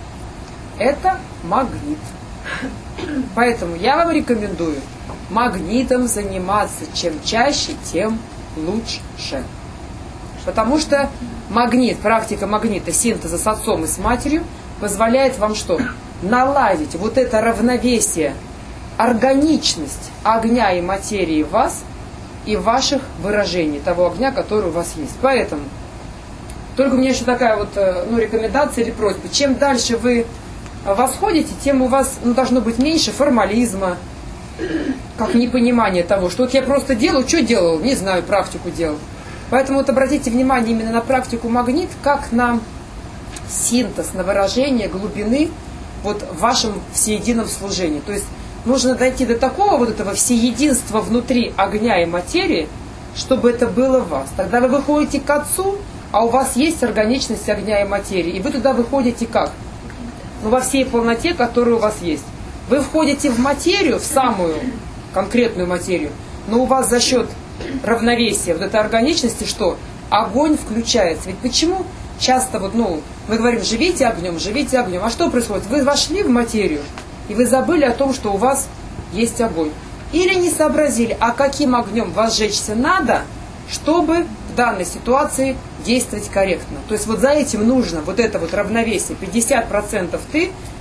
Это магнит. Поэтому я вам рекомендую магнитом заниматься. Чем чаще, тем лучше. Потому что магнит, практика магнита, синтеза с отцом и с матерью позволяет вам что? Наладить вот это равновесие, органичность огня и материи в вас и ваших выражений, того огня, который у вас есть. Поэтому, только у меня еще такая вот рекомендация или просьба. Чем дальше вы восходите, тем у вас должно быть меньше формализма, как непонимание того, что вот я просто делаю, что делал, не знаю, практику делал. Поэтому вот обратите внимание именно на практику магнит, как на синтез, на выражение глубины вот в вашем всеедином служении. То есть нужно дойти до такого вот этого всеединства внутри огня и материи, чтобы это было в вас. Тогда вы выходите к Отцу, а у вас есть органичность огня и материи. И вы туда выходите как? Ну, во всей полноте, которая у вас есть. Вы входите в материю, в самую конкретную материю, но у вас за счет равновесия, вот этой органичности, что? Огонь включается. Ведь почему часто мы говорим: живите огнем, живите огнем. А что происходит? Вы вошли в материю, и вы забыли о том, что у вас есть огонь. Или не сообразили, а каким огнем вас жечься надо, чтобы в данной ситуации действовать корректно. То есть вот за этим нужно вот это вот равновесие. 50% ты,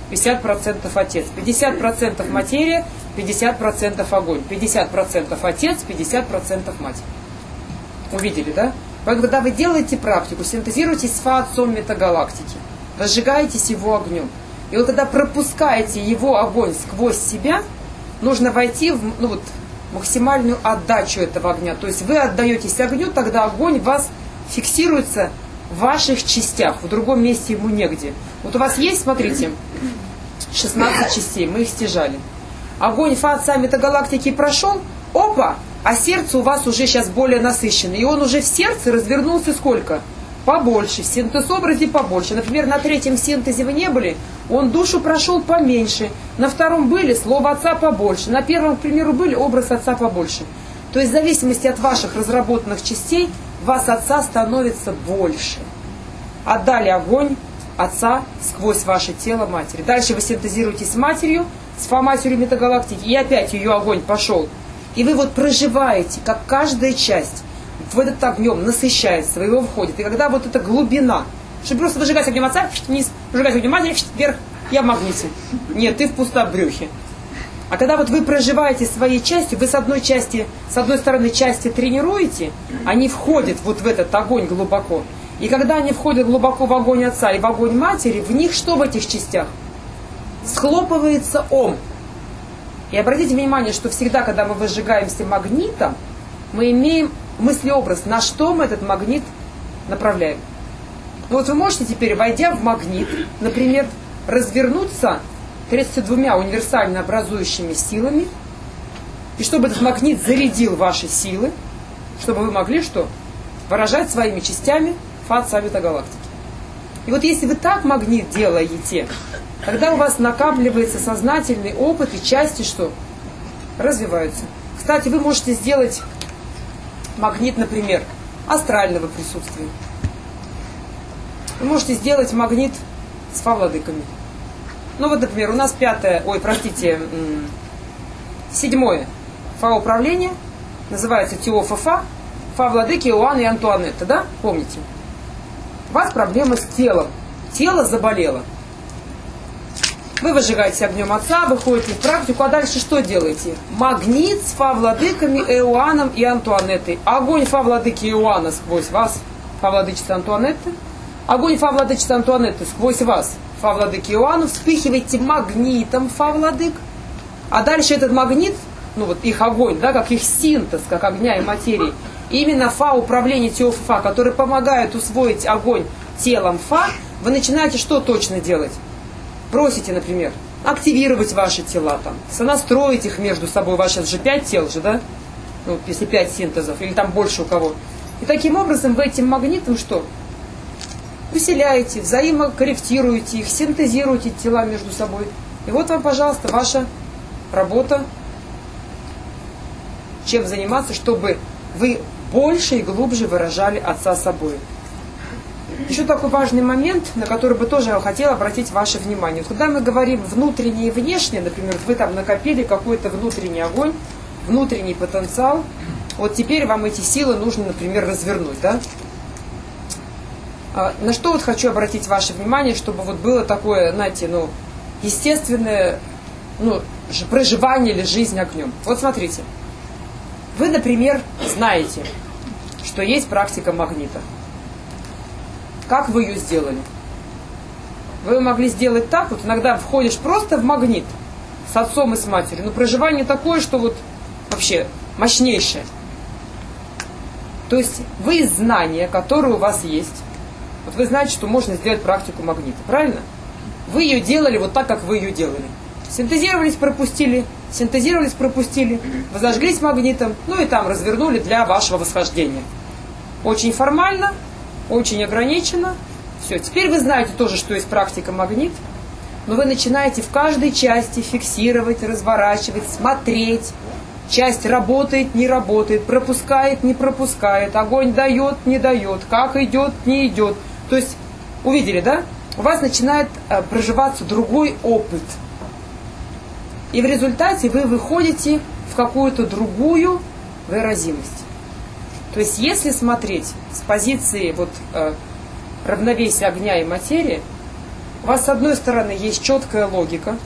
50% отец. 50% материя, 50% огонь. 50% отец, 50% мать. Увидели, да? Когда вы делаете практику, синтезируете с Фа-отцом метагалактики, возжигаетесь его огнем. И вот когда пропускаете его огонь сквозь себя, нужно войти в максимальную отдачу этого огня. То есть вы отдаетесь огню, тогда огонь у вас фиксируется в ваших частях, в другом месте ему негде. Вот у вас есть, смотрите, 16 частей, мы их стяжали. Огонь Фа-отца метагалактики прошел, опа, а сердце у вас уже сейчас более насыщенное. И он уже в сердце развернулся сколько? Побольше, в синтез-образе побольше. Например, на третьем синтезе вы не были, он душу прошел поменьше. На втором были, слово отца побольше. На первом, к примеру, были, образ отца побольше. То есть в зависимости от ваших разработанных частей, вас отца становится больше. Отдали огонь отца сквозь ваше тело матери. Дальше вы синтезируете с матерью, с Фа-матерью метагалактики, и опять ее огонь пошел. И вы вот проживаете, как каждая часть в этот огнем насыщается, в его входит. И когда вот эта глубина, чтобы просто выжигать огнем отца, вниз, выжигать огнем матери, вверх, я в магните. Нет, ты в пустобрюхе. А когда вот вы проживаете своей частью, вы с одной стороны части тренируете, они входят вот в этот огонь глубоко. И когда они входят глубоко в огонь отца и в огонь матери, в них что в этих частях? Схлопывается ом. И обратите внимание, что всегда, когда мы выжигаемся магнитом, мы имеем мыслеобраз, на что мы этот магнит направляем. Ну вот вы можете теперь, войдя в магнит, например, развернуться 32 универсально образующими силами, и чтобы этот магнит зарядил ваши силы, чтобы вы могли что? Выражать своими частями Фа-отца метагалактики. И вот если вы так магнит делаете, тогда у вас накапливается сознательный опыт, и части что? Развиваются. Кстати, вы можете сделать магнит, например, астрального присутствия. Вы можете сделать магнит с Фа-владыками. Ну вот, например, у нас 7-е Фа-управление, называется Теофа-Фа, Фа-владыки Иоанн и Антуанетта, да? Помните? У вас проблема с телом. Тело заболело. Вы выжигаете огнем отца, выходите в практику, а дальше что делаете? Магнит с Фа-владыками Иоанном и Антуанеттой. Огонь Фа-владыки Иоанна сквозь вас, Фа-владычица Антуанетты. Огонь Фа-владычица Антуанетты сквозь вас, Фа-владыки Иоанну. Вспыхиваете магнитом Фа-владык. А дальше этот магнит, ну вот их огонь, да, как их синтез, как огня и материи, именно Фа-управление Теофа, который помогает усвоить огонь телом Фа, вы начинаете что точно делать? Просите, например, активировать ваши тела, там, сонастроить их между собой. У вас сейчас же 5 тел же, да? Ну, если 5 синтезов, или там больше у кого. И таким образом вы этим магнитом что? Усиляете, взаимокорректируете их, синтезируете тела между собой. И вот вам, пожалуйста, ваша работа. Чем заниматься, чтобы вы больше и глубже выражали отца собой. Еще такой важный момент, на который бы тоже я хотела обратить ваше внимание. Когда мы говорим внутреннее и внешнее, например, вы там накопили какой-то внутренний огонь, внутренний потенциал, вот теперь вам эти силы нужно, например, развернуть, да? На что вот хочу обратить ваше внимание, чтобы вот было такое, знаете, естественное, проживание или жизнь огнем. Вот смотрите. Вы, например, знаете, что есть практика магнита. Как вы ее сделали? Вы могли сделать так, вот иногда входишь просто в магнит с отцом и с матерью, но проживание такое, что вот вообще мощнейшее. То есть вы из знания, которое у вас есть, вот вы знаете, что можно сделать практику магнита, правильно? Вы ее делали вот так, как вы ее делали. Синтезировались, пропустили, вы зажглись магнитом, и там развернули для вашего восхождения. Очень формально, очень ограничено. Все, теперь вы знаете тоже, что есть практика магнит, но вы начинаете в каждой части фиксировать, разворачивать, смотреть. Часть работает, не работает, пропускает, не пропускает, огонь дает, не дает, как идет, не идет. То есть, увидели, да? У вас начинает проживаться другой опыт. И в результате вы выходите в какую-то другую выразимость. То есть, если смотреть с позиции равновесия огня и материи, У вас с одной стороны есть четкая логика,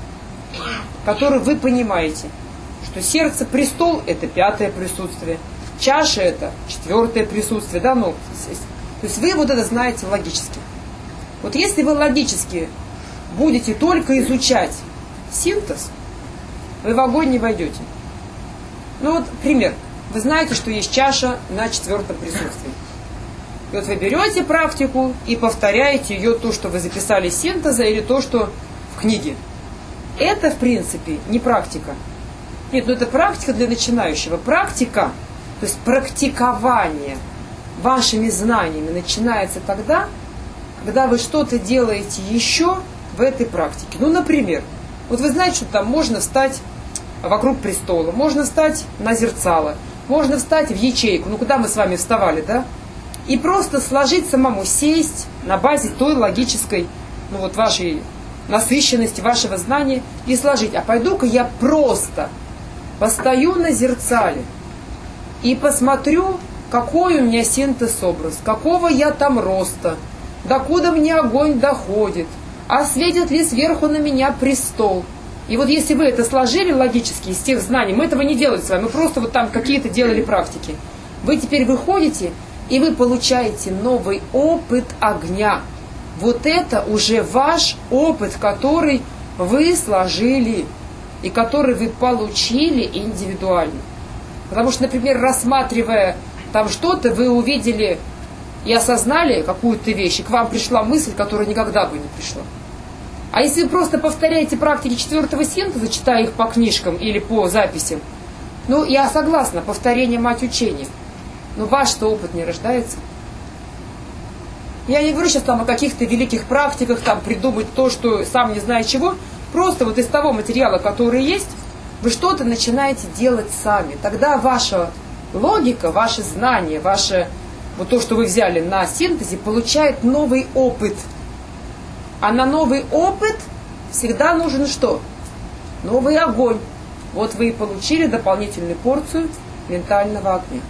которую вы понимаете, что сердце престол – это 5-е присутствие, чаша – это 4-е присутствие, да, ну, то есть вы вот это знаете логически. Вот если вы логически будете только изучать синтез, вы в огонь не войдете. Ну вот пример. Вы знаете, что есть чаша на 4-м присутствии. И вот вы берете практику и повторяете ее, то, что вы записали из синтеза, или то, что в книге. Это, в принципе, не практика. Нет, ну это практика для начинающего. Практика, то есть практикование вашими знаниями начинается тогда, когда вы что-то делаете еще в этой практике. Ну, например, вот вы знаете, что там можно встать вокруг престола, можно встать на зерцало, можно встать в ячейку, ну куда мы с вами вставали, да? И просто сложить самому, сесть на базе той логической, ну вот вашей насыщенности, вашего знания и сложить. А пойду-ка я просто постою на зерцале и посмотрю, какой у меня синтез-образ, какого я там роста, докуда мне огонь доходит, а светит ли сверху на меня престол. И вот если вы это сложили логически из тех знаний, мы этого не делали с вами, мы просто вот там какие-то делали практики. Вы теперь выходите, и вы получаете новый опыт огня. Вот это уже ваш опыт, который вы сложили и который вы получили индивидуально. Потому что, например, рассматривая там что-то, вы увидели и осознали какую-то вещь, и к вам пришла мысль, которая никогда бы не пришла. А если вы просто повторяете практики 4-го синтеза, читая их по книжкам или по записям, ну, я согласна, повторение мать учения, но ваш-то опыт не рождается. Я не говорю сейчас там о каких-то великих практиках, там придумать то, что сам не знаю чего, просто вот из того материала, который есть, вы что-то начинаете делать сами. Тогда ваша логика, ваши знания, ваше, вот то, что вы взяли на синтезе, получает новый опыт. А на новый опыт всегда нужен что? Новый огонь. Вот вы и получили дополнительную порцию ментального огня.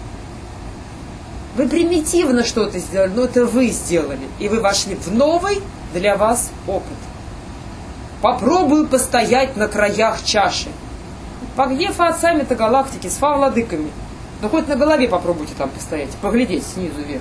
Вы примитивно что-то сделали, но это вы сделали. И вы вошли в новый для вас опыт. Попробую постоять на краях чаши. Где фа-сами-то галактики с фа-владыками? Да хоть на голове попробуйте там постоять, поглядеть снизу вверх.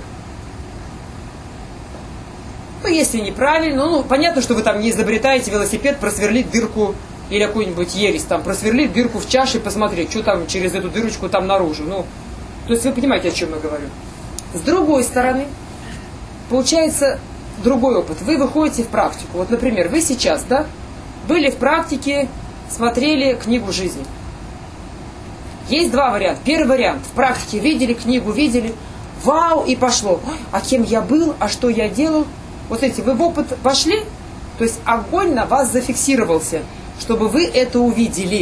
Ну, если неправильно, ну, понятно, что вы там не изобретаете велосипед, просверлить дырку или какую-нибудь ересь, там, просверлить дырку в чаше и посмотреть, что там через эту дырочку там наружу. Ну, то есть вы понимаете, о чем я говорю. С другой стороны, получается другой опыт. Вы выходите в практику. Вот, например, вы сейчас, да, были в практике, смотрели книгу жизни. Есть два варианта. Первый вариант. В практике видели книгу, видели, вау, и пошло. А кем я был, а что я делал? Вот эти, вы в опыт вошли, то есть огонь на вас зафиксировался, чтобы вы это увидели.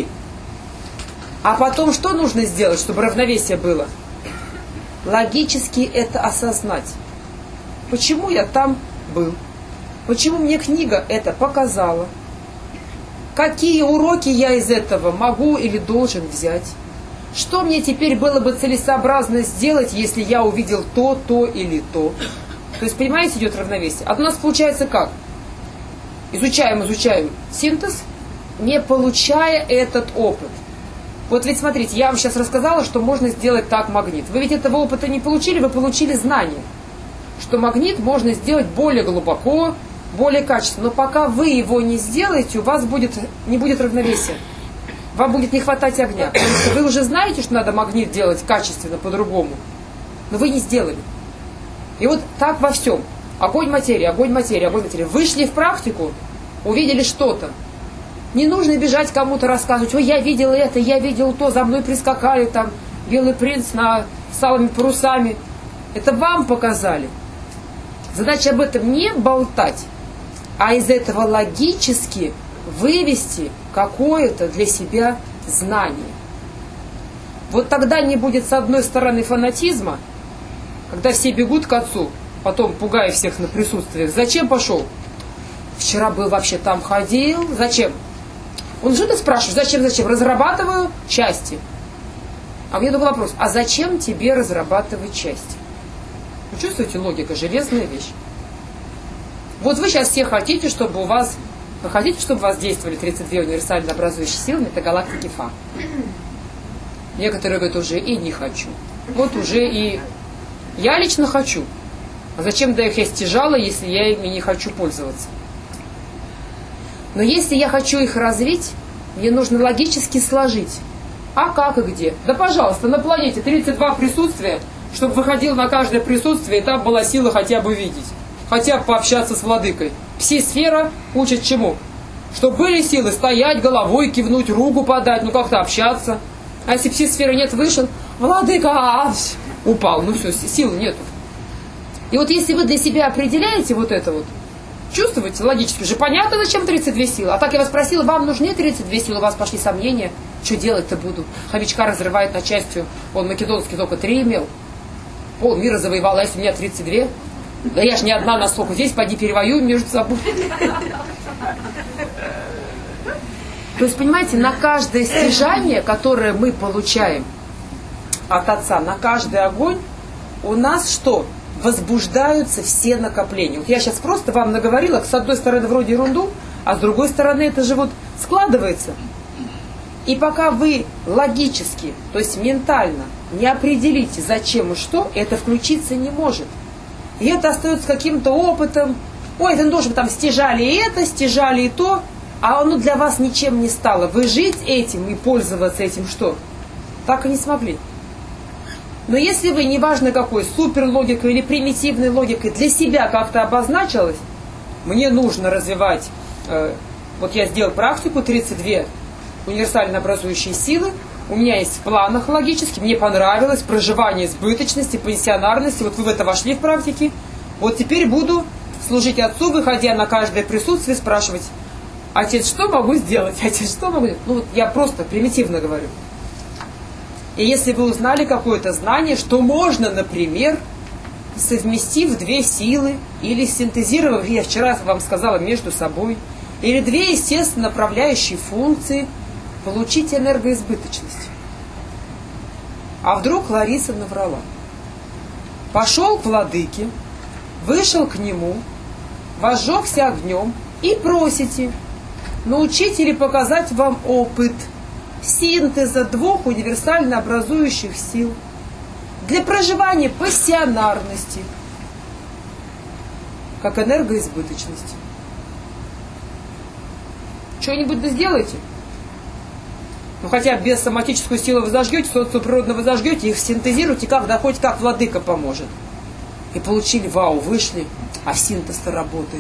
А потом что нужно сделать, чтобы равновесие было? Логически это осознать. Почему я там был? Почему мне книга это показала? Какие уроки я из этого могу или должен взять? Что мне теперь было бы целесообразно сделать, если я увидел то, то или то? То есть, понимаете, идет равновесие. А у нас получается как? Изучаем синтез, не получая этот опыт. Вот ведь смотрите, я вам сейчас рассказала, что можно сделать так магнит. Вы ведь этого опыта не получили, вы получили знание, что магнит можно сделать более глубоко, более качественно. Но пока вы его не сделаете, у вас не будет равновесия. Вам будет не хватать огня. Потому что вы уже знаете, что надо магнит делать качественно, по-другому. Но вы не сделали. И вот так во всем. Огонь, материя, огонь, материя, огонь, материя. Вышли в практику, увидели что-то. Не нужно бежать кому-то рассказывать, ой, я видел это, я видел то, за мной прискакали там белый принц с алыми парусами. Это вам показали. Задача об этом не болтать, а из этого логически вывести какое-то для себя знание. Вот тогда не будет с одной стороны фанатизма, когда все бегут к отцу, потом пугая всех на присутствие. Зачем пошел? Вчера был вообще там, ходил. Зачем? Он что-то спрашивает, зачем? Разрабатываю части. А мне другой вопрос, а зачем тебе разрабатывать части? Вы чувствуете, логика, железная вещь. Вот вы сейчас все хотите, чтобы у вас... Вы хотите, чтобы у вас действовали 32 универсально образующие силы метагалактики Фа? Некоторые говорят, уже и не хочу. Вот уже и... Я лично хочу. А зачем да их я стяжала, если я ими не хочу пользоваться? Но если я хочу их развить, мне нужно логически сложить. А как и где? Да, пожалуйста, на планете 32 присутствия, чтобы выходил на каждое присутствие, и там была сила хотя бы видеть. Хотя бы пообщаться с владыкой. Пси-сфера учит чему? Чтобы были силы стоять, головой кивнуть, руку подать, ну как-то общаться. А если пси-сферы нет, вышел, владыка, упал, ну все, силы нету. И вот если вы для себя определяете вот это вот, чувствуете логически, уже понятно, зачем 32 силы. А так я вас спросила, вам нужны 32 силы, у вас пошли сомнения, что делать-то буду. Хомячка разрывает на части, он македонский только 3 имел, пол мира завоевал, а если у меня 32? Да я ж не одна на сколько, здесь поди перевоюем между собой. То есть, понимаете, на каждое стяжание, которое мы получаем от Отца, на каждый огонь, у нас что? Возбуждаются все накопления. Вот я сейчас просто вам наговорила, с одной стороны вроде ерунду, а с другой стороны это же вот складывается. И пока вы логически, то есть ментально не определите, зачем и что, это включиться не может. И это остается каким-то опытом. Ой, это должен там стяжали и это, стяжали и то, а оно для вас ничем не стало. Вы жить этим и пользоваться этим что? Так и не смогли. Но если вы, неважно какой, суперлогикой или примитивной логикой, для себя как-то обозначилось, мне нужно развивать, вот я сделал практику, 32 универсально образующие силы, у меня есть в планах логически, мне понравилось проживание избыточности, пансионарности, вот вы в это вошли в практике, вот теперь буду служить Отцу, выходя на каждое присутствие, спрашивать, Отец, что могу сделать? Отец, что могу сделать? Ну вот я просто примитивно говорю. И если вы узнали какое-то знание, что можно, например, совместив 2 силы, или синтезировав, я вчера вам сказала, между собой, или 2 естественно направляющие функции, получить энергоизбыточность. А вдруг Лариса наврала? Пошел к владыке, вышел к нему, возжегся огнем и просите научить или показать вам опыт синтеза 2 универсально образующих сил для проживания пассионарности как энергоизбыточности. Что-нибудь да сделайте. Ну хотя без соматическую силу вы зажгете, социоприродно вы зажгете, их синтезируйте, когда хоть как владыка поможет. И получили, вау, вышли, а синтез-то работает.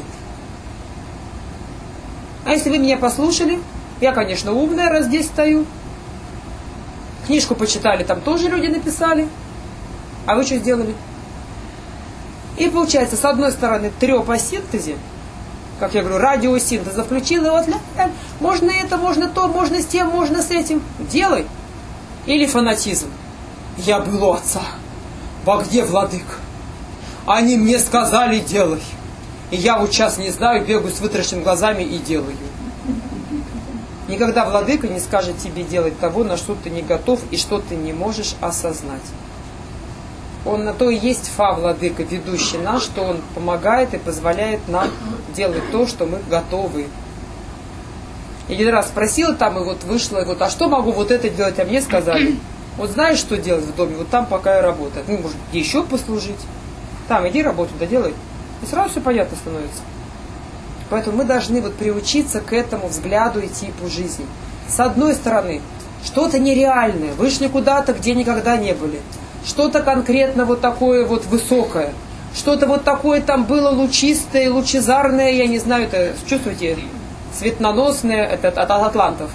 А если вы меня послушали, я, конечно, умная, раз здесь стою. Книжку почитали, там тоже люди написали. А вы что сделали? И получается, с одной стороны, трёп о синтезе, как я говорю, радиосинтеза включила, вот, можно это, можно то, можно с тем, можно с этим. Делай. Или фанатизм. Я был у Отца. Во где владыка? Они мне сказали, делай. И я вот сейчас не знаю, бегаю с вытаращенными глазами и делаю. Никогда владыка не скажет тебе делать того, на что ты не готов и что ты не можешь осознать. Он на то и есть Фа, владыка, ведущий нас, что он помогает и позволяет нам делать то, что мы готовы. Я один раз спросила там, и вот вышла, и вот, а что могу вот это делать? А мне сказали, вот знаешь, что делать в доме, вот там пока я работаю. Ну, может, еще послужить. Там, иди работу доделай. И сразу все понятно становится. Поэтому мы должны вот приучиться к этому взгляду и типу жизни. С одной стороны, что-то нереальное, вышли куда-то, где никогда не были. Что-то конкретно вот такое вот высокое. Что-то вот такое там было лучистое, лучезарное, я не знаю, это, чувствуете, светоносное, это от атлантов.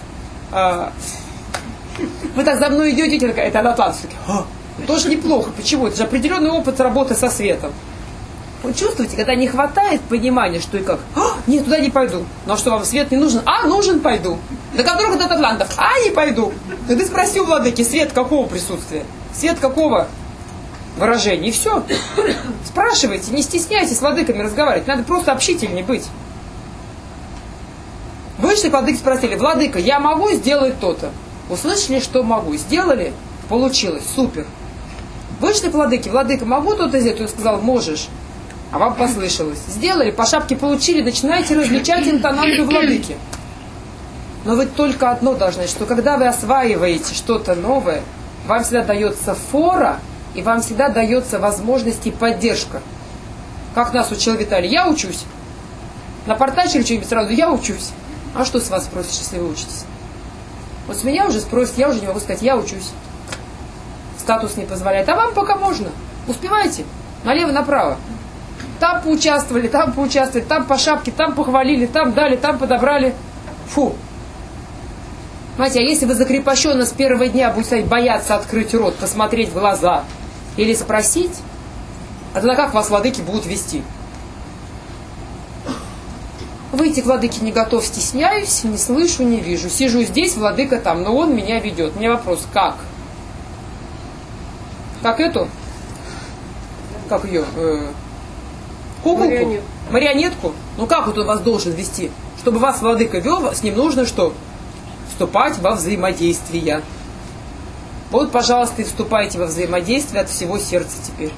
Вы так за мной идете, это от атлантов. Тоже неплохо. Почему? Это же определенный опыт работы со светом. Вы чувствуете, когда не хватает понимания, что и как? Нет, туда не пойду. Ну а что, вам свет не нужен? А, нужен, пойду. Да как вдруг от атлантов? А, не пойду. Да ты спроси у владыки, свет какого присутствия? Свет какого выражения? И все. Спрашивайте, не стесняйтесь с владыками разговаривать. Надо просто общительней быть. Вышли к владыке, спросили, владыка, я могу сделать то-то? Услышали, что могу. Сделали? Получилось. Супер. Вышли к владыке, владыка, могу то-то сделать? Он сказал, можешь. А вам послышалось. Сделали, по шапке получили, начинаете различать интонацию владыки. Но вы только одно должны знать, что когда вы осваиваете что-то новое, вам всегда дается фора, и вам всегда дается возможность и поддержка. Как нас учил Виталий, я учусь. Напортачили что-нибудь сразу, я учусь. А что с вас спросишь, если вы учитесь? Вот с меня уже спросят, я уже не могу сказать, я учусь. Статус не позволяет. А вам пока можно. Успевайте. Налево-направо. Там поучаствовали, там по шапке, там похвалили, там дали, там подобрали. Фу. Понимаете, а если вы закрепощенно с первого дня будете бояться открыть рот, посмотреть в глаза или спросить, а тогда как вас владыки будут вести? Выйти к владыке не готов, стесняюсь, не слышу, не вижу. Сижу здесь, владыка там, но он меня ведет. У меня вопрос, как? Как эту? Как ее? Куколку? Марионетку? Ну как вот он вас должен вести? Чтобы вас владыка вел, с ним нужно что? Вступать во взаимодействие. Вот, пожалуйста, и вступайте во взаимодействие от всего сердца теперь.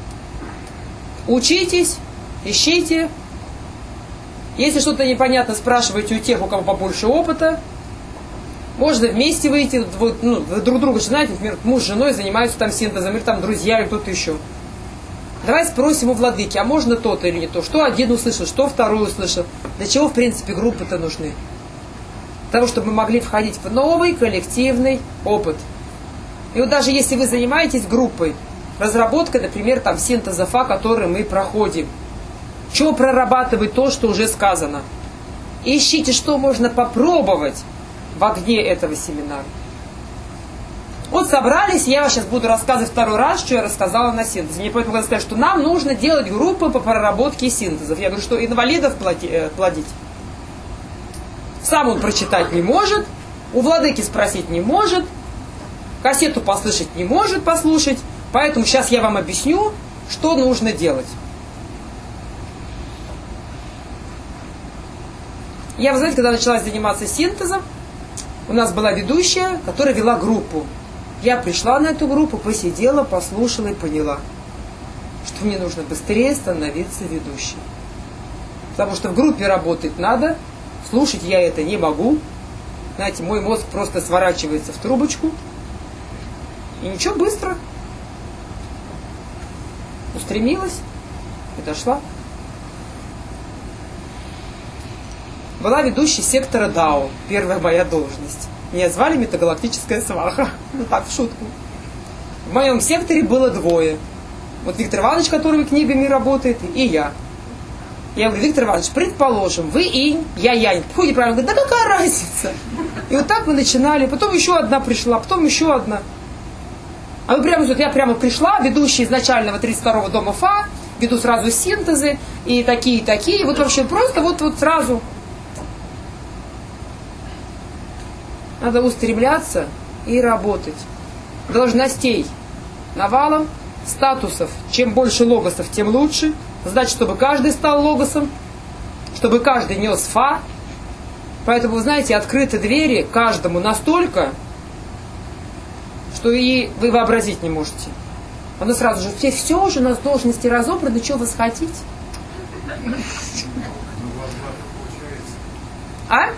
Учитесь, ищите. Если что-то непонятно, спрашивайте у тех, у кого побольше опыта. Можно вместе выйти, вот, ну, вы друг друга знаете, например, муж с женой занимаются там синтезом, или там друзья, или кто-то еще. Давай спросим у владыки, а можно то-то или не то? Что один услышал, что второй услышал? Для чего, в принципе, группы-то нужны? Для того, чтобы мы могли входить в новый коллективный опыт. И вот даже если вы занимаетесь группой, разработкой, например, там синтеза ФА, который мы проходим, чего прорабатывать то, что уже сказано? Ищите, что можно попробовать в огне этого семинара. Вот собрались, я вам сейчас буду рассказывать второй раз, что я рассказала на синтезе. Мне поэтому сказали, что нам нужно делать группы по проработке синтезов. Я говорю, что инвалидов плодить. Сам он прочитать не может, у владыки спросить не может, кассету послушать не может послушать, поэтому сейчас я вам объясню, что нужно делать. Я, вы знаете, когда начала заниматься синтезом, у нас была ведущая, которая вела группу. Я пришла на эту группу, посидела, послушала и поняла, что мне нужно быстрее становиться ведущей. Потому что в группе работать надо, слушать я это не могу. Знаете, мой мозг просто сворачивается в трубочку. И ничего, быстро. Устремилась и дошла. Была ведущей сектора ДАО, первая моя должность. Меня звали Метагалактическая Сваха. Ну так, в шутку. В моем секторе было двое. Вот Виктор Иванович, который книгами работает, и я. Я говорю, Виктор Иванович, предположим, вы инь, я янь. Фу, неправильно. Говорит, да какая разница? И вот так мы начинали. Потом еще одна пришла, потом еще одна. А вы прямо, вот я прямо пришла, ведущая изначального 32-го дома ФА, веду сразу синтезы, и такие, и такие. Вот вообще просто вот сразу. Надо устремляться и работать. Должностей навалом, статусов. Чем больше логосов, тем лучше. Значит, чтобы каждый стал логосом, чтобы каждый нес ФА. Поэтому, вы знаете, открыты двери каждому настолько, что и вы вообразить не можете. Оно сразу же, все уже у нас должности разобраны, что вы хотите? А?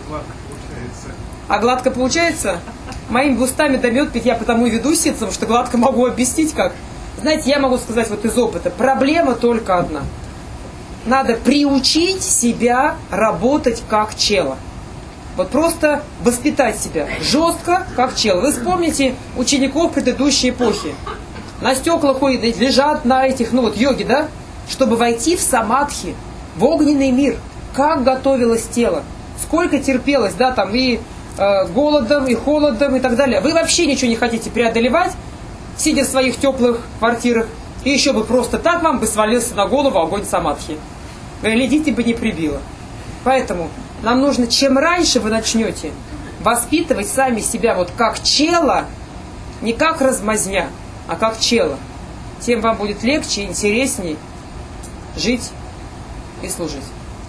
А гладко получается? Моими устами да мед пить, я потому и веду синтез, потому что гладко могу объяснить как. Знаете, я могу сказать вот из опыта, проблема только одна. Надо приучить себя работать как чела. Вот просто воспитать себя жестко, как чел. Вы вспомните учеников предыдущей эпохи. На стеклах ходят, лежат на этих, ну вот йоги, да? Чтобы войти в самадхи, в огненный мир. Как готовилось тело, сколько терпелось, да, там и голодом, и холодом, и так далее. Вы вообще ничего не хотите преодолевать, сидя в своих теплых квартирах, и еще бы просто так вам бы свалился на голову огонь самадхи. Глядите бы не прибило. Поэтому нам нужно, чем раньше вы начнете воспитывать сами себя вот как чела, не как размазня, а как чела, тем вам будет легче, интересней жить и служить.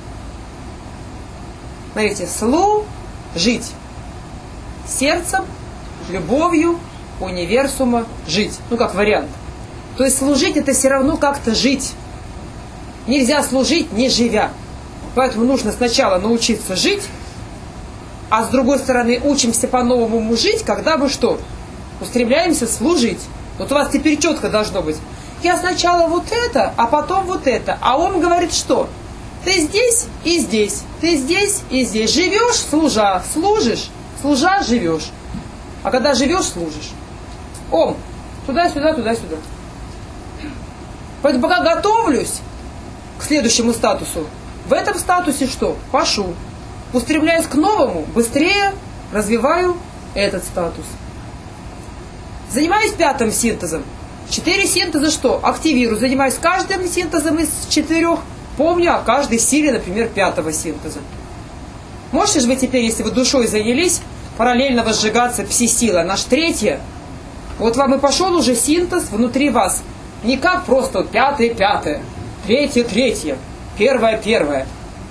Смотрите, служить. Сердцем, любовью, универсума жить. Ну, как вариант. То есть служить это все равно как-то жить. Нельзя служить, не живя. Поэтому нужно сначала научиться жить, а с другой стороны учимся по-новому жить, когда мы что? Устремляемся служить. Вот у вас теперь четко должно быть. Я сначала вот это, а потом вот это. А он говорит что? Ты здесь и здесь. Ты здесь и здесь. Живешь, служа. Служишь, служа, живешь. А когда живешь, служишь. Ом. Туда-сюда, туда-сюда. Поэтому пока готовлюсь к следующему статусу, в этом статусе что? Пашу. Устремляюсь к новому, быстрее развиваю этот статус. Занимаюсь 5-м синтезом. 4 синтеза что? Активирую. Занимаюсь каждым синтезом из 4. Помню о каждой силе, например, 5-го синтеза. Можете же вы теперь, если вы душой занялись, параллельно возжигаться пси-сила. Наш 3. Вот вам и пошел уже синтез внутри вас. Не как просто 5-е, 5-е, 3-е, 3-е, 1-е, 1-е.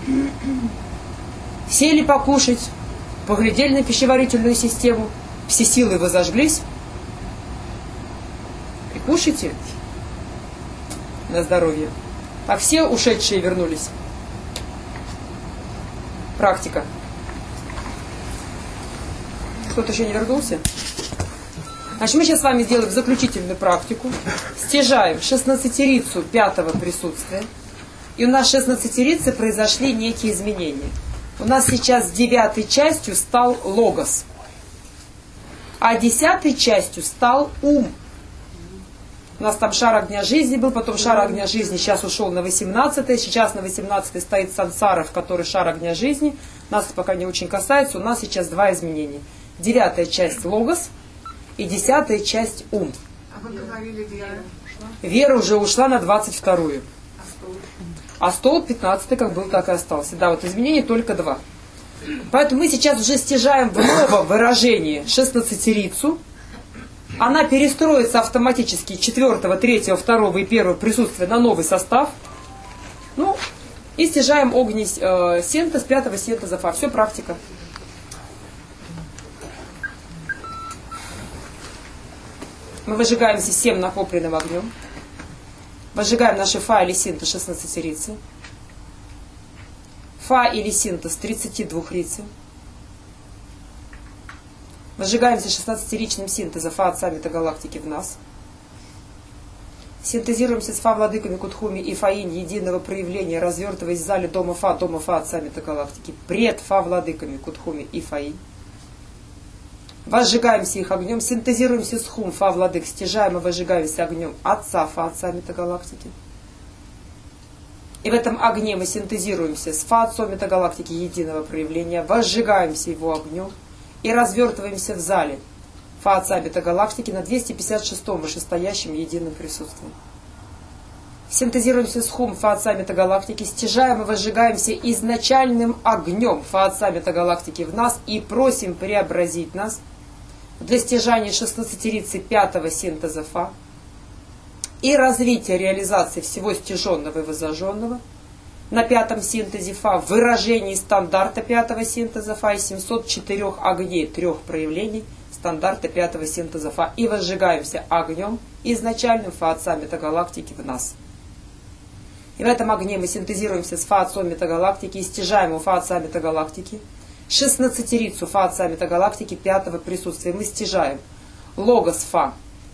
Сели покушать, поглядели на пищеварительную систему, все силы вы зажглись и кушайте на здоровье. А все ушедшие вернулись. Практика. Кто-то еще не вернулся? Значит, мы сейчас с вами сделаем заключительную практику. Стяжаем 16-рицу 5-го присутствия. И у нас в 16-рице произошли некие изменения. У нас сейчас 9-й частью стал логос. А 10-й частью стал ум. У нас там шар огня жизни был, потом шар огня жизни сейчас ушел на 18-й. Сейчас на 18-й стоит сансара, в которой шар огня жизни. Нас это пока не очень касается. У нас сейчас 2 изменения. 9-я часть логос и 10-я часть ум. А вы говорили, Вера ушла? Вера уже ушла на 22-ю. А стол 15-й как был, так и остался. Да, вот изменений только 2. Поэтому мы сейчас уже стяжаем в новом выражении 16-рицу. Она перестроится автоматически 4-го, 3-го, 2-го и 1-го присутствия на новый состав. Ну, и стяжаем огний синтез 5-го синтеза фа. Все практика. Мы выжигаем всем накопленным огнем. Возжигаем наши фа или синтез 16-рицы. Фа или синтез 32-рицы. Возжигаемся 16-ричным синтезом фа отца метагалактики в нас. Синтезируемся с фа владыками Кутхуми и фаинь единого проявления, развертываясь в зале дома фа отца метагалактики, пред фа владыками Кутхуми и фаинь. Возжигаемся их огнем, синтезируемся с хум, фа владык, стяжаем и возжигаемся огнем отца фа отца метагалактики. И в этом огне мы синтезируемся с фа отцом метагалактики единого проявления, возжигаемся его огнем и развертываемся в зале фа отца метагалактики на 256-м вышестоящем едином присутствии. Синтезируемся с хум фа отца метагалактики, стяжаем и возжигаемся изначальным огнем фа отца метагалактики в нас и просим преобразить нас для стяжания 16-рицы 5-го синтеза фа и развития реализации всего стяженного и воззаженного на 5-м синтезе фа в выражении стандарта 5-го синтеза фа и 704 огней 3 проявлений стандарта 5-го синтеза фа и возжигаемся огнем изначальным фа отца метагалактики в нас. И в этом огне мы синтезируемся с фа отцом метагалактики и стяжаем у фа отца метагалактики 16-рицу фа отца метагалактики 5-го присутствия. Мы стяжаем логос фа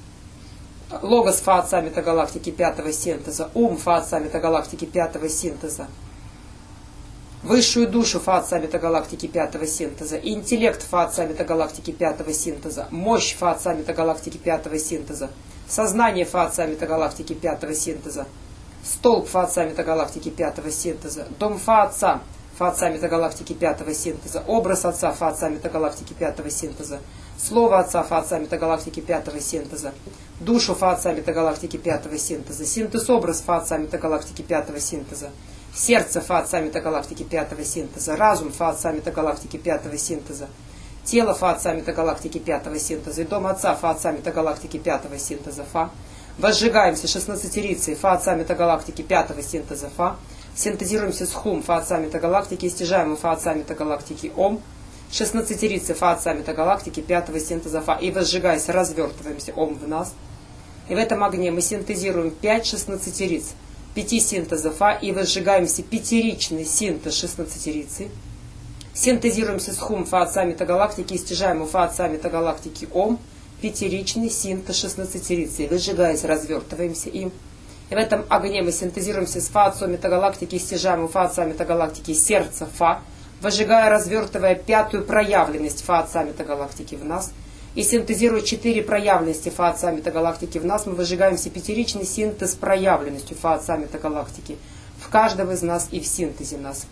отца метагалактики 5-го синтеза, ум фа отца метагалактики 5-го синтеза, высшую душу фа отца метагалактики 5-го синтеза, интеллект фа отца метагалактики 5-го синтеза, мощь фа отца метагалактики 5-го синтеза, сознание фа отца метагалактики 5-го синтеза, столб фа отца метагалактики 5-го синтеза, дом фа отца метагалактики 5-го синтеза, образ отца фа отца метагалактики 5-го синтеза, слово отца фа отца метагалактики 5-го синтеза, душу фа отца метагалактики 5-го синтеза, синтез образ фа отца метагалактики 5-го синтеза, сердце фа отца метагалактики 5-го синтеза, разум фа отца метагалактики 5-го синтеза, тело фа отца метагалактики 5-го синтеза и дом отца фа отца метагалактики 5-го синтеза фа. Возжигаемся 16-рицей фа отца метагалактики 5-го синтеза фа. Синтезируемся с хум фа отца метагалактики и стяжаем фа отца метагалактики ом. 16-рицей фа отца метагалактики 5-го синтеза фа. И возжигаясь, развертываемся ом в нас. И в этом огне мы синтезируем 5 16-риц 5 синтезов Фа и возжигаемся пятеричный синтез 16-рицы. Синтезируемся с Хум Фа отца метагалактики и стяжаем у Фа отца метагалактики Ом. Пятеричный синтез 16-рицы. Выжигаясь, развертываемся им. И в этом огне мы синтезируемся с Фа отцом метагалактики и стяжаем у Фа отца метагалактики сердце Фа, выжигая, развертывая 5-ю проявленность Фа отца метагалактики в нас. И синтезируя 4 проявленности Фа отца метагалактики в нас, мы выжигаемся пятеричный синтез с проявленностью Фа отца метагалактики в каждого из нас и в синтезе нас.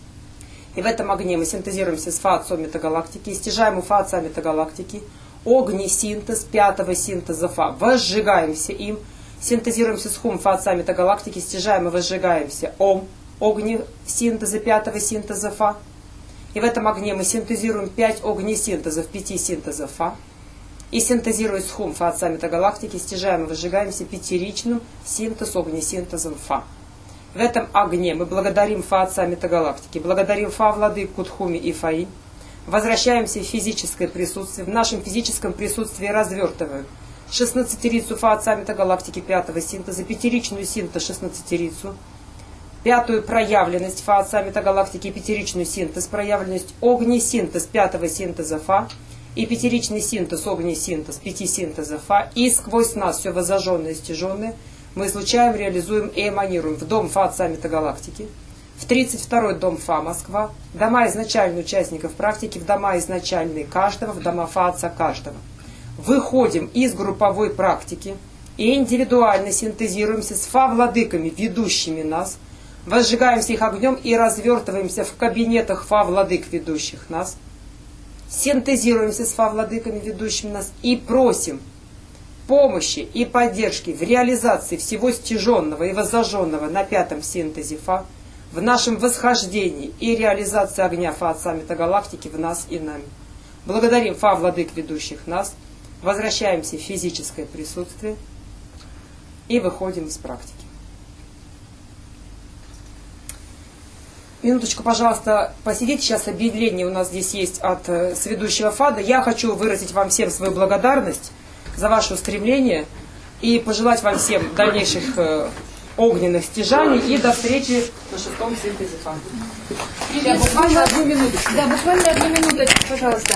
И в этом огне мы синтезируемся с Фа отцом метагалактики и стяжаем у Фа отца метагалактики огнесинтез 5-го синтеза Фа, возжигаемся им. Синтезируемся с Хум Фа отца метагалактики, стяжаем и возжигаемся Ом, огнесинтеза 5-го синтеза Фа. И в этом огне мы синтезируем 5 огнесинтезов 5 синтезов Фа. И синтезируя с Хум Фа отца метагалактики, стяжаем и возжигаемся пятеричным синтез огнесинтезом Фа. В этом огне мы благодарим Фа отца метагалактики, благодарим Фа владыку Тхуми и Фаи, возвращаемся в физическое присутствие, в нашем физическом присутствии развертываем 16-рицу Фа отца метагалактики 5-го синтеза, пятеричную синтез 16-рицу, 5-ю проявленность Фа отца метагалактики, пятеричную синтез, проявленность огнесинтез 5-го синтеза Фа и пятеричный синтез, огнесинтез 5 синтеза Фа, и сквозь нас все воззаженное и стяженное мы излучаем, реализуем и эманируем в дом Фа отца метагалактики, в 32-й дом Фа Москва, дома изначальных участников практики, в дома изначальные каждого, в дома Фа отца каждого. Выходим из групповой практики и индивидуально синтезируемся с Фа-владыками, ведущими нас, возжигаемся их огнем и развертываемся в кабинетах Фа-владык, ведущих нас, синтезируемся с Фа-владыками, ведущими нас, и просим помощи и поддержки в реализации всего стяженного и воззаженного на 5-м синтезе Фа, в нашем восхождении и реализации огня Фа отца метагалактики в нас и нами. Благодарим Фа-владык, ведущих нас, возвращаемся в физическое присутствие и выходим из практики. Минуточку, пожалуйста, посидите. Сейчас объявление у нас здесь есть от сведущего ФАДа. Я хочу выразить вам всем свою благодарность за ваше устремление и пожелать вам всем дальнейших огненных стяжаний и до встречи на 6-м синтезе ФАДа. Буквально одну минуточку. Да, буквально одну минуточку, пожалуйста.